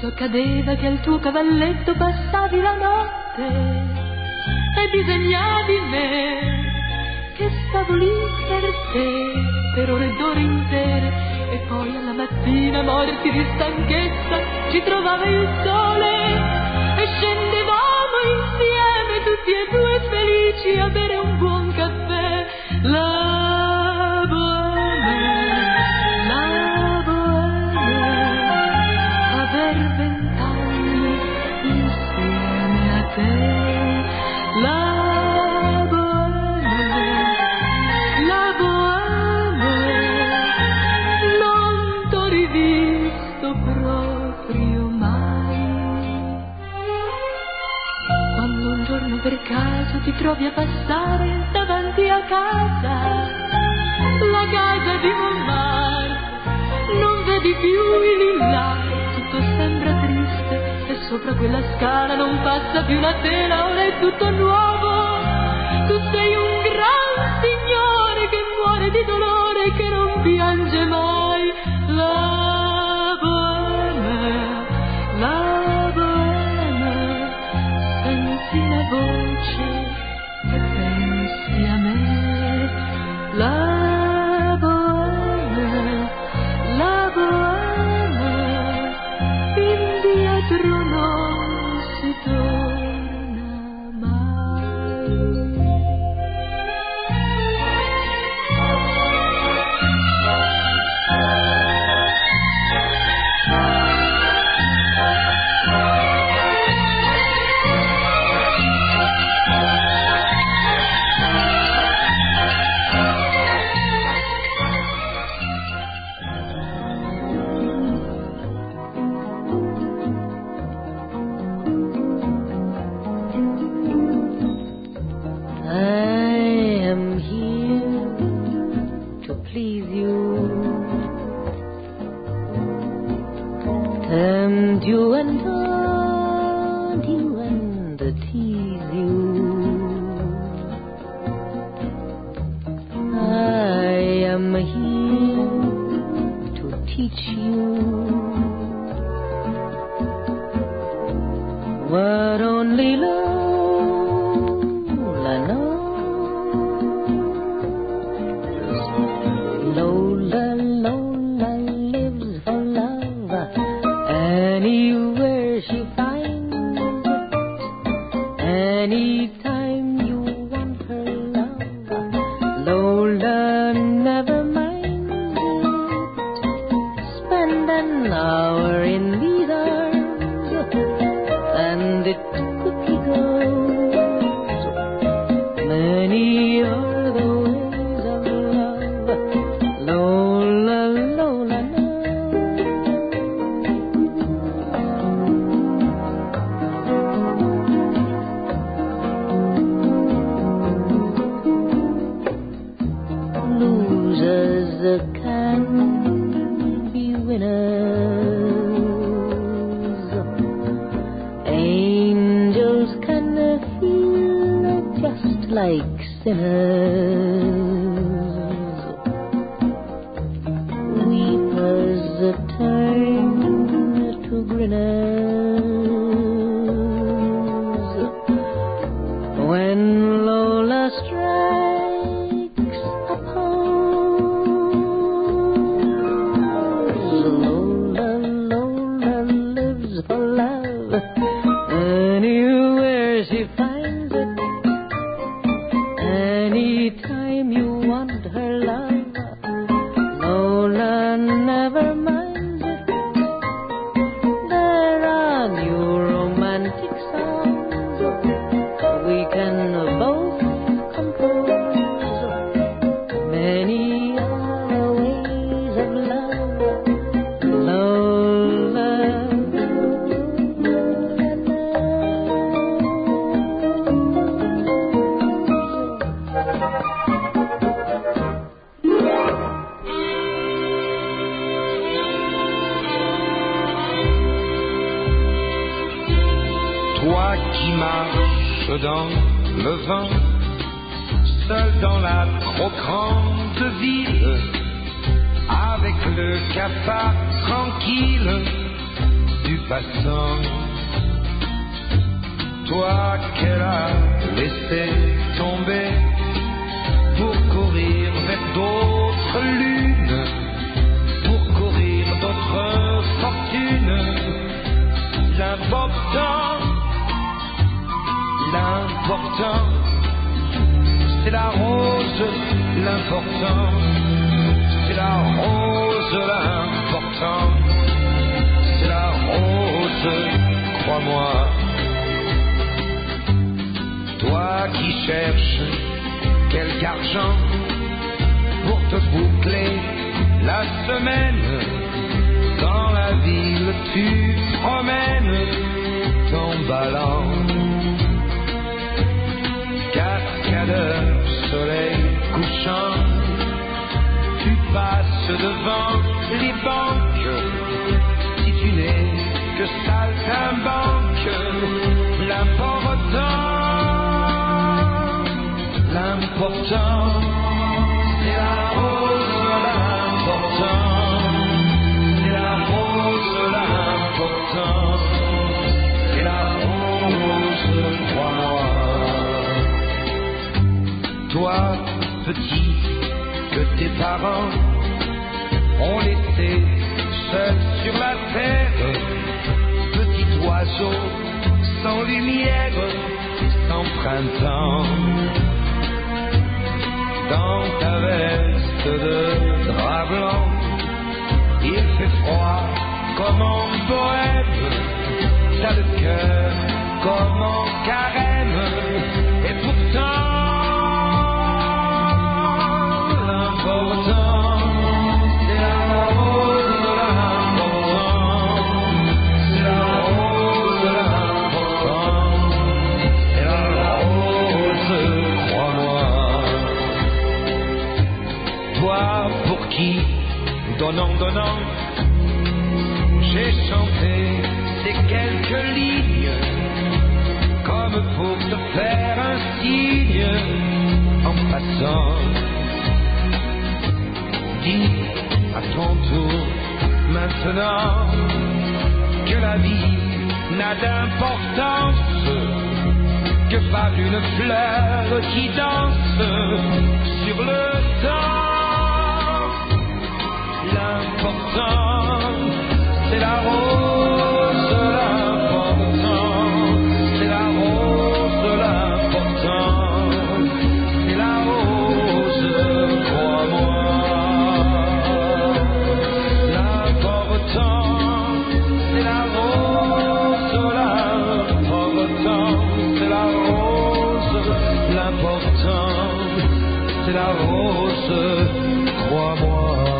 spesso accadeva che al tuo cavalletto passavi la notte e disegnavi me che stavo lì per te per ore ed ore intere, e poi alla mattina, morti di stanchezza, ci trovava il sole e scendevamo insieme tutti e due felici a bere un buon caffè. La bohème, la bohème, aver vent'anni insieme a te. La bohème, la bohème, non t'ho rivisto proprio mai. Quando un giorno per caso ti trovi a passare davanti a casa, la casa di Montmartre, non vedi più i lillai, tutto sembra triste e sopra quella scala non passa più una tela, ora è tutto nuovo. Tu sei un gran signore che muore di dolore e che non piange mai. La bohème, la bohème, senti una voce e pensi a me. La bohème, la bohème, indietro non si torna mai. Tempt you and taunt you and tease you. I am here to teach you what only Lola knows. Lola, Lola lives for love. Anywhere she finds it, anytime you want her love, Lola never minds it. Spend an hour in these arms, and it quickly goes. Many are the ways of love, Lola, Lola knows. Can be winners. Angels can feel just like sinners. Weepers turn to grinners when Lola strikes a pose. Lola, Lola lives for love. Anywhere she finds it, anytime you want her love, Lola never minds it. There are new romantic songs we can both compose. Many are the ways of love, Lola, toi qui marches dans le vent, seul dans la trop grande ville, avec le cafard tranquille, du passant. Toi qu'elle a laissé tomber pour courir vers d'autres lunes, pour courir d'autres fortunes. L'important, l'important, c'est la rose, l'important, c'est la rose, l'important, c'est la rose, crois-moi. Toi qui cherches quelque argent pour te boucler la semaine, dans la ville tu promènes ton ballon. Cascadeur, soleil couchant, tu passes devant les banques. Si tu n'es que saltimbanque, l'important, l'important, c'est la rose, l'important, c'est la rose, l'important, c'est la rose, crois-moi. Toi, petit, que tes parents ont laissé seul sur la terre, petit oiseau sans lumière, sans printemps. Dans ta veste de drap blanc, il fait froid comme en Bohème, t'as le cœur comme en Carême, et pourtant l'important, c'est la rose, l'important, c'est la rose, l'important, c'est la rose, crois-moi. Toi pour qui, donnant, donnant, j'ai chanté ces quelques lignes, comme pour te faire un signe en passant. Dis à ton tour maintenant que la vie n'a d'importance que par une fleur qui danse sur le temps. L'important, c'est la rose, l'important, c'est la rose, l'important, c'est la rose, crois-moi. L'important, c'est la rose, l'important, c'est la rose, l'important, c'est la rose, crois-moi.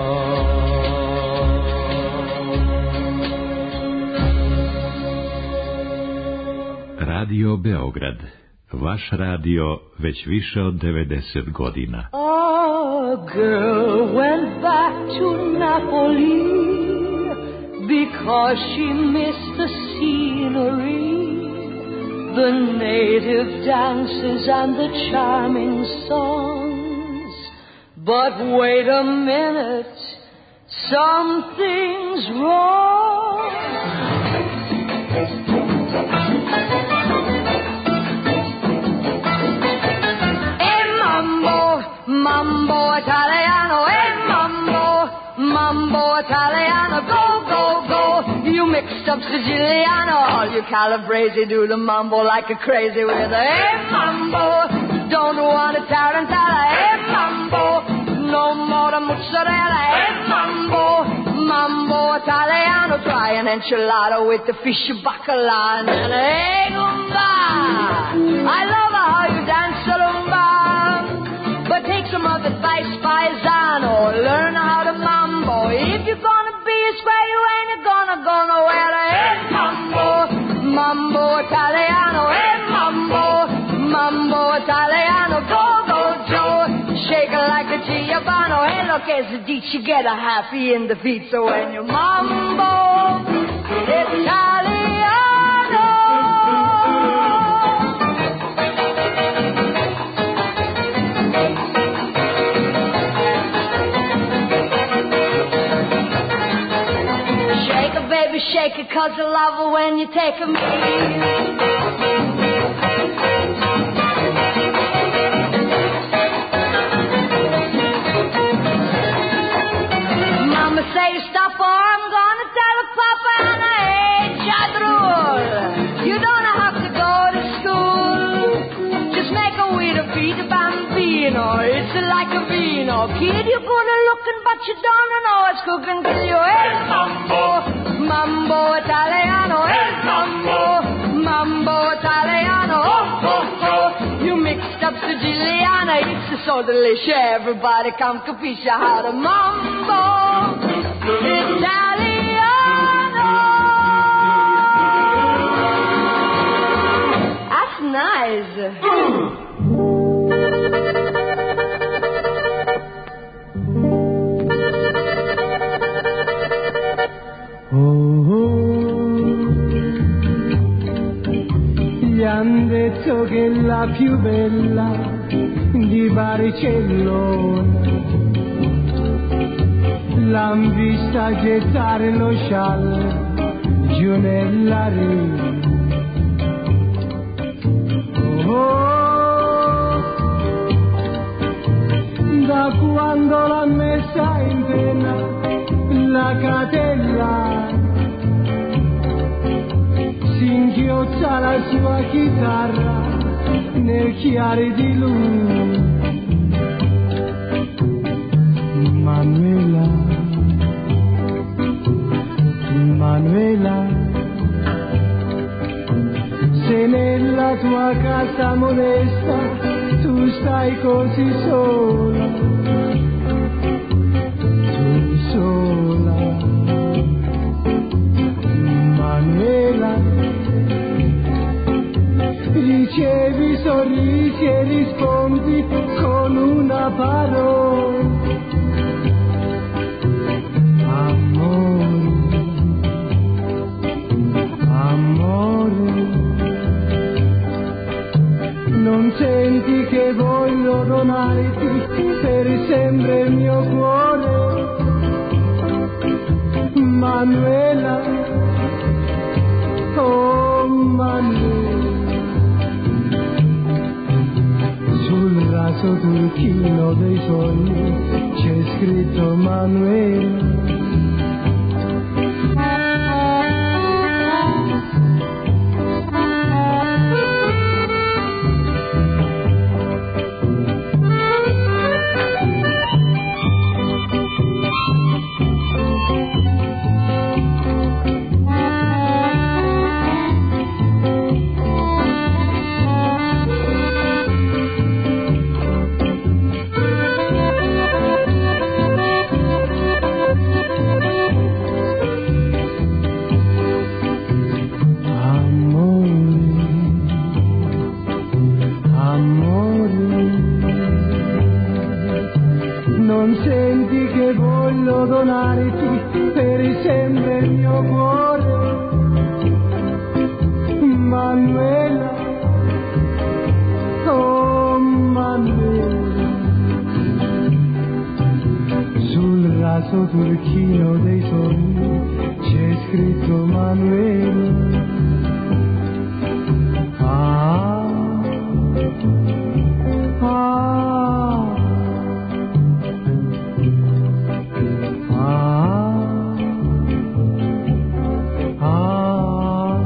Radio Beograd, vaš radio već više od devedeset godina. A girl went back to Napoli because she missed the scenery, the native dances and the charming songs. But wait a minute, something's wrong. Mambo Italiano, eh, mambo, mambo Italiano, go, go, go. You mixed up Siciliano, all you Calabrese do the mambo like a crazy with a, eh, mambo. Don't want a tarantella, eh, mambo. No more the mozzarella, eh, mambo. Mambo Italiano, try an enchilada with the fish bacala and an egg umba. I love how you dance a lumba. But take some of advice, paisano. Learn how to mambo. If you're gonna be a square, you ain't gonna go nowhere. Hey, mambo, mambo Italiano. Hey, mambo, mambo Italiano. Go, go, Joe. Shake it like a Giovanni. Hey, look, as a deed, you get a happy in the feet. So when you mambo Italiano. baby, shake it, cause I love her when you take me. Mama say stop or I'm gonna tell her Papa and I ain't chadrul. You don't have to go to school. Just make a way to feed a bambino. It's like a vino. Kid, you're gonna lookin', but you don't know it's cooking till you hey mambo, mambo Italiano, hey mambo, mambo Italiano. Oh, oh, oh. You mixed up Siciliana. It's so delicious. Everybody come capisce how to mambo Italiano. That's nice. Gli han detto che la più bella di Barcellona l'han vista gettare lo scialle giù nella riva. Oh, da quando l'ha messa in pena la catella si inchiozza la sua chitarra nel chiare di luna. Manuela, Manuela, se nella tua casa modesta tu stai così sola, tu sola, Manuela, ricevi sorrisi e rispondi con una parola. Amore, amore, non senti che voglio donarti per sempre il mio cuore, Manuela, oh Manuela. Sul raso turchino dei sogni c'è scritto Manuela. Turchino dei sogni c'è scritto Manuela. Ah, ah, ah, ah,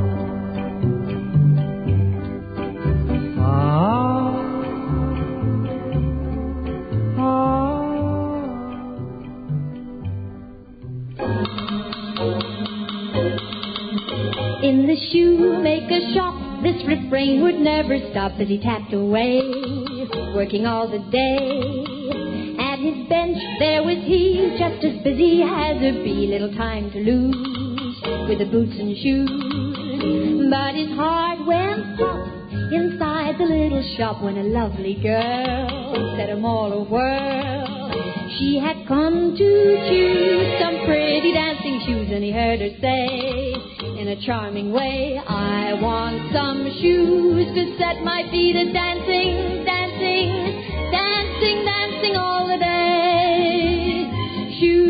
In the shoemaker's shop, this refrain would never stop as he tapped away, working all the day. At his bench there was he, just as busy as a bee, little time to lose with the boots and shoes. But his heart went pop inside the little shop when a lovely girl set him all a whirl. She had come to choose some pretty dancing shoes, and he heard her say in a charming way, I want some shoes to set my feet a dancing, dancing, dancing, dancing all the day. Shoes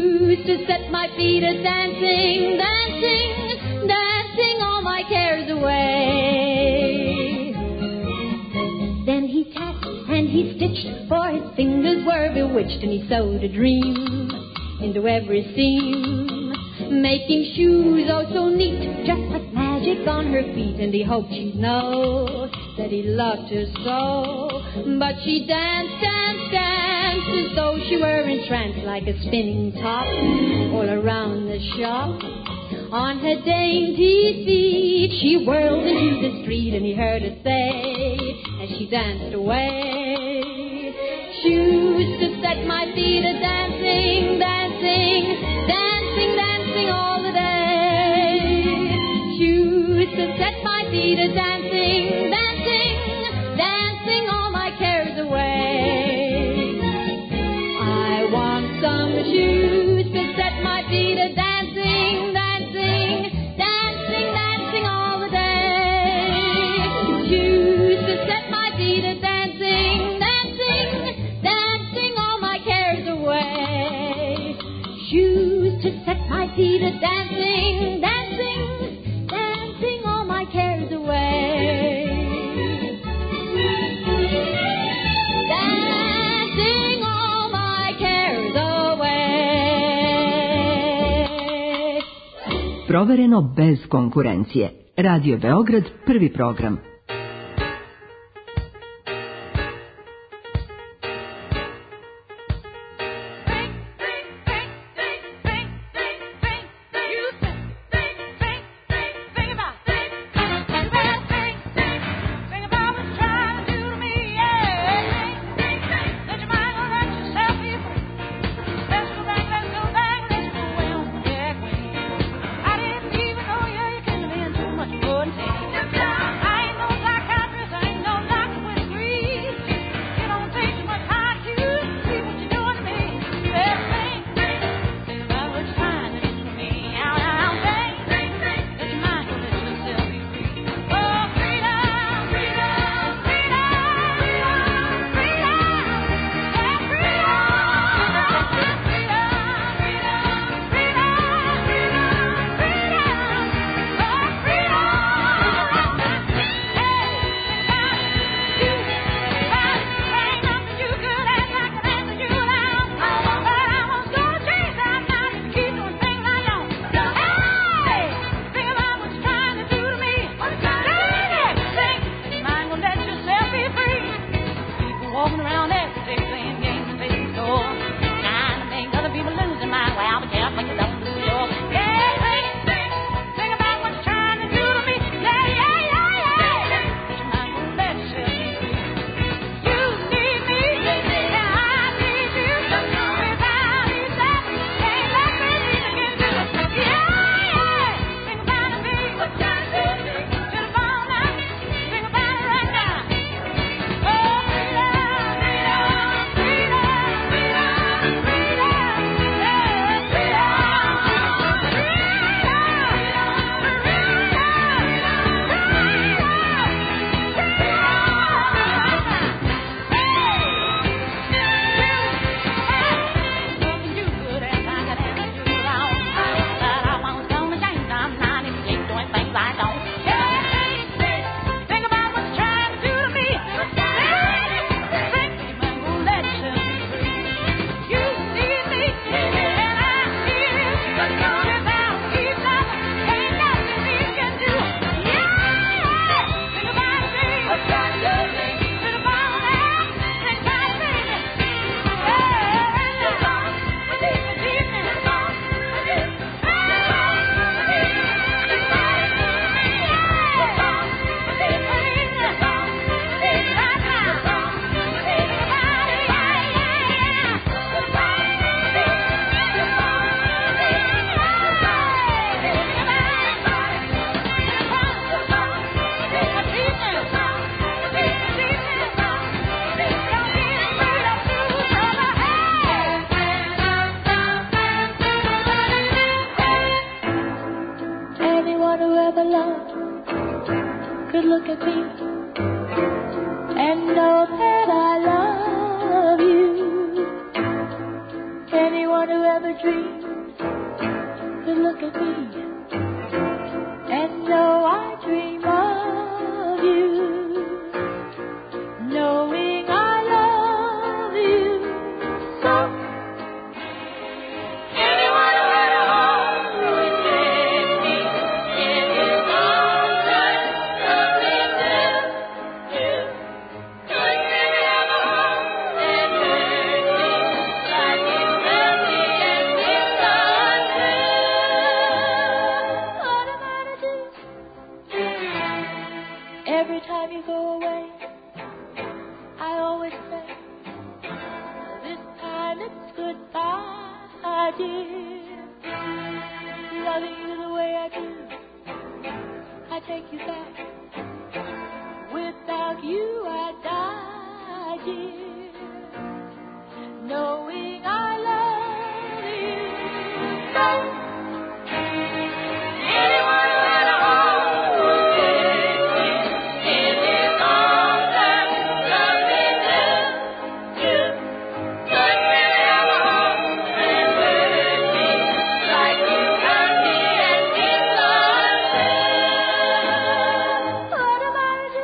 used to set my feet a dancing, dancing, dancing all my cares away. Then he tapped and he stitched, for his fingers were bewitched, and he sewed a dream into every seam, making shoes oh so neat, just like magic on her feet. And he hoped she'd know that he loved her so, but she danced, danced, danced as though she were entranced, like a spinning top all around the shop. On her dainty feet she whirled into the street, and he heard her say as she danced away, shoes to set my feet a dancing, dancing, dancing, dancing all the day. Shoes to set my feet a dancing, dancing, dancing all my cares away. I want some shoes to set my feet a dancing, dancing, dancing, dancing all the day. Shoes to set my feet a dancing, dancing, dancing all my cares away. Shoes to set my feet a dancing, dancing, dancing all my cares away. Dancing all my cares away. Provereno bez konkurencije. Radio Beograd, prvi program. look at me and know that I love you. Anyone who ever dreamed take you back. Without you I'd die, dear, knowing I love you so. Anyone who had a home would take me in his arms and love me till you could really have a home and hurt me like you hurt me and did not live. What am I to do?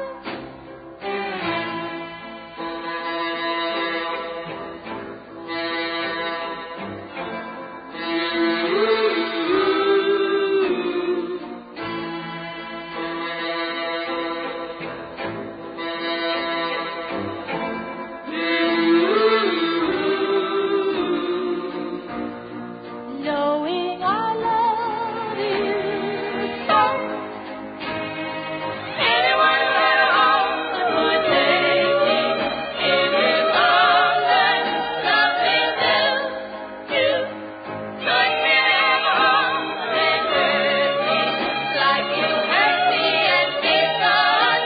Knowing I love you so. Anyone who had a home would take me in his arms and love me till you could really have a home and hurt me like you hurt me and did not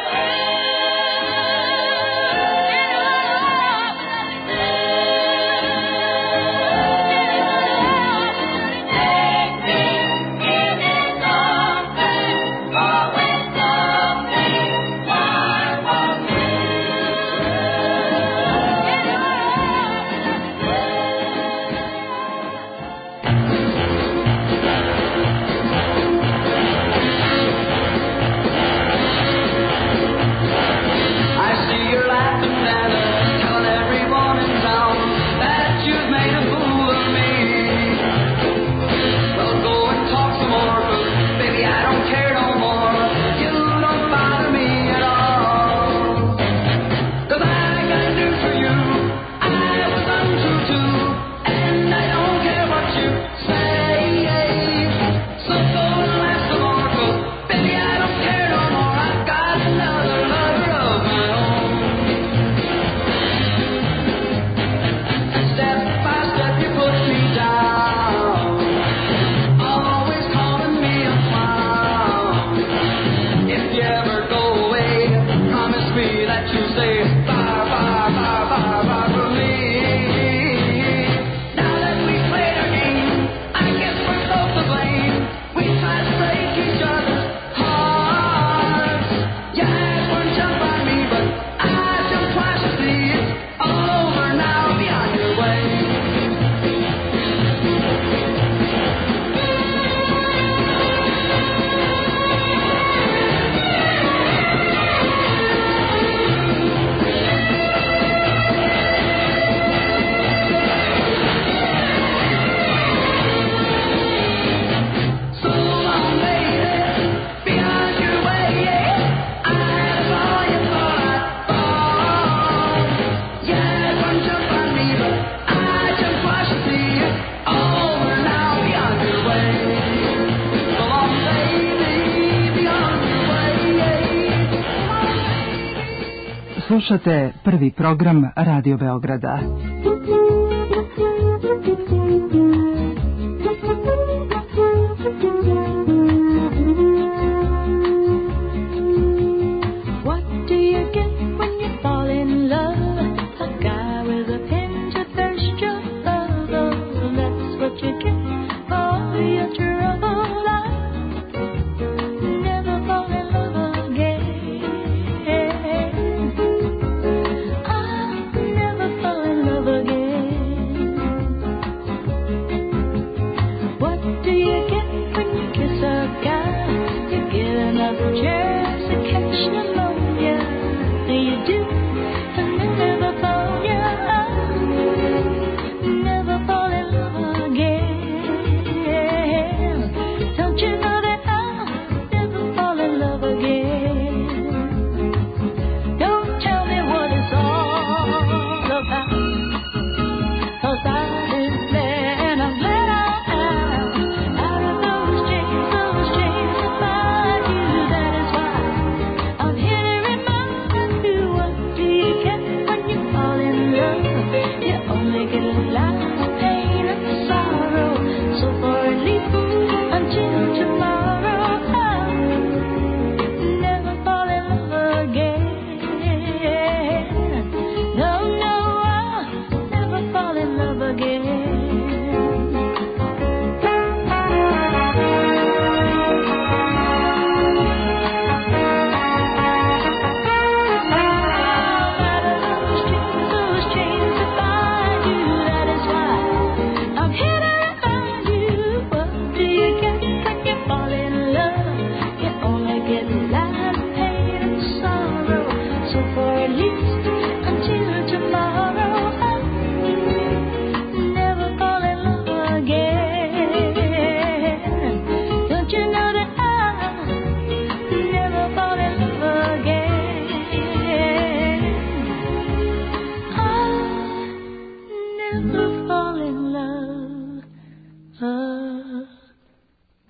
I see you're laughing at us, telling everyone in town that you've made a fool of me. Well, go and talk some more, 'cause baby, I don't care no more. You don't bother me at all. 'Cause I got news for you. I was untrue too, and I don't care what you say. So go and laugh some more, 'cause baby, I don't care no more. I've got another lover of my own. Step by step you put me down, always calling me a clown. If you ever go away, promise me that you'll say bye, bye, bye, bye, bye for me. Now that we played our game, I guess we're both to blame. We tried to break each other's hearts. You had one jump on me, but I jumped twice to see it's over now. Be on your way. So long, lady, be on your way. I had all you thought I'd fall. You had one jump on me, but I jumped twice to see it's over now. Be on your way. So long, lady, be on your way. Slušate prvi program Radio Beograda. What do you get when you fall in love? A guy with a pinch of thirst your love. That's what you get for all your trouble. I never fall in love again. I'll never fall in love again.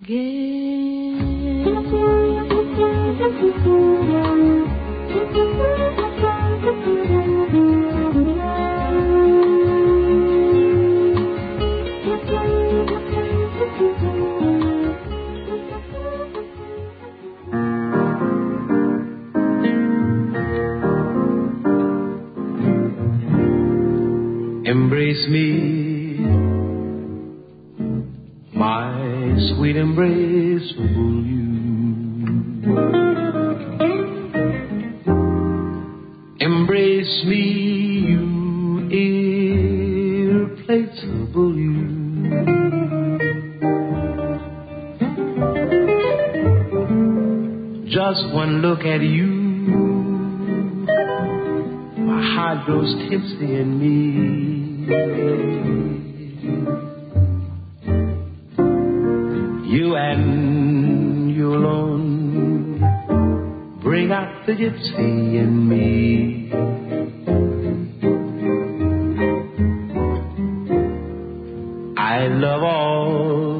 Embrace me, my sweet embraceable you. Embrace me, you irreplaceable you. Just one look at you, my heart grows tipsy in me. You and you alone bring out the gypsy in me. I love all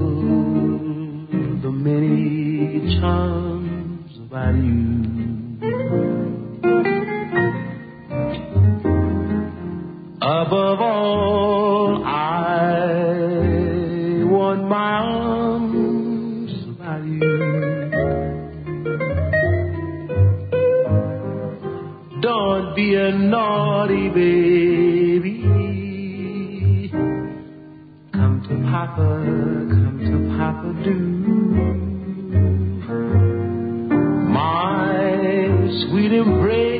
the many charms about you. Above all, I want my arms about you. Don't be a naughty baby. Come to Papa, come to Papa, do. My sweet embrace.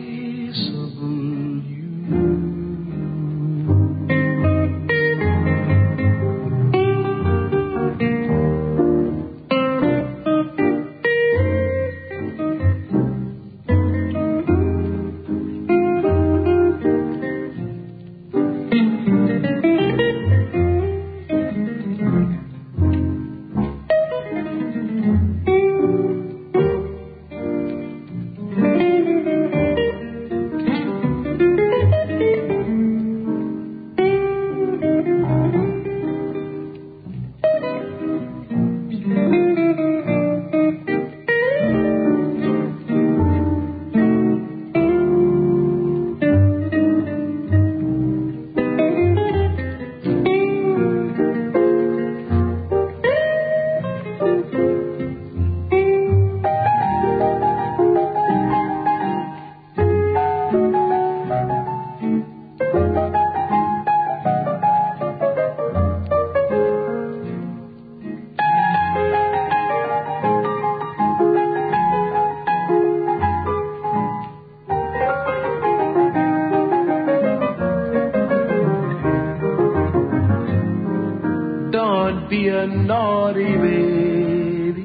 Be a naughty baby.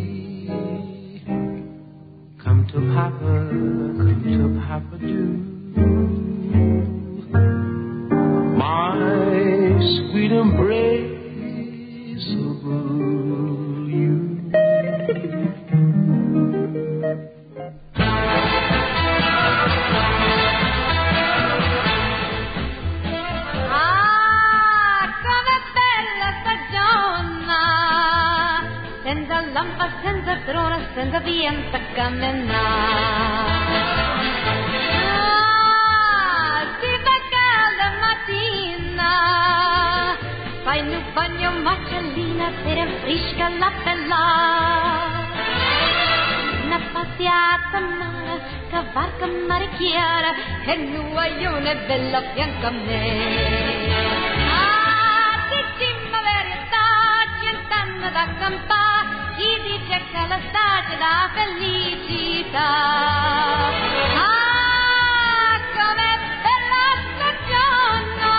Come to Papa, come to Papa, do. My sweet embraceable you. Lampa senza trona, senza vienta camminare. Ah, si fa calda mattina, fai un bagno macellina per rinfresca la pelle. Una passeggiata mare, cavalca mare chiara, e nuaione bella fianco a me. Ah, di cima verità, cent'anni da campare. Chi dice che la stagione dà felicità? Ah, com'è bella stagione!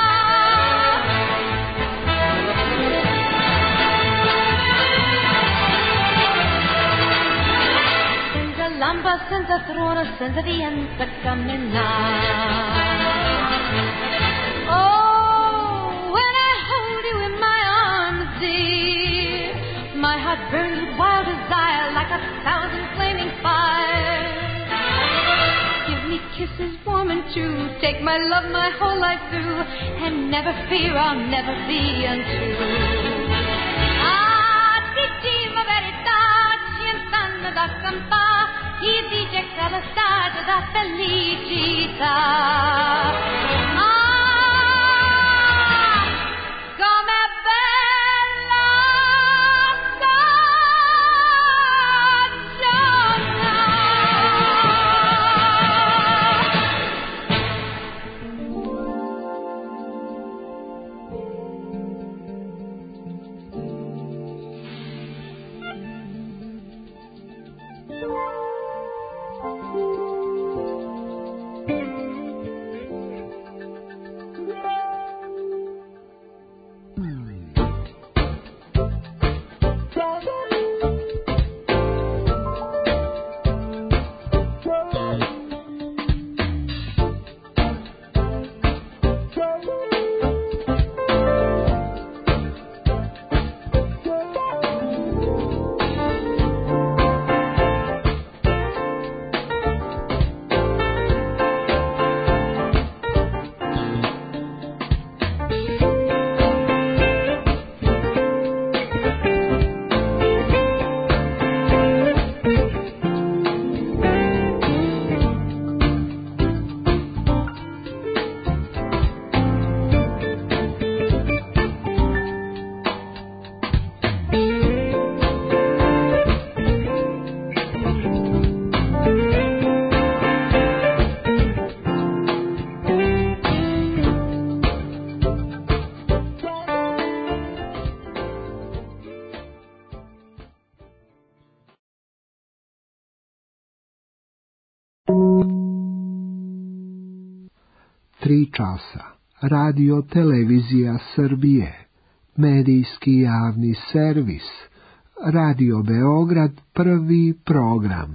Senza lampa, senza trono, senza vento a camminare. Oh, when I hold you in my arms, dear, my heart burns with wild desire like a thousand flaming fires. Give me kisses warm and true, take my love my whole life through, and never fear I'll never be untrue. Ah, di felicità. Tri časa. Radio Televizija Srbije. Medijski javni servis. Radio Beograd, prvi program.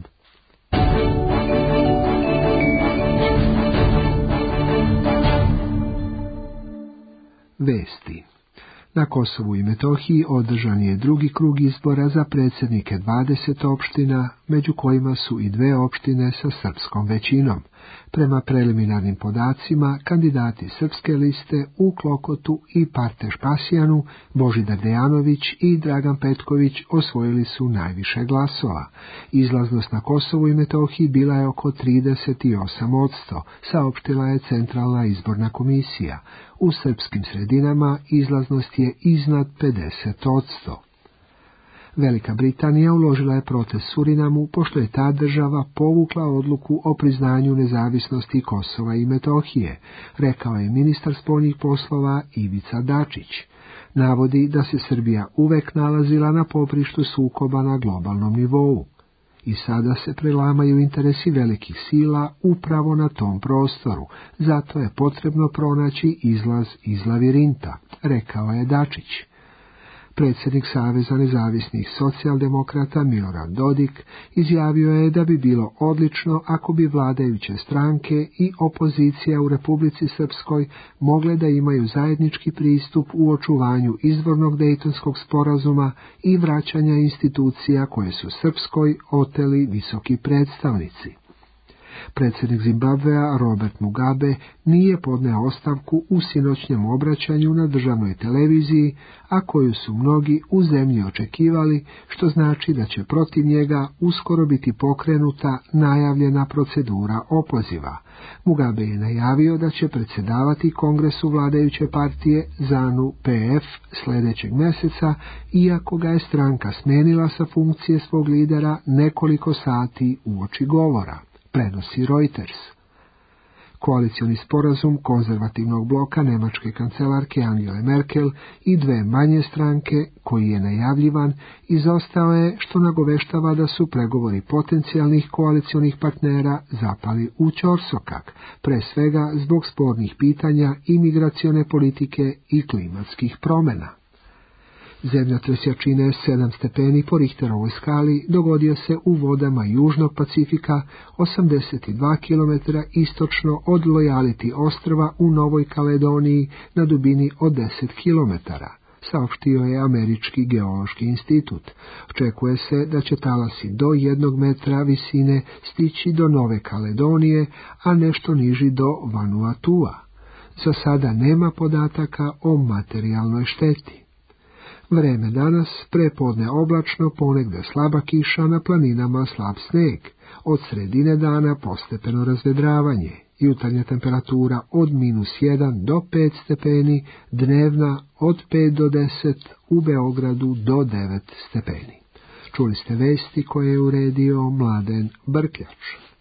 Vesti. Na Kosovu i Metohiji održan je drugi krug izbora za predsjednike dvadeset opština, među kojima su i dve opštine sa srpskom većinom. Prema preliminarnim podacima, kandidati srpske liste u Klokotu i Parteš-Pasijanu, Božidar Dejanović i Dragan Petković osvojili su najviše glasova. Izlaznost na Kosovu i Metohiji bila je oko trideset osam posto, saopštila je Centralna izborna komisija. U srpskim sredinama izlaznost je iznad pedeset posto. Velika Britanija uložila je protest Surinamu, pošto je ta država povukla odluku o priznanju nezavisnosti Kosova i Metohije, rekao je ministar spoljnih poslova Ivica Dačić. Navodi da se Srbija uvek nalazila na poprištu sukoba na globalnom nivou. I sada se prelamaju interesi velikih sila upravo na tom prostoru, zato je potrebno pronaći izlaz iz lavirinta, rekao je Dačić. Predsjednik Saveza nezavisnih socijaldemokrata Milorad Dodik izjavio je da bi bilo odlično ako bi vladajuće stranke i opozicija u Republici Srpskoj mogle da imaju zajednički pristup u očuvanju izvornog Dejtonskog sporazuma i vraćanja institucija koje su Srpskoj oteli visoki predstavnici. Predsjednik Zimbabvea Robert Mugabe nije podneo ostavku u sinoćnjem obraćanju na državnoj televiziji, a koju su mnogi u zemlji očekivali, što znači da će protiv njega uskoro biti pokrenuta najavljena procedura opoziva. Mugabe je najavio da će predsjedavati kongresu vladajuće partije ZANU P F sljedećeg mjeseca, iako ga je stranka smenila sa funkcije svog lidera nekoliko sati uoči govora, prenosi Reuters. Koalicioni sporazum konzervativnog bloka nemačke kancelarke Angele Merkel i dve manje stranke, koji je najavljivan, izostao je, što nagoveštava da su pregovori potencijalnih koalicionih partnera zapali u ćorsokak, pre svega zbog spornih pitanja imigracione politike i klimatskih promjena. Zemljotres jačine sedam stepeni po Richterovoj skali dogodio se u vodama Južnog Pacifika, osamdeset dva kilometra istočno od Loyalty ostrva u Novoj Kaledoniji na dubini od deset kilometara, saopštio je Američki geološki institut. Očekuje se da će talasi do jednog metra visine stići do Nove Kaledonije, a nešto niži do Vanuatua. Za sada nema podataka o materijalnoj šteti. Vreme danas, prepodne oblačno, ponegde slaba kiša, na planinama slab sneg. od sredine dana postepeno razvedravanje, jutarnja temperatura od minus jedan do pet stepeni, dnevna od pet do deset, u Beogradu do devet stepeni. Čuli ste vesti koje je uredio Mladen Brkljač.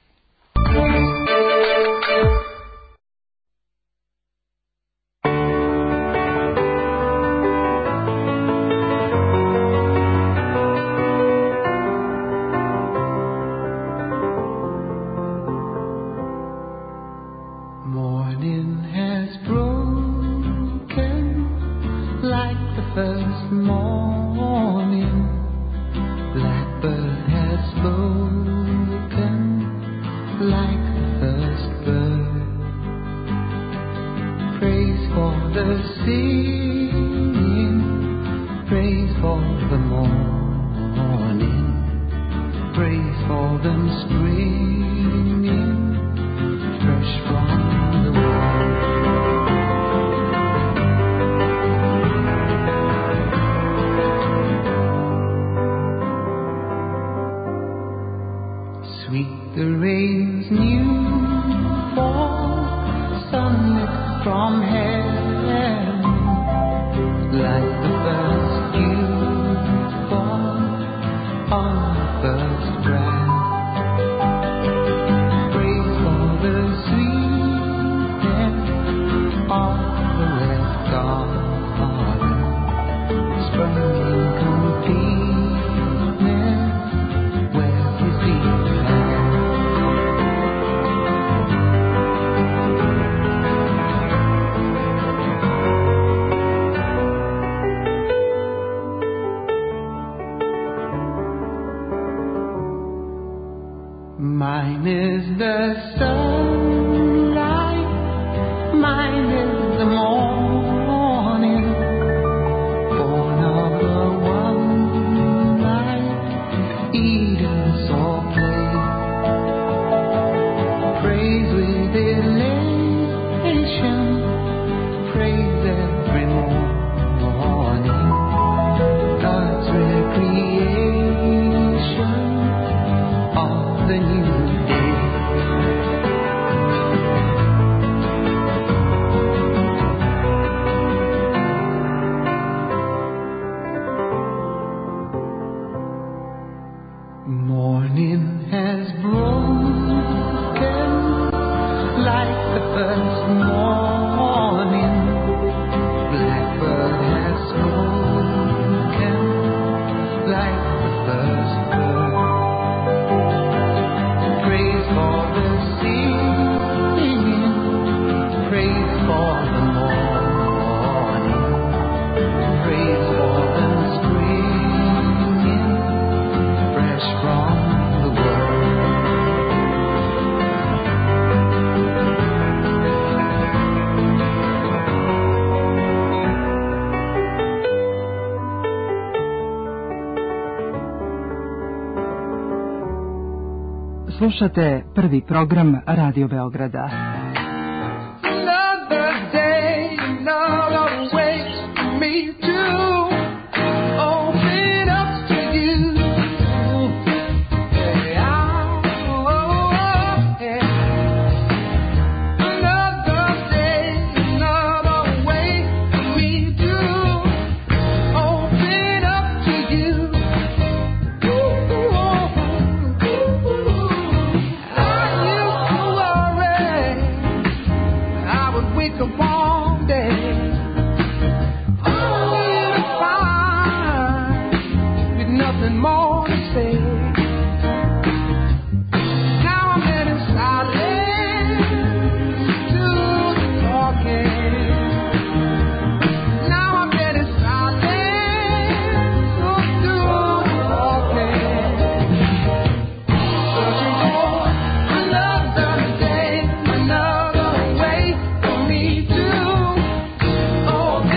Mine is the sunlight, mine is the morning, born of the one night, Eden saw play. Praise with elation, praise every morning, God's recreation of the new. Slušate prvi program Radio Beograda.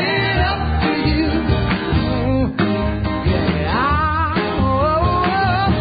Oh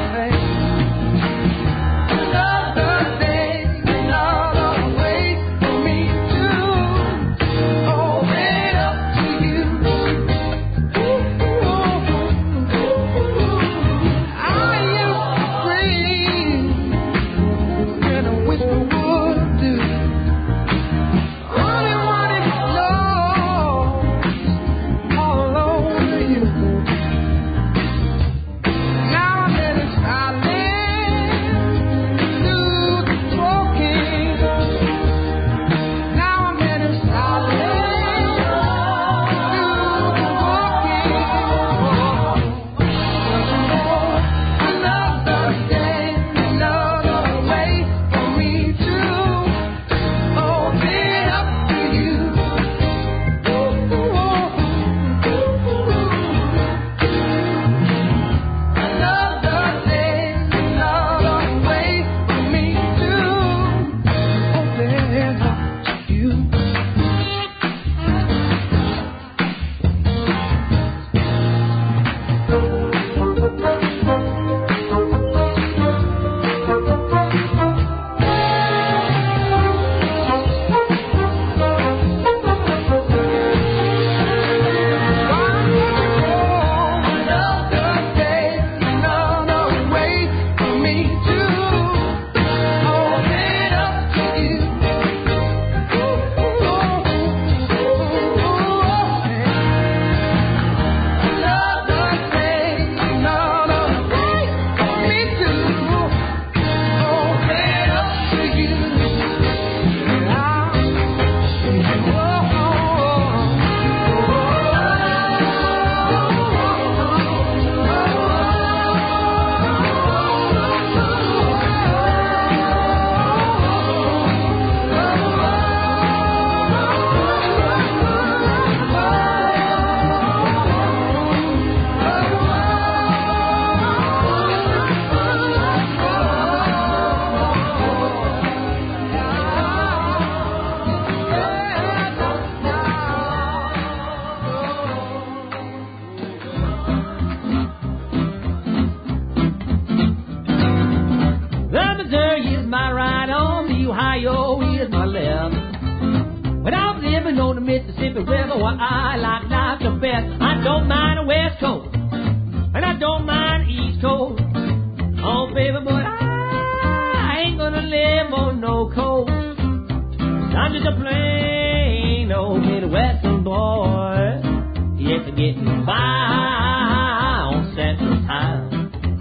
Missouri is my right arm, the Ohio is my left. When I was living on the Mississippi River, well, I like life the best. I don't mind the West Coast, and I don't mind the East Coast. Oh, baby, but I ain't gonna live on no coast. I'm just a plain old Midwestern boy, yet to get by on Central Time.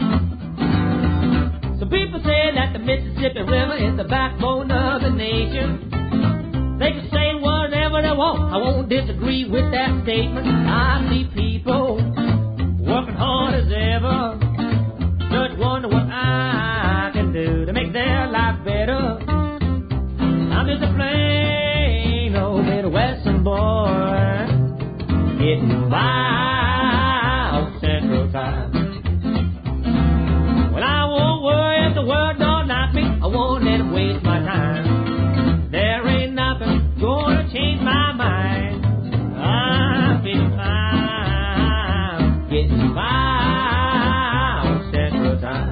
Some people say that the Mississippi River is the backbone of the nation. They can say whatever they want, I won't disagree with that statement. I see people working hard as ever, just wonder what I can do to make their life better. I'm just a plain old Midwestern boy, getting by on Central Time. Well, I won't worry if the world don't like me, I won't let it waste my time. There ain't nothing gonna change my mind. I'm feeling fine, getting by on Central Time.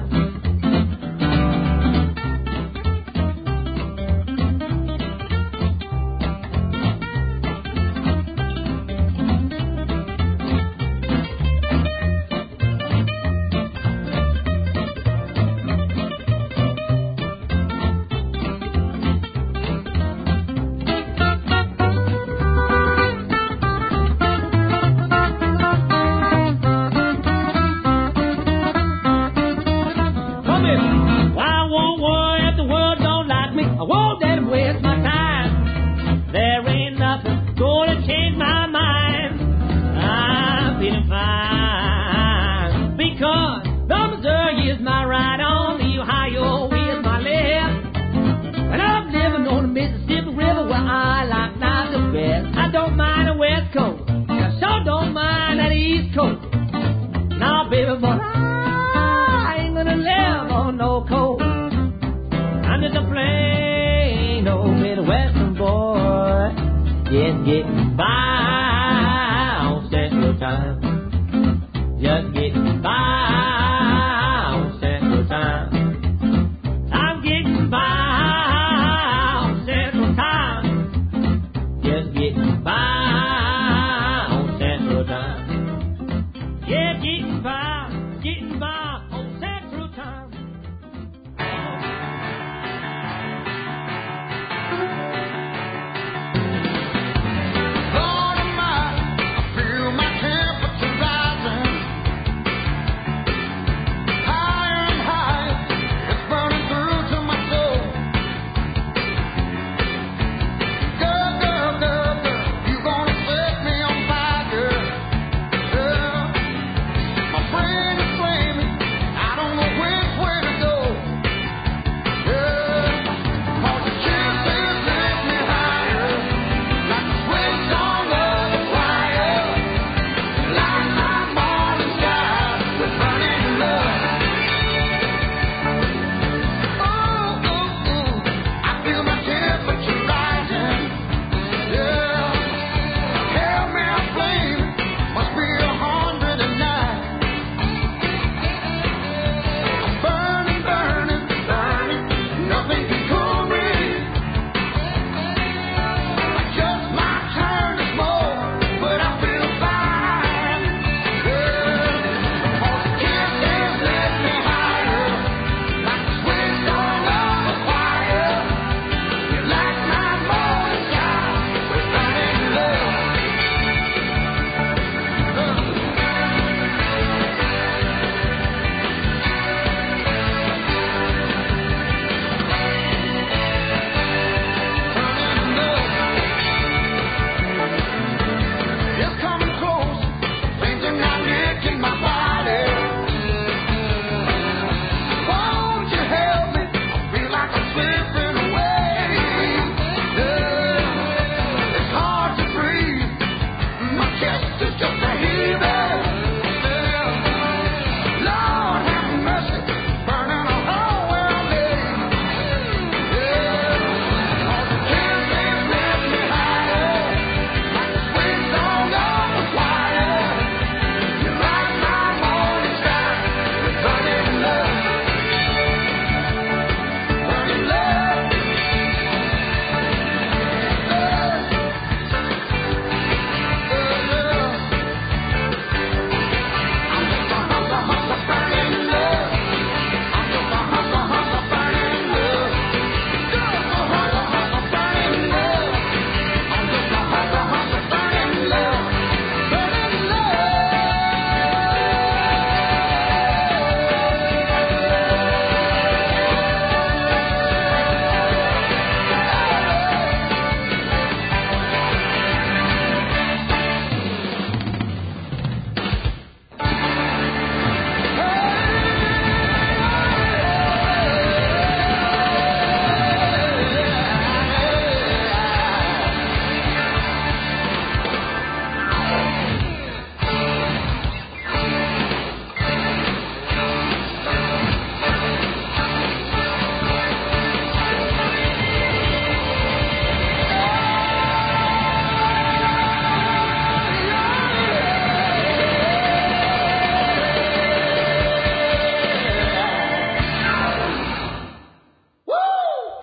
Gonna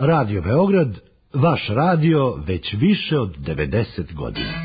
Radio Beograd, vaš radio već više od devedeset godina.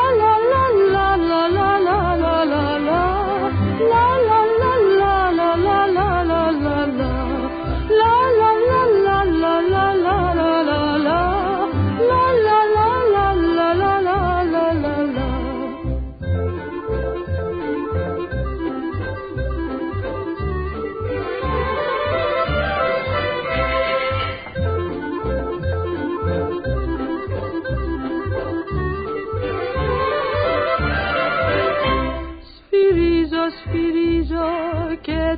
La la la la la la la la la la la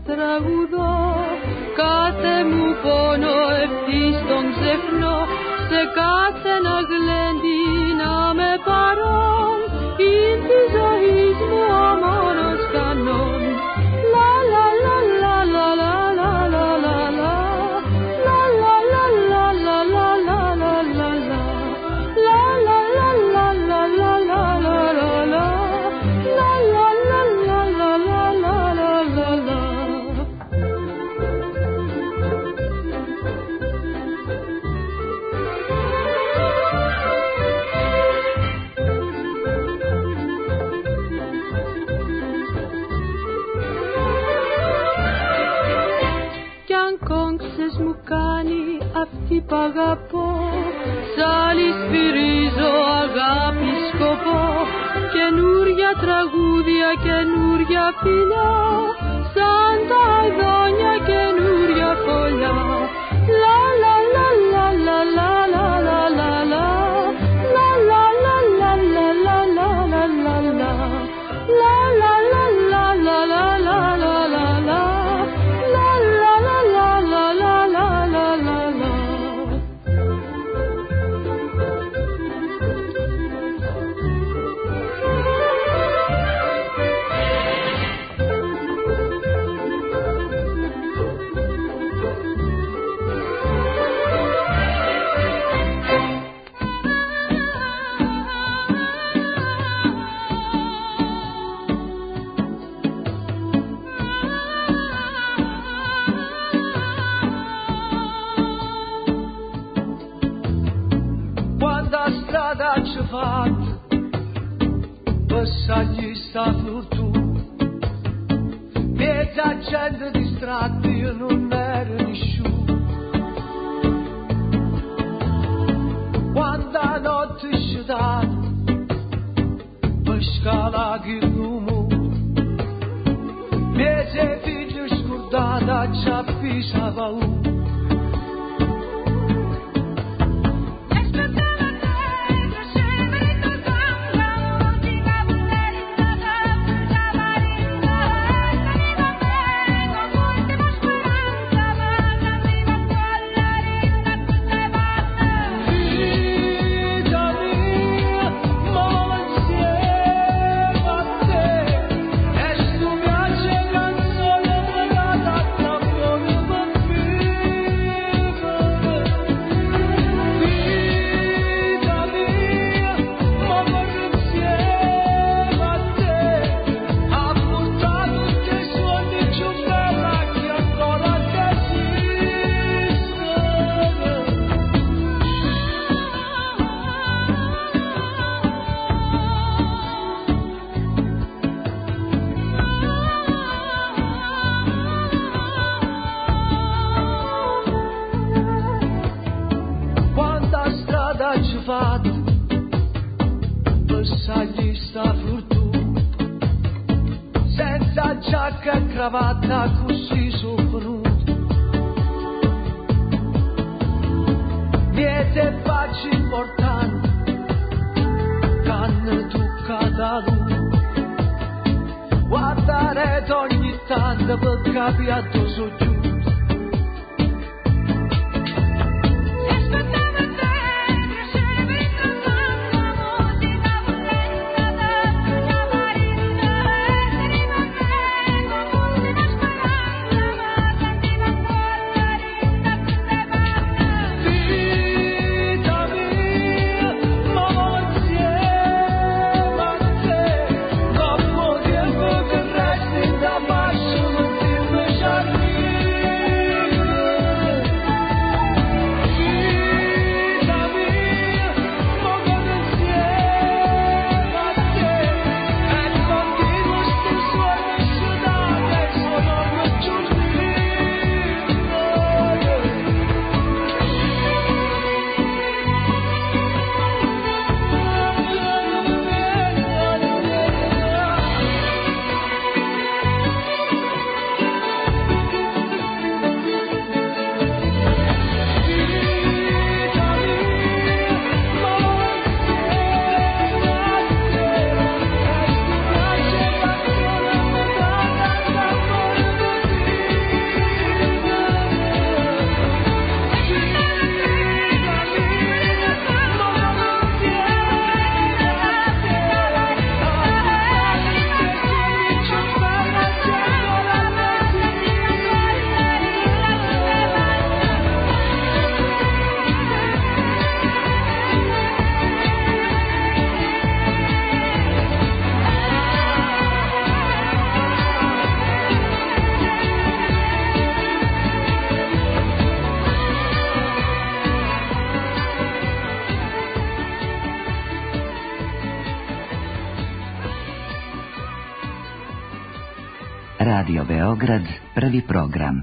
τραγουδώ, κάθε μου πόνο ευθύς τον ξεχνώ, σε κάθε ένα γλέντι να με παρών, είναι τη ζωής μου ο μόνος κανόν. Λα λα λα λα λα λα λα λα λα λα, λα λα λα λα λα λα λα λα λα, λα λα λα λα λα λα λα λα λα, la la la la la la la la la. Κι αν κόγξες μου κάνει αυτή που αγαπώ, σ' άλλη σφυρίζω αγάπη σκοπό, καινούρια τραγούδια, καινούρια φιλιά, σαν τα αηδόνια καινούρια φωλιά. Λα λα λα λα λα λα λα λα λα λα, λα λα λα λα λα λα λα λα λα, λα λα λα λα λα λα λα λα λα, λα λα λα λα λα λα λα λα λα. Ci fat passagli sta tu mezza gente distratti io non ero nessuno quando a notte sciutat per scala che numo mezza figlio scordata ci appisava un cravatta così sopruto niente facci importante canne toccata lui guardare ogni tanto per capire addosso giù. Resti da baixo, não te deixar ir. Radio Beograd, prvi program.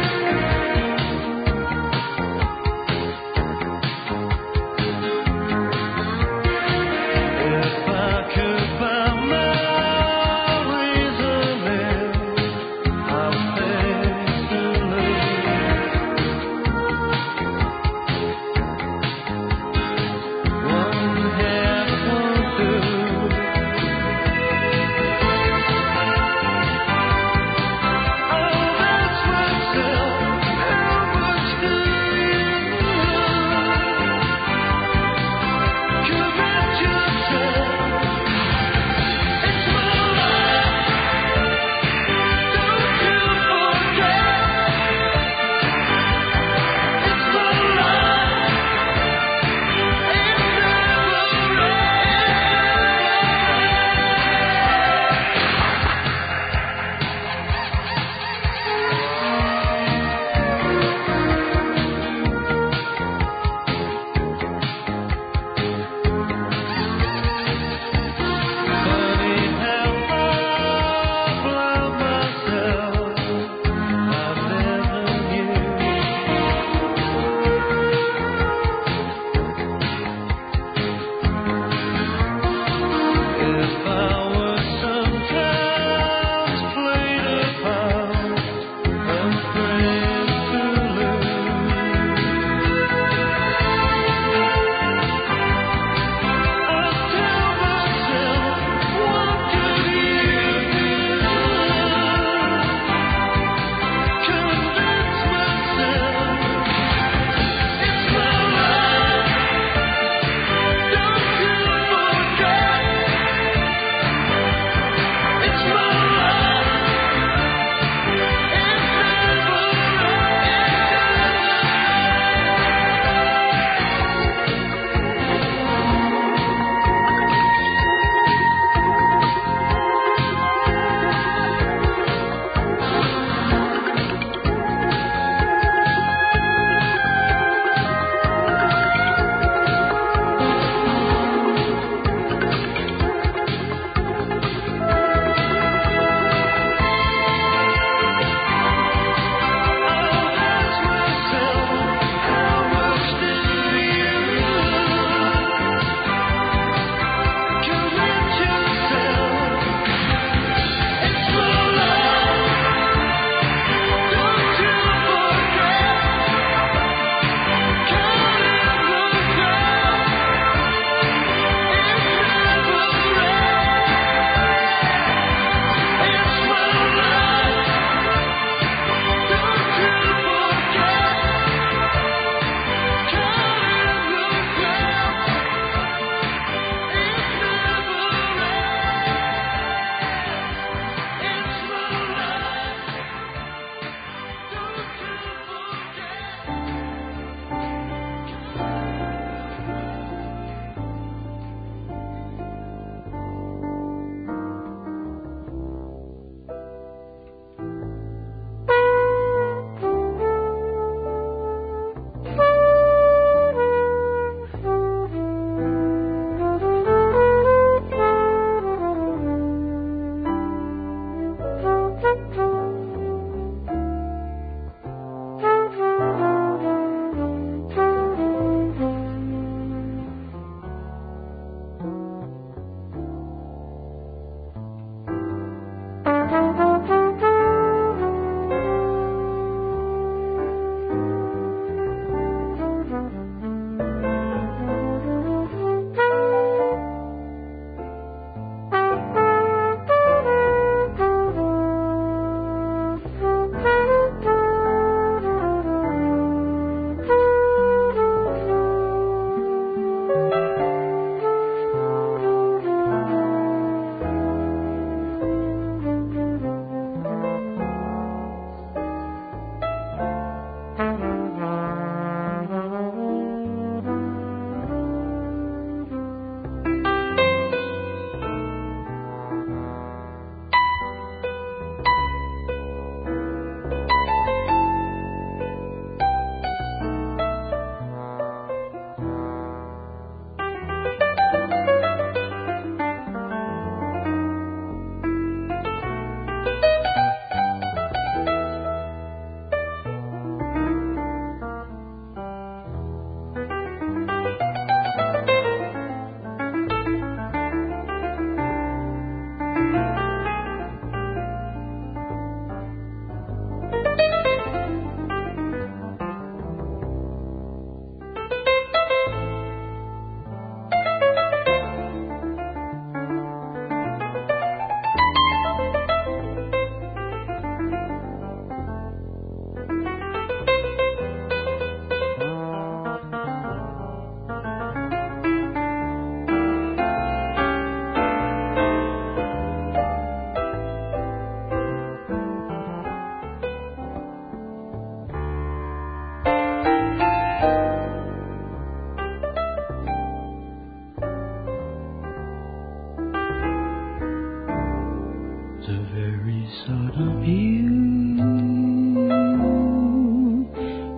Thank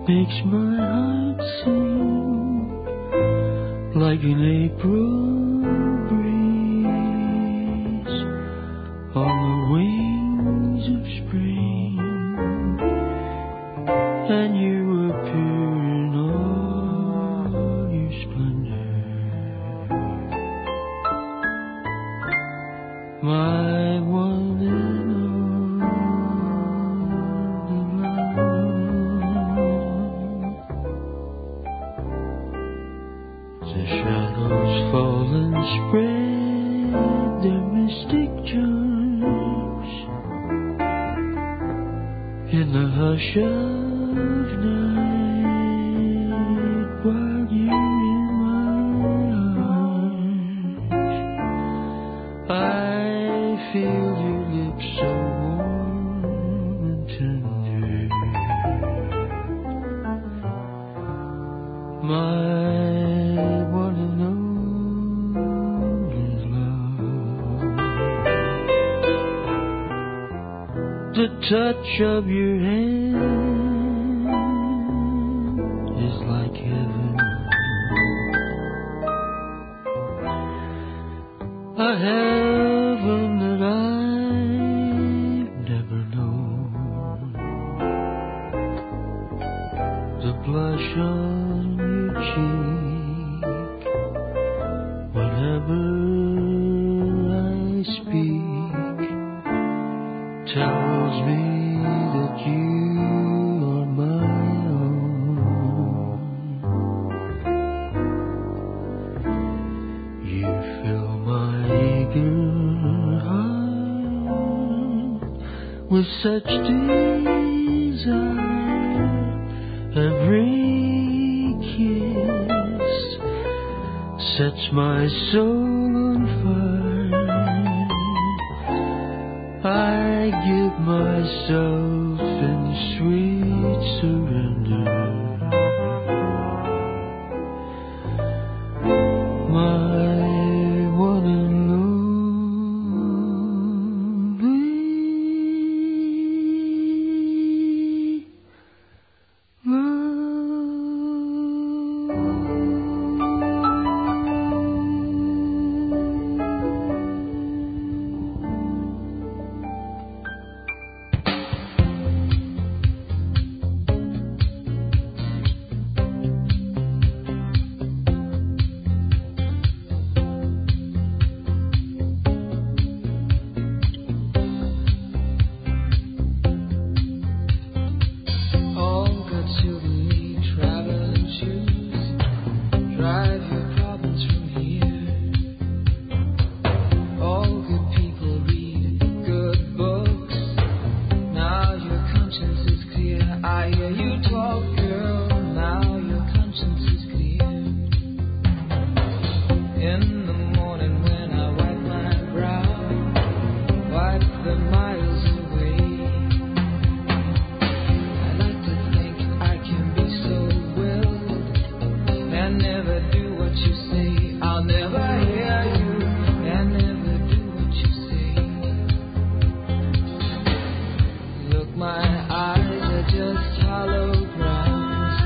makes my heart sing like an April breeze on the wings of spring, and you appear in all your splendor. My one and fall and spread their mystic charms in the hush of night while you're in my arms. I feel your lips so warm and tender. My the touch of your hand is like heaven, a heaven that I've never known. The blush on your cheek whenever I speak tells me that you are my own. You fill my eager heart with such desire. Every kiss sets my soul on fire. I give myself in sweet surrender. My one and only my eyes are just hollow grounds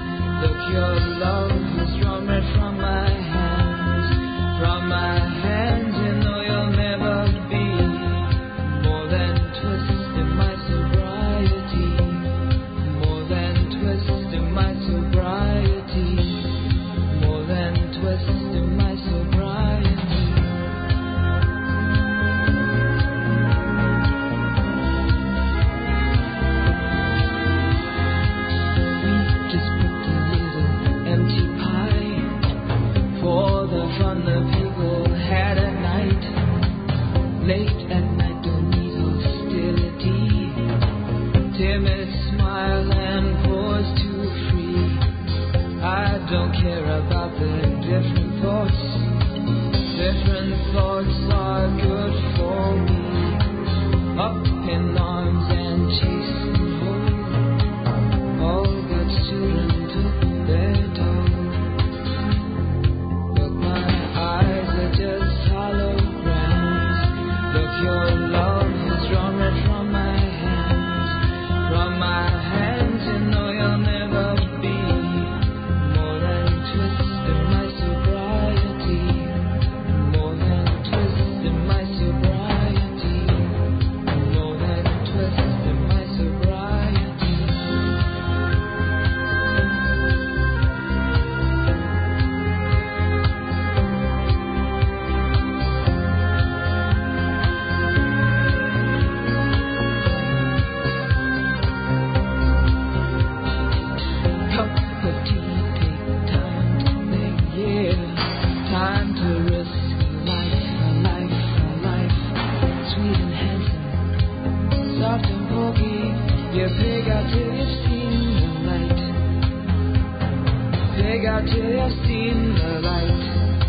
got just seen the light.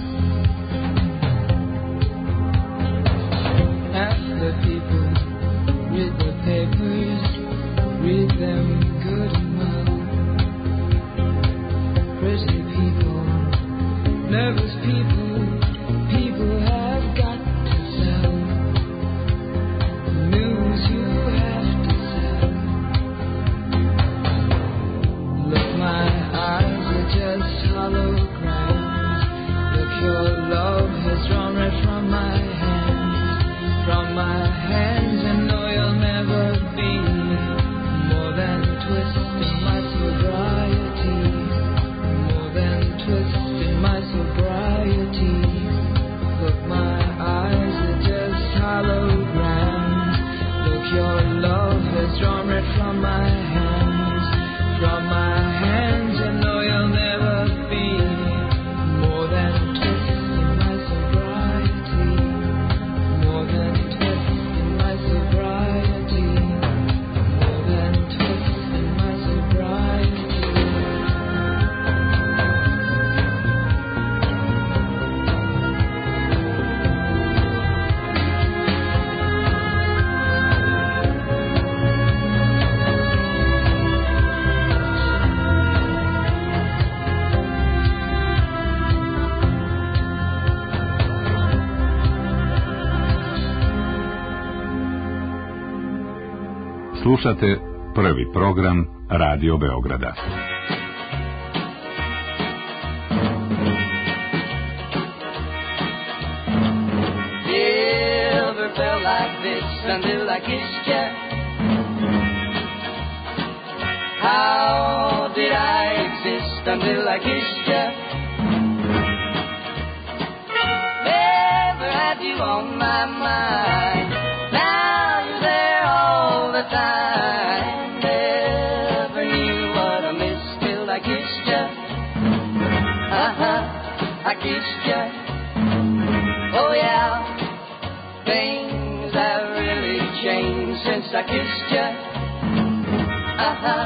Half the people read the papers, read them good and well. Pretty people, nervous people, people have got to sell. The news you have to sell. Look, my eyes are just holograms. Look, your love has drawn right from my hands, from my hands, and no, you'll never be more than twisting my sobriety, more than twisting my sobriety. Look, my eyes are just holograms. Look, your love has drawn right from my hands, from my hands, and no, you'll never be more than twisting my sobriety, more than twisting my sobriety, more than twisting my sobriety. Slušate prvi program Radio Beograda. Never felt like this until I kissed you. How did I exist until I kissed you? Never had you on my mind. Now you're there all the time. Never knew what I missed till I kissed you. Uh-huh, I kissed you. Oh yeah, things have really changed since I kissed you. Uh-huh,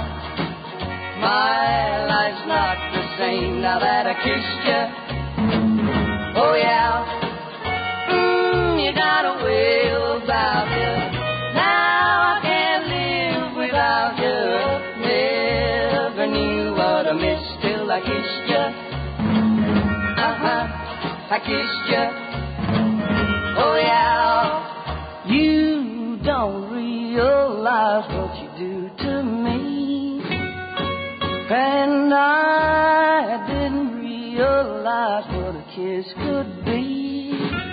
my life's not the same now that I kissed you. Oh yeah, mm, you got a way about you. Now I can't live without you. Never knew what I missed till I kissed you. Uh-huh, I kissed you. Oh yeah, you don't realize what you do to me, and I didn't realize what a kiss could be.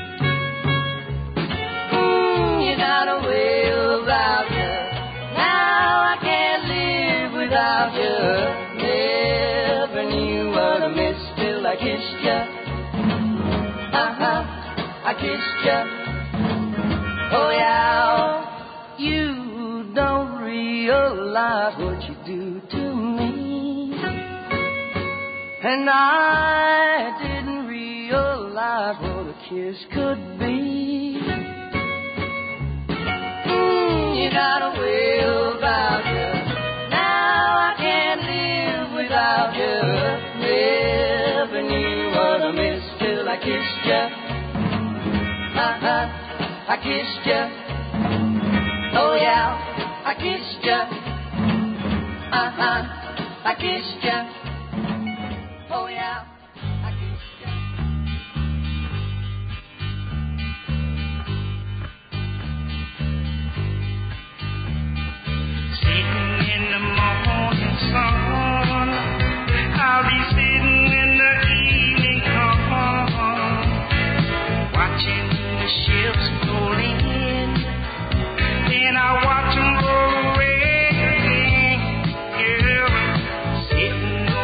Mm, you got a way about you. Now I can't live without you. Never knew what I missed till I kissed you. Uh-huh, I kissed you. Oh yeah, you don't realize what you do to me, and I didn't realize what a kiss could be. Mm, you got a way about you. Now I can't live without you. Never knew what I missed till I kissed you. Uh-huh, I kissed you. Oh yeah, I kissed you. Uh-huh, I kissed you. Oh yeah, I kissed you. Sitting in the morning sun, I'll be sitting in the evening calm, watching the ships pull in, then I watch them roll away. Yeah, sitting on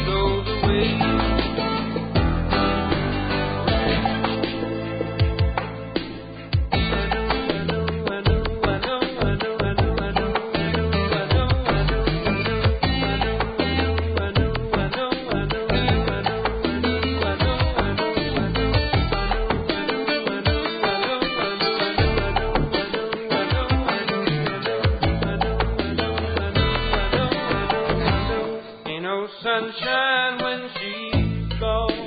sunshine when she's gone.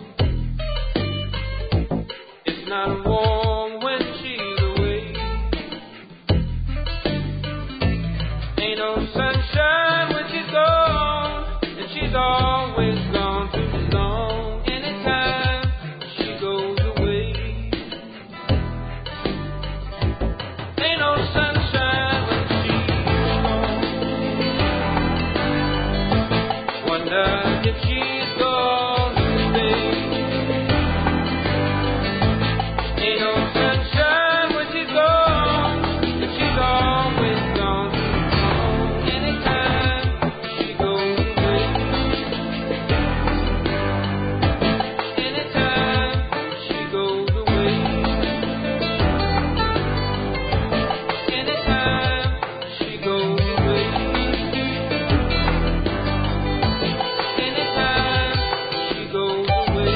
It's not warm when she's away. Ain't no sunshine when she's gone, and she's always gone too long. Anytime she goes away, ain't no sunshine when she's gone. Wonder if she's gone to stay. Ain't no sunshine when she's gone, and she's always gone too long. Anytime she goes away, anytime she goes away, anytime she goes away, anytime she goes away.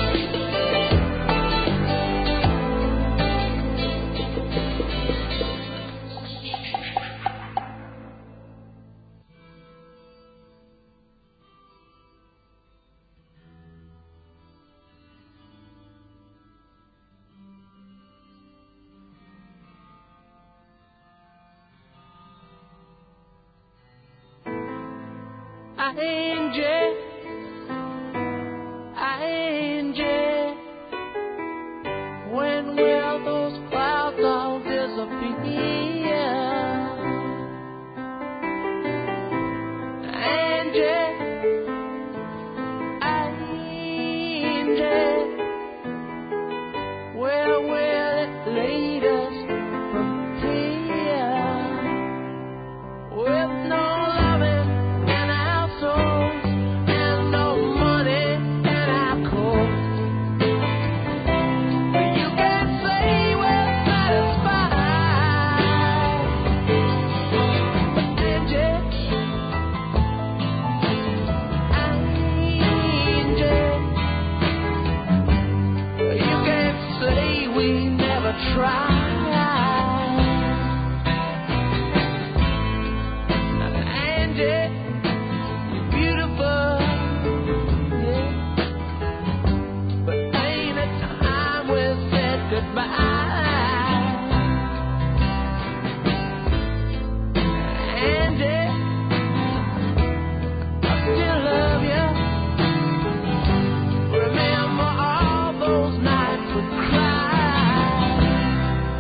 Angel, Angel, when will those clouds all disappear? Angel, Angel, where will it lead us from here? With no loving in our souls and no money in our coats, you can't say we're satisfied. Angel, Angel, you can't say we never tried. Angel, you're beautiful, yeah, but ain't it time we said goodbye? Angel, I still love you. Remember all those nights we cried.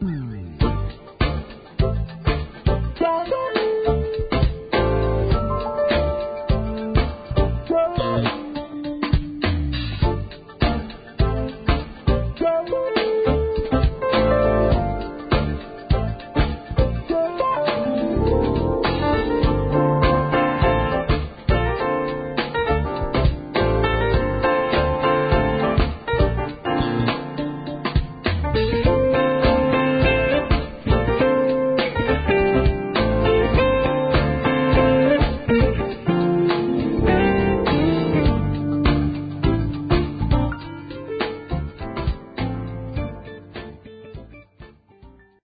Thank you.